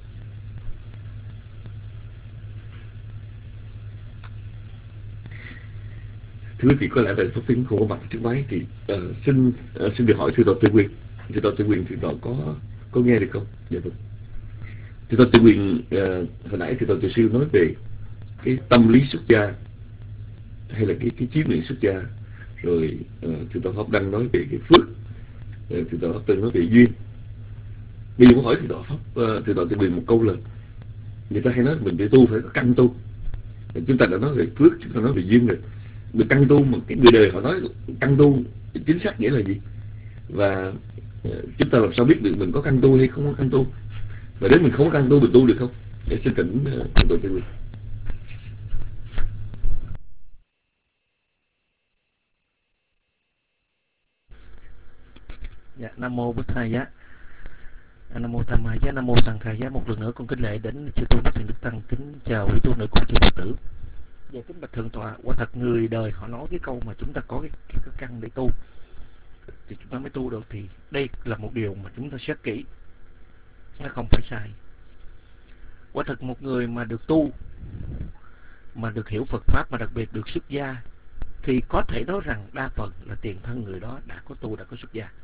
Thưa quý vị, có lẽ Đại Đức Pháp Tấn không có mặt ở trước máy thì uh, xin uh, xin được hỏi Thưa Tọa Tư Nguyên. Thưa Tọa Tư Nguyên, Thưa Tọa có có nghe được không? Dạ vâng. Thưa Tọa Tư Nguyên, uh, hồi nãy Thưa Tọa Từ Siêu nói về cái tâm lý xuất gia hay là cái cái chí nguyện xuất gia. Rồi uh, Thượng tọa Pháp đang nói về cái phước, uh, Thượng tọa Pháp từng nói về duyên. Bây giờ muốn hỏi Thượng tọa Pháp, uh, Thượng tọa tự bình một câu là người ta hay nói mình phải tu phải có căn tu. Chúng ta đã nói về phước, chúng ta nói về duyên rồi. Mình căn tu mà cái người đời họ nói căn tu chính xác nghĩa là gì? Và uh, chúng ta làm sao biết được mình có căn tu hay không có căn tu? Và nếu mình không có căn tu mình tu được không? Để xin tỉnh uh, Thượng tọa Tự Bình. Dạ, Nam mô Bụt Thầy Giá, Nam mô Tham Mai Giá, Nam mô Sằng Thầy Giá. Một lần nữa con kính lễ đến chư tôn đức Đức Tăng, kính chào quý tu nữ cùng chư Phật tử. Dạ, kính bạch thượng tọa, quả thật người đời họ nói cái câu mà chúng ta có cái, cái, cái căn để tu thì chúng ta mới tu được, thì đây là một điều mà chúng ta xét kỹ, nó không phải sai. Quả thật một người mà được tu, mà được hiểu Phật pháp, mà đặc biệt được xuất gia, thì có thể nói rằng đa phần là tiền thân người đó đã có tu, đã có xuất gia.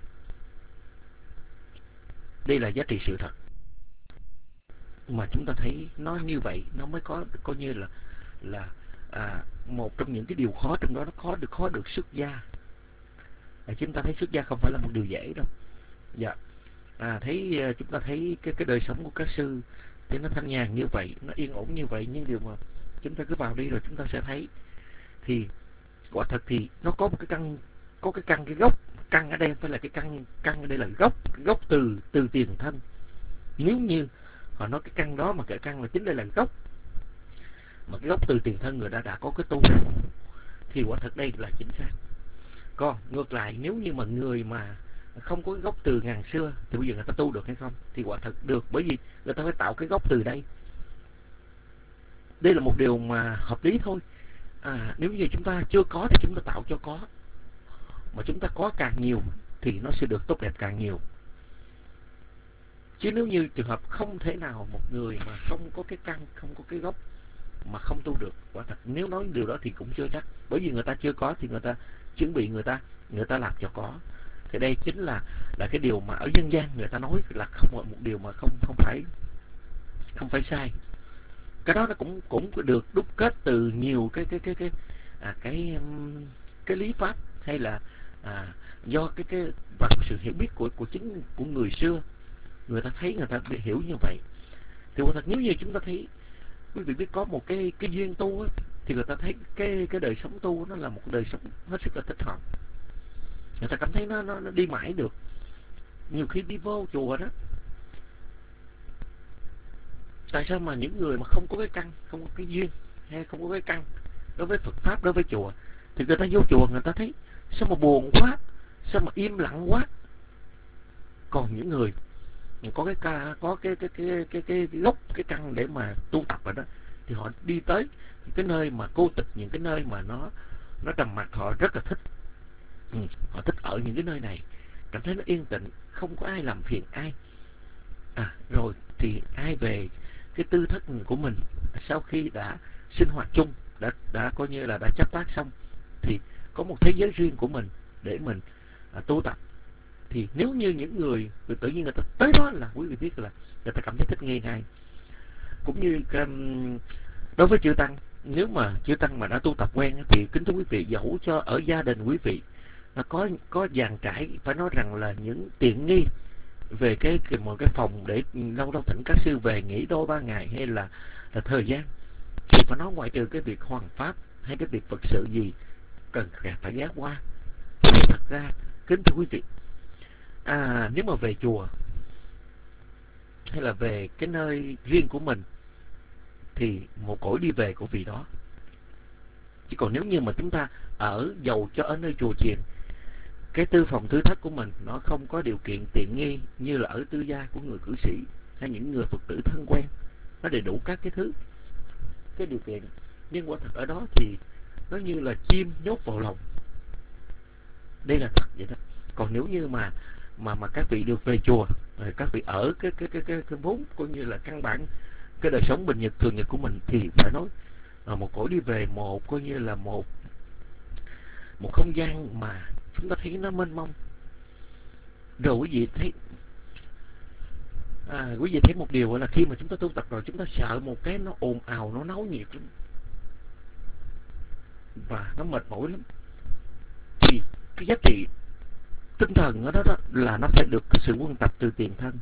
Đây là giá trị sự thật mà chúng ta thấy nó như vậy, nó mới có coi như là là à, một trong những cái điều khó trong đó, nó khó được khó được xuất gia. À, chúng ta thấy xuất gia không phải là một điều dễ đâu. Dạ. À, thấy chúng ta thấy cái cái đời sống của các sư thì nó thanh nhàn như vậy, nó yên ổn như vậy, nhưng điều mà chúng ta cứ vào đi rồi chúng ta sẽ thấy thì quả thật thì nó có một cái căn, có cái căn cái gốc. Căn ở đây không phải là cái căn, căn ở đây là gốc, gốc từ từ tiền thân. Nếu như họ nói cái căn đó mà cái căn là chính đây là gốc, mà cái gốc từ tiền thân người ta đã có cái tu, thì quả thật đây là chính xác. Còn ngược lại, nếu như mà người mà không có cái gốc từ ngàn xưa thì bây giờ người ta tu được hay không? Thì quả thật được, bởi vì người ta phải tạo cái gốc từ đây. Đây là một điều mà hợp lý thôi. À, nếu như chúng ta chưa có thì chúng ta tạo cho có, mà chúng ta có càng nhiều thì nó sẽ được tốt đẹp càng nhiều. Chứ nếu như trường hợp không thể nào một người mà không có cái căn, không có cái gốc mà không tu được, quả thật nếu nói điều đó thì cũng chưa chắc. Bởi vì người ta chưa có thì người ta chuẩn bị, người ta người ta làm cho có. Thì đây chính là là cái điều mà ở dân gian người ta nói là không một điều mà không không phải không phải sai. Cái đó nó cũng cũng được đúc kết từ nhiều cái cái cái cái à, cái cái lý pháp, hay là à, do cái cái và sự hiểu biết của của chính của người xưa, người ta thấy, người ta hiểu như vậy. Thì quả thật nếu như chúng ta thấy, quý vị biết có một cái cái duyên tu á, thì người ta thấy cái cái đời sống tu nó là một đời sống hết sức là thích hợp. Người ta cảm thấy nó nó, nó đi mãi được. Nhiều khi đi vô chùa đó, tại sao mà những người mà không có cái căn, không có cái duyên, hay không có cái căn đối với Phật pháp, đối với chùa, thì người ta vô chùa người ta thấy sao mà buồn quá, sao mà im lặng quá. Còn những người có cái ca, có cái cái cái cái cái gốc, cái căn để mà tu tập rồi đó, thì họ đi tới những cái nơi mà cô tịch, những cái nơi mà nó nó trầm mặc, họ rất là thích. Ừ, họ thích ở những cái nơi này, cảm thấy nó yên tĩnh, không có ai làm phiền ai. À, rồi thì ai về cái tư thất của mình, sau khi đã sinh hoạt chung, đã đã coi như là đã chấp tác xong, thì có một thế giới riêng của mình để mình à, tu tập. Thì nếu như những người, người tự nhiên người ta tới đó là quý vị biết là người ta cảm thấy thích nghi ngay. Cũng như um, đối với chư tăng, nếu mà chư tăng mà đã tu tập quen thì kính thưa quý vị, dẫu cho ở gia đình quý vị nó có có dàn trải, phải nói rằng là những tiện nghi về cái, cái một cái phòng để lâu lâu thỉnh các sư về nghỉ đôi ba ngày, hay là, là thời gian, thì phải nói ngoại trừ cái việc hoàn pháp hay cái việc Phật sự gì cần phải ghé qua. Thì thật ra kính thưa quý vị, à, nếu mà về chùa hay là về cái nơi riêng của mình thì một cõi đi về của vị đó. Chứ còn nếu như mà chúng ta ở dầu cho ở nơi chùa chiền, cái tư phòng tư thất của mình nó không có điều kiện tiện nghi như là ở tư gia của người cư sĩ hay những người Phật tử thân quen, nó đầy đủ các cái thứ, cái điều kiện, nhưng quả thật ở đó thì nó như là chim nhốt vào lòng. Đây là thật vậy đó. Còn nếu như mà mà mà các vị được về chùa, rồi các vị ở cái cái cái cái, cái vốn coi như là căn bản cái đời sống bình nhật thường nhật của mình, thì phải nói à, một cõi đi về, một coi như là một một không gian mà chúng ta thấy nó mênh mông. Rồi quý vị thấy à, quý vị thấy một điều là khi mà chúng ta tu tập rồi, chúng ta sợ một cái nó ồn ào, nó náo nhiệt lắm. và nó mệt mỏi lắm, thì cái giá trị tinh thần ở đó, đó là nó phải được sự quân tập từ tiền thân.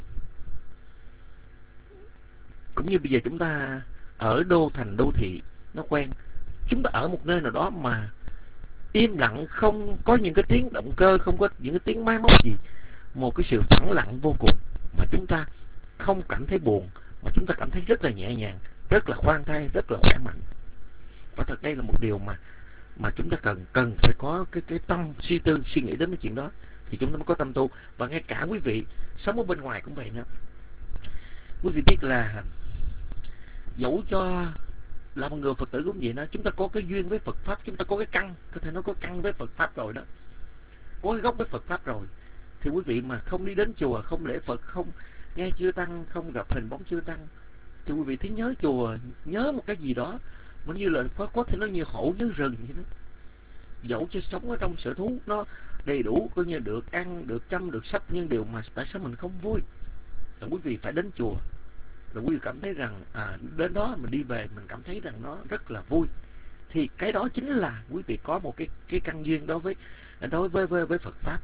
Cũng như bây giờ chúng ta ở đô thành đô thị nó quen, chúng ta ở một nơi nào đó mà im lặng, không có những cái tiếng động cơ, không có những cái tiếng máy móc gì, một cái sự phẳng lặng vô cùng, mà chúng ta không cảm thấy buồn, mà chúng ta cảm thấy rất là nhẹ nhàng, rất là khoan thai, rất là khỏe mạnh. Và thật đây là một điều mà mà chúng ta cần cần phải có cái cái tâm suy tư, suy nghĩ đến cái chuyện đó, thì chúng ta mới có tâm tu. Và ngay cả quý vị sống ở bên ngoài cũng vậy nữa. Quý vị biết là dẫu cho là một người Phật tử cũng vậy đó, chúng ta có cái duyên với Phật Pháp, chúng ta có cái căn, có thể nói có căn với Phật Pháp rồi đó, có cái gốc với Phật Pháp rồi, thì quý vị mà không đi đến chùa, không lễ Phật, không nghe chư Tăng, không gặp hình bóng chư Tăng, thì quý vị thấy nhớ chùa, nhớ một cái gì đó, mà như là có, có thể nó như hổ nhớ rừng vậy đó. Dẫu cho sống ở trong sở thú nó đầy đủ, coi như được ăn, được chăm, được sắp, nhưng điều mà tại sao mình không vui là quý vị phải đến chùa, là quý vị cảm thấy rằng à, đến đó mình đi về mình cảm thấy rằng nó rất là vui, thì cái đó chính là quý vị có một cái cái căn duyên đối với đối với với, với Phật Pháp.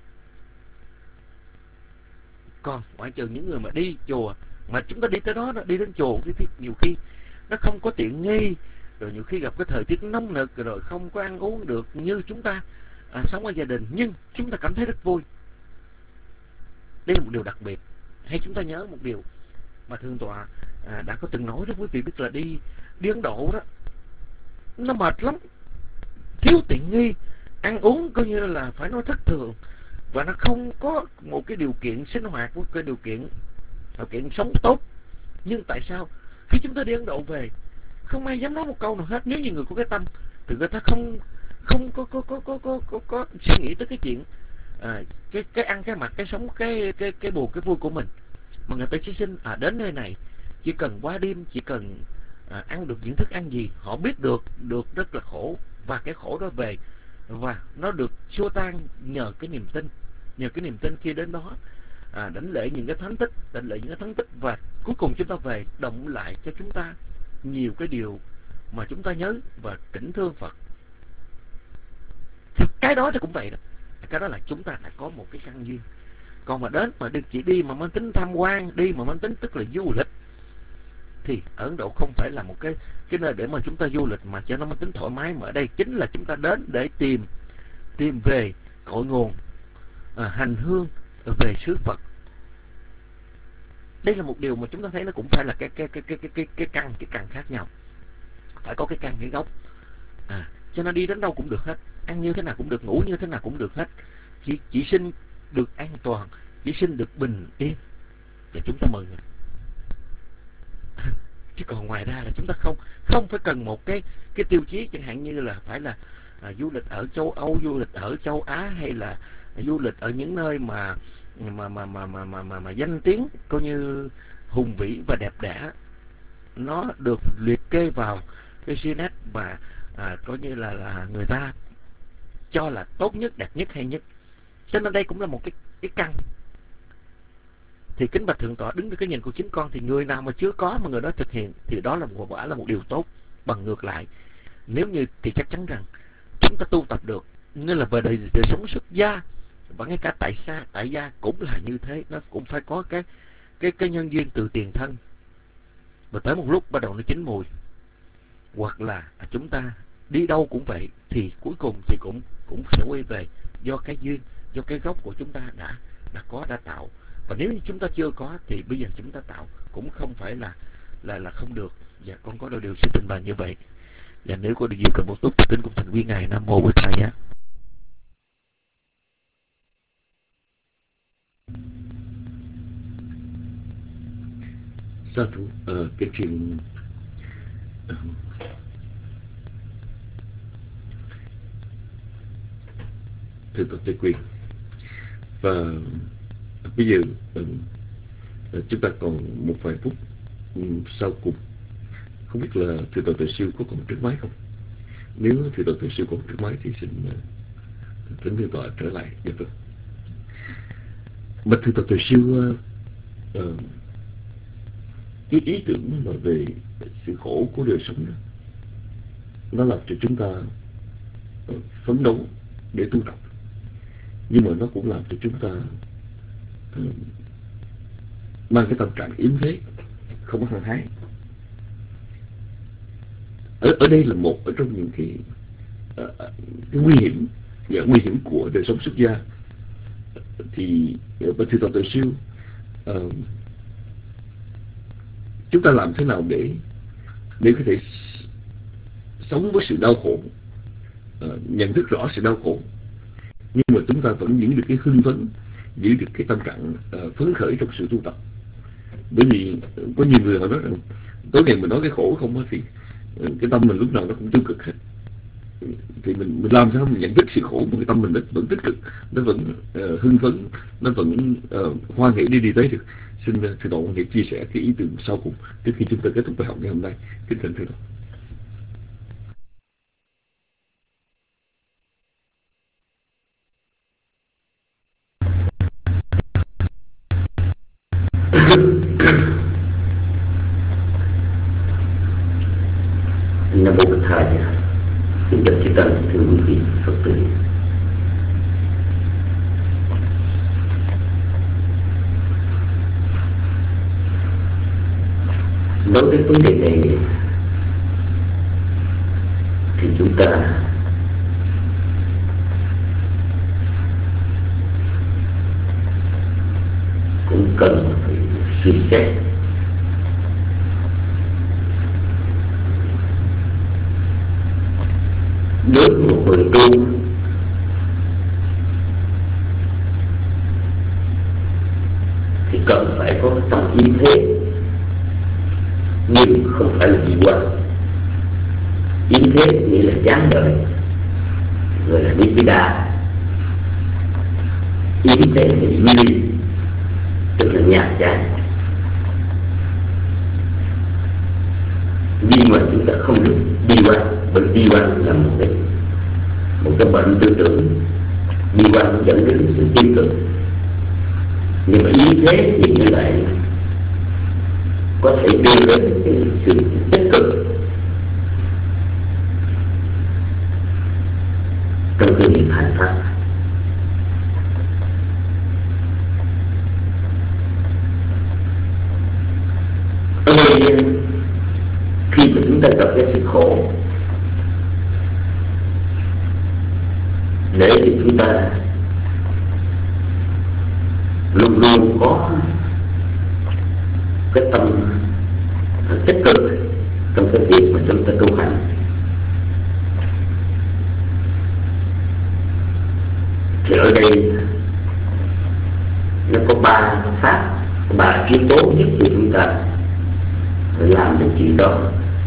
Còn ngoại trừ những người mà đi chùa, mà chúng ta đi tới đó, đi đến chùa thì nhiều khi nó không có tiện nghi, rồi nhiều khi gặp cái thời tiết nóng nực, rồi không có ăn uống được như chúng ta à, sống ở gia đình, nhưng chúng ta cảm thấy rất vui. Đây là một điều đặc biệt. Hay chúng ta nhớ một điều mà Thượng Tọa à, đã có từng nói đó quý vị biết, là đi đi Ấn Độ đó, nó mệt lắm, thiếu tiện nghi, ăn uống coi như là phải nói thất thường, và nó không có một cái điều kiện sinh hoạt, một cái điều kiện điều kiện sống tốt. Nhưng tại sao khi chúng ta đi Ấn Độ về, không ai dám nói một câu nào hết? Nếu như người có cái tâm thì người ta không không có có có có có có, có suy nghĩ tới cái chuyện à, cái cái ăn cái mặc cái sống cái cái cái buồn cái vui của mình, mà người ta chỉ xin à, đến nơi này chỉ cần qua đêm, chỉ cần à, ăn được những thức ăn gì họ biết được được rất là khổ, và cái khổ đó về và nó được xua tan nhờ cái niềm tin, nhờ cái niềm tin khi đến đó à, đảnh lễ những cái thánh tích, đảnh lễ những cái thánh tích, và cuối cùng chúng ta về động lại cho chúng ta nhiều cái điều mà chúng ta nhớ và kính thương Phật. Thì cái đó thì cũng vậy đó, cái đó là chúng ta đã có một cái căn duyên. Còn mà đến mà được chỉ đi mà mang tính tham quan, đi mà mang tính tức là du lịch, thì ở Ấn Độ không phải là một cái cái nơi để mà chúng ta du lịch mà cho nó mang tính thoải mái, mà ở đây chính là chúng ta đến để tìm tìm về cội nguồn, à, hành hương về xứ Phật. Đây là một điều mà chúng ta thấy nó cũng phải là cái cái cái cái cái cái cái căn cái căn khác nhau, phải có cái căn cái gốc. À, cho nên đi đến đâu cũng được hết, ăn như thế nào cũng được, ngủ như thế nào cũng được hết, chỉ chỉ xin được an toàn, chỉ xin được bình yên để chúng ta mừng. Chứ còn ngoài ra là chúng ta không không phải cần một cái cái tiêu chí, chẳng hạn như là phải là à, du lịch ở châu Âu, du lịch ở châu Á, hay là du lịch ở những nơi mà mà mà mà mà mà mà, mà danh tiếng coi như hùng vĩ và đẹp đẽ, nó được liệt kê vào cái Guinness và à, coi như là là người ta cho là tốt nhất, đẹp nhất, hay nhất. Cho nên đây cũng là một cái cái căn. Thì kính bạch Thượng Tọa, đứng với cái nhìn của chính con, thì người nào mà chưa có mà người đó thực hiện thì đó là một quả là một điều tốt. Bằng ngược lại, nếu như thì chắc chắn rằng chúng ta tu tập được, nên là về đời, đời sống xuất gia và ngay cả tại xa tại gia cũng là như thế, nó cũng phải có cái cái cái nhân duyên từ tiền thân, và tới một lúc bắt đầu nó chín mùi. Hoặc là chúng ta đi đâu cũng vậy, thì cuối cùng thì cũng cũng sẽ quay về do cái duyên, do cái gốc của chúng ta đã đã có, đã tạo. Và nếu như chúng ta chưa có thì bây giờ chúng ta tạo cũng không phải là là là không được. Và con có đôi điều xin trình bày như vậy. Và nếu có điều gì cần một túc kính cùng thành viên ngài Nam Mô Bổn Thầy Giá. Sa thú ờ, cái chuyện ờ, Thượng tọa Tây Quyền. Và bây giờ ờ, chúng ta còn một vài phút um, sau cùng. Không biết là Thượng tọa Tuệ Siêu có còn trước máy không? Nếu Thượng tọa Tuệ Siêu còn trước máy thì xin uh, thỉnh Thượng tọa trở lại. Dạ vâng. Bạch Thượng tọa Tuệ Siêu, uh, uh, cái ý tưởng mà về sự khổ của đời sống đó, nó làm cho chúng ta phấn đấu để tu tập, nhưng mà nó cũng làm cho chúng ta uh, mang cái tâm trạng yếu thế, không có hăng hái. Ở ở đây là một ở trong những cái, uh, cái nguy hiểm, và nguy hiểm của đời sống xuất gia. Thì và thưa Toàn Tuệ Siêu, uh, chúng ta làm thế nào để để có thể sống với sự đau khổ, uh, nhận thức rõ sự đau khổ, nhưng mà chúng ta vẫn giữ được cái hưng phấn, giữ được cái tâm trạng uh, phấn khởi trong sự tu tập. Bởi vì có nhiều người họ nói rằng tối ngày mình nói cái khổ không á, thì uh, cái tâm mình lúc nào nó cũng tiêu cực hết. Thì mình, mình làm sao mình nhận thức sự khổ mà cái tâm mình nó vẫn tích cực, nó vẫn uh, hưng phấn, nó vẫn uh, hoan hỷ đi đi tới được. Xin uh, thưa Toàn Nghĩa chia sẻ cái ý tưởng sau cùng trước khi chúng ta kết thúc bài học ngày hôm nay. Kính thưa thưa Toàn. Nam Mô Bổn Thầy. Kính chào chư tăng, thưa quý vị Phật tử. Đối với vấn đề này thì chúng ta cũng cần phải suy xét đối với một người tu thì cần phải có tâm yên thế, nhưng không phải là dị quan. Yên thế nghĩa là chán đời, gọi là Nibbida. Yên thế là Nili, tức là nhạt chán. Nhưng mà chúng ta không được bi quan, bởi bi quan là một cái một cái bệnh tư tưởng. Bi quan dẫn đến sự tiêu cực, nhưng mà ý thế thì như lại có thể đưa đến cái sự tích cực trong cái việc hành pháp. Ở đây khi mà chúng ta gặp cái sự khổ, để thì chúng ta luôn luôn có cái tâm tích cực trong cái việc mà chúng ta tu hành. Thì ở đây nó có ba pháp, ba yếu tố giúp cho chúng ta làm được chuyện đó.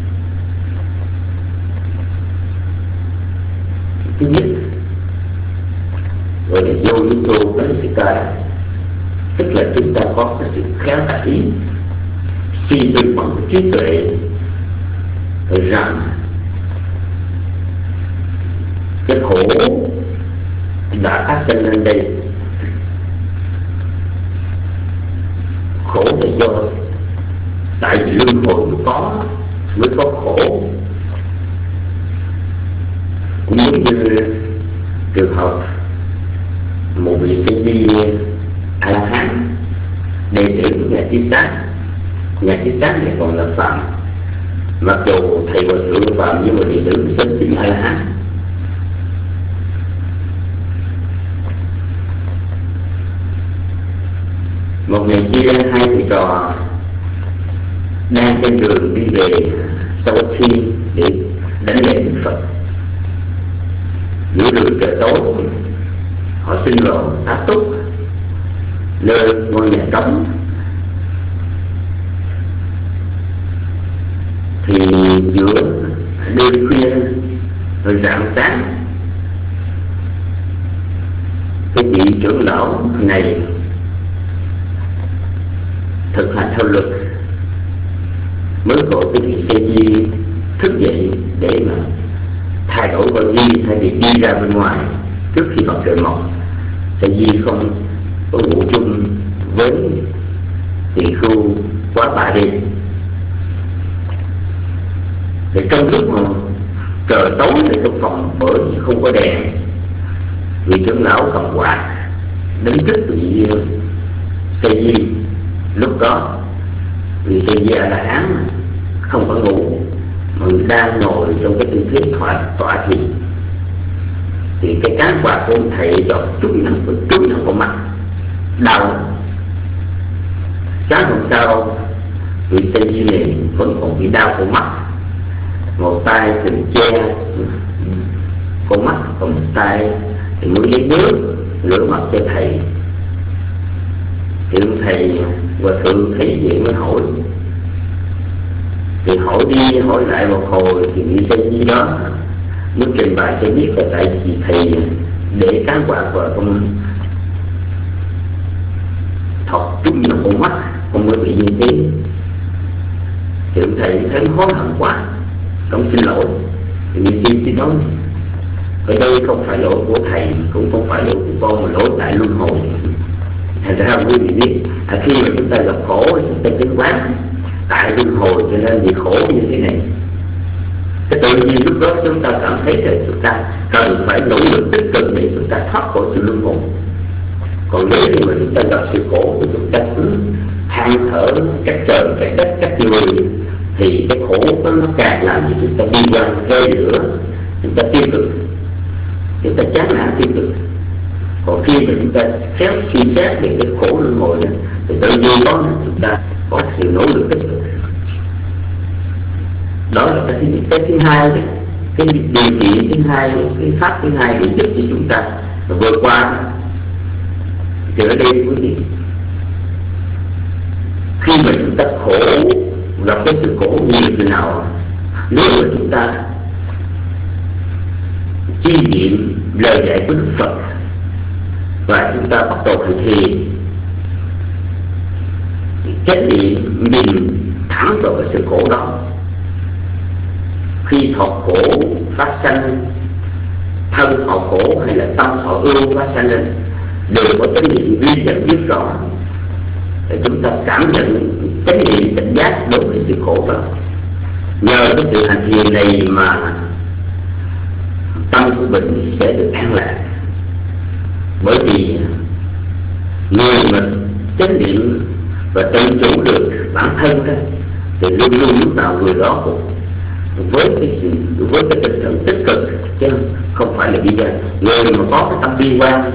Thứ nhất gọi là vô yếu tố Panitika, tức là chúng ta có cái sự khéo tả suy tư bằng trí tuệ rằng cái khổ đã phát sinh lên đây, khổ là do tại vì luân hồi mới có mới có khổ. Cũng giống như trường hợp một vị sa di A La Hán đệ tử của nhà Chí Sát. Nhà Chí Sát này còn là phạm, mặc dù thầy hòa thượng là phạm nhưng mà đệ tử sinh tính A La Hán. Một ngày kia hai thầy trò đang trên đường đi về Savatthi để đánh lễ Đức Phật. Giữa đường trời tối, họ sinh lộ tá túc nơi ngôi nhà trống. Thì giữa đêm khuya rồi rạng sáng, cái vị trưởng lão này thực hành theo luật mới gọi cái vị sa di thức dậy để mà thay đổi vào di, thay vì đi ra bên ngoài trước khi mặt trời mọc. Sa di không có ngủ chung với tỳ khưu quá ba đêm. Thì trong lúc mà Trời tối ở trong phòng bởi vì không có đèn, vị trưởng lão cầm quạt đánh thức vị Tây Di. Lúc đó vị Tây Di A La Hán không có ngủ mà đang ngồi trong cái tư thế tọa tọa thiền, thì cái cán quạt của ông thầy cho trúng nó trúng nó vào mắt đau. Sáng hôm sau vị Tây Di này vẫn còn bị đau của mắt, một tay thì che con mắt, còn một tay thì muốn lấy nước rửa mặt cho thầy. Thì ông thầy hòa thượng thấy vậy mới hỏi, thì hỏi đi hỏi lại một hồi thì vị Tây Di đó mới trình bày cho biết là tại vì thầy để cán quạt vào trong thọt trúng vào con mắt, không mới bị như thế. Thì ông thầy thấy hối hận quá, ông xin lỗi. Thì vị Tây Di nói, ở đây không phải lỗi của thầy, cũng không phải lỗi của con, mà lỗi tại luân hồi. Thành ra quý vị biết, à, khi mà chúng ta gặp khổ chúng ta tính quán tại luân hồi cho nên bị khổ như thế này. Cái tự nhiên lúc đó chúng ta cảm thấy là chúng ta cần phải nỗ lực tích cực để chúng ta thoát khỏi sự luân hồi. Còn nếu như mà chúng ta gặp sự khổ thì chúng ta cứ than thở cách trời cách đất cách người, thì cái khổ đó nó càng làm cho chúng ta đi qua rơi nữa, chúng ta tiêu cực, chúng ta chán nản tiêu cực. Còn khi mà chúng ta khéo suy xét về cái khổ luân hồi đó, thì tự nhiên đó chúng ta có sự nỗ lực tích cực. Đó là cái thứ nhất. Cái thứ hai, cái điều kiện thứ hai, cái pháp thứ hai để giúp cho chúng ta vượt qua. Thì ở đây quý vị, khi mà chúng ta khổ, gặp cái sự khổ nhiều thế nào, nếu mà chúng ta chi niệm lời dạy của Đức Phật và chúng ta bắt đầu hành thiền, chánh niệm nhìn thẳng vào cái sự khổ đó. Khi thọ khổ phát sanh, thân thọ khổ hay là tâm thọ ưu phát sanh lên, đều có chánh niệm ghi nhận biết rõ, để chúng ta cảm nhận chánh niệm tỉnh giác đối với sự khổ đó. Nhờ cái sự hành thiền này mà tâm của mình sẽ được an lạc. Bởi vì người mà chánh niệm và tự chủ được bản thân đó, thì luôn luôn lúc nào người đó cũng với cái sự với cái tinh thần tích cực, chứ không phải là bi quan. Người mà có cái tâm bi quan,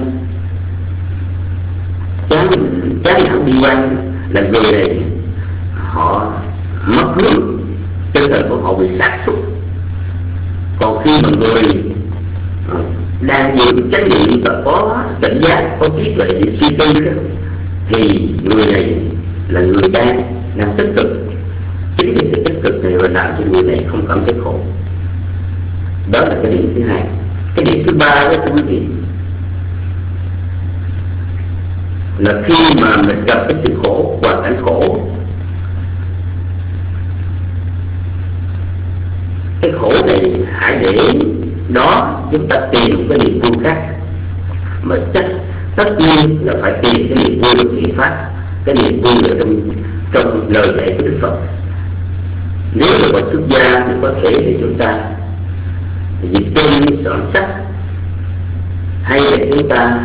chán chán nản bi quan, là người này họ mất hướng, tinh thần của họ bị sa sút. Còn khi mà người đang giữ chánh niệm và có tỉnh giác, có trí tuệ để suy tư đó, thì người này là người đang đang tích cực. Chính cái sự tích cực này và làm cho người này không cảm thấy khổ. Đó là cái điểm thứ hai. Cái điểm thứ ba đó quý vị, là khi mà mình gặp cái sự khổ, hoàn cảnh khổ, cái khổ này hãy để đó chúng ta tìm cái niềm vui khác. Mà chắc tất nhiên là phải tìm cái niềm vui của thiện pháp, cái niềm vui ở trong trong lời dạy của Đức Phật. Nếu là bậc xuất gia thì có thể thì chúng ta dịch kinh soạn sách, hay là chúng ta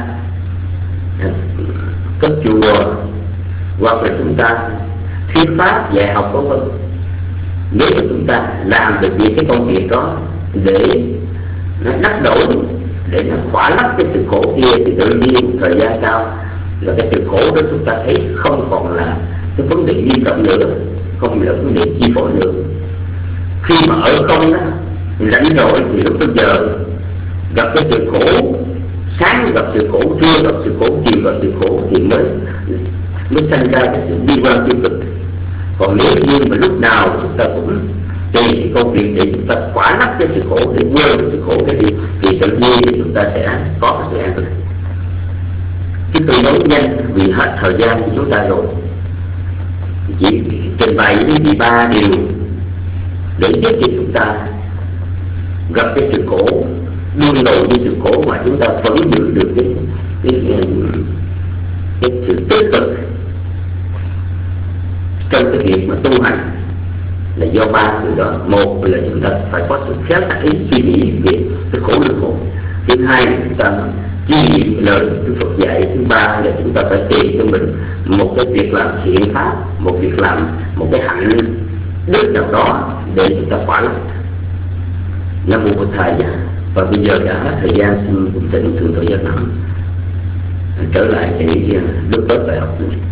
có chùa, hoặc là chúng ta thuyết pháp dạy học của Phật. Nếu mà chúng ta làm được những cái công việc đó để nó đắc đổi, để nó khỏa lấp cái sự khổ kia, thì tự nhiên thời gian sau là cái sự khổ đó chúng ta thấy không còn là cái vấn đề nghiêm trọng nữa, không là vấn đề chi phối nữa. Khi mà ở không đó rảnh rỗi thì lúc bây giờ gặp cái sự khổ, sáng gặp sự khổ, trưa gặp sự khổ, chiều gặp sự khổ, thì mới mới sanh ra cái sự bi quan tiêu cực. Còn nếu như mà lúc nào chúng ta cũng tìm cái công việc để chúng ta khỏa lấp cái sự khổ, để quên cái sự khổ cái gì, thì tự nhiên thì chúng ta sẽ có cái sự an lạc. Chứ tôi nói nhanh vì hết thời gian của chúng ta rồi, chỉ trình bày với vị ba điều để giúp cho chúng ta gặp cái sự khổ, đương đầu với sự khổ mà chúng ta vẫn giữ được cái cái, cái, cái sự tích cực trong cái việc mà tu hành. là do ba từ đó. Một là chúng ta phải có sự khéo tay suy nghĩ về cái khổ luân hồi. Thứ hai là chúng ta chiêm nghiệm lời Đức Phật dạy. Thứ ba là chúng ta phải tìm cho mình một cái việc làm thiện pháp, một việc làm, một cái hạnh đức nào đó để chúng ta khỏa lấp. Nam mô Bổn Thầy. Và bây giờ đã hết thời gian, xin cùng tịnh thường thời gian nắm trở lại để đúc kết bài học này.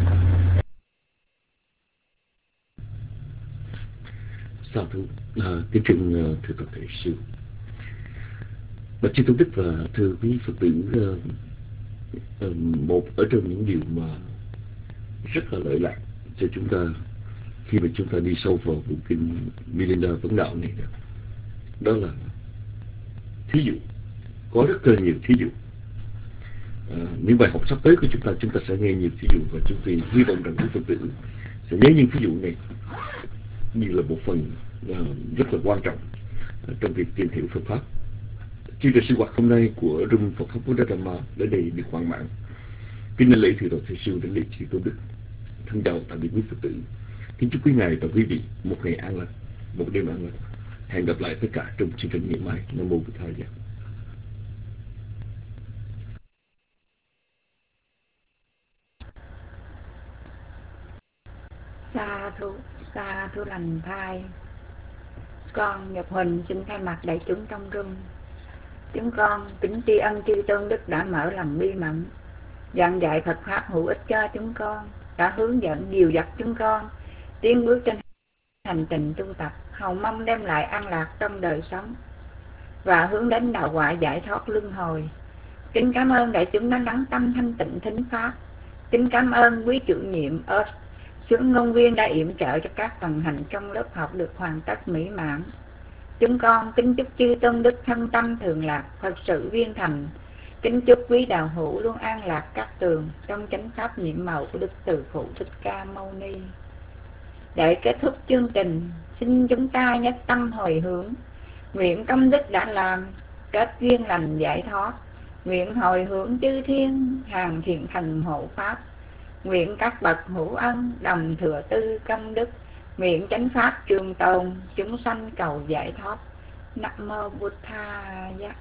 Sa thú, à, kính trình thưa toàn thể sư, bạch chư tôn đức và thưa quý Phật tử, uh, uh, một ở trong những điều mà rất là lợi lạc cho chúng ta khi mà chúng ta đi sâu vào bộ kinh Milinda Vấn Đạo này, đó là thí dụ. Có rất là nhiều thí dụ. À, những bài học sắp tới của chúng ta, chúng ta sẽ nghe nhiều thí dụ, và chúng tôi hy vọng rằng quý Phật tử sẽ nhớ những thí dụ này như là một phần uh, rất là quan trọng uh, trong việc tìm hiểu Phật pháp. Chương trình sinh hoạt hôm nay của Room Phật pháp Buddha Dhamma đến đây được hoàn mãn. Kính lễ thưa toàn thể sư đến lễ chư tôn đức. Thân chào tạm biệt quý Phật tử. Kính chúc quý ngài và quý vị một ngày an lành, một đêm an lành. Hẹn gặp lại tất cả trong chương trình ngày mai. Nam mô Bổn Thầy. Sa thú, sa thú lành thai. Con Nhật Huỳnh xin thay mặt đại chúng trong room, chúng con kính tri ân chư tôn đức đã mở lòng bi mẫn, giảng dạy Phật pháp hữu ích cho chúng con, đã hướng dẫn dìu dắt chúng con tiến bước trên hành trình tu tập, hầu mong đem lại an lạc trong đời sống và hướng đến đạo quả giải thoát luân hồi. Kính cảm ơn đại chúng đã lắng tâm thanh tịnh thính pháp. Kính cảm ơn quý chủ nhiệm ớt Xuân Ngôn Viên đã yểm trợ cho các phần hành trong lớp học được hoàn tất mỹ mãn. Chúng con kính chúc chư tôn đức thân tâm thường lạc, Phật sự viên thành. Kính chúc quý đạo hữu luôn an lạc các tường trong chánh pháp nhiệm màu của Đức Từ Phụ Thích Ca Mâu Ni. Để kết thúc chương trình, xin chúng ta nhất tâm hồi hướng, nguyện công đức đã làm kết duyên lành giải thoát, nguyện hồi hướng chư thiên hàng thiện thần hộ pháp, nguyện các bậc hữu ân đồng thừa tư công đức, nguyện chánh pháp trường tồn, chúng sanh cầu giải thoát. Nam mô Bụt Thaya.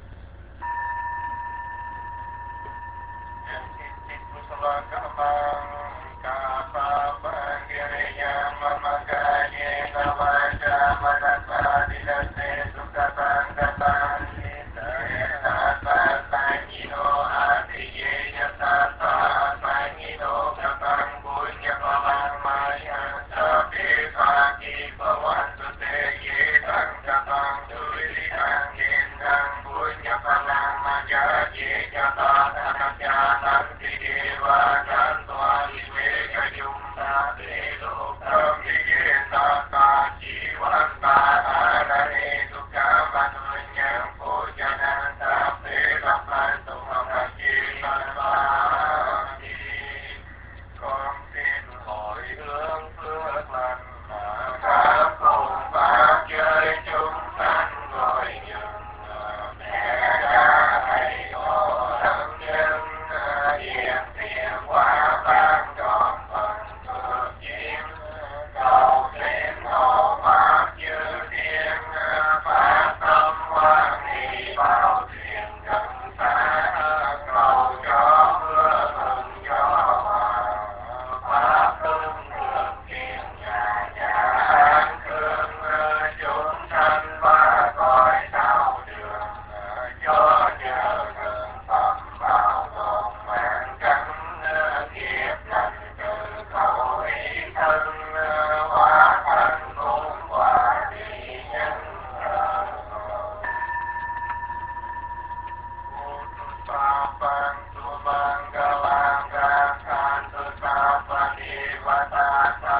Cảm ơn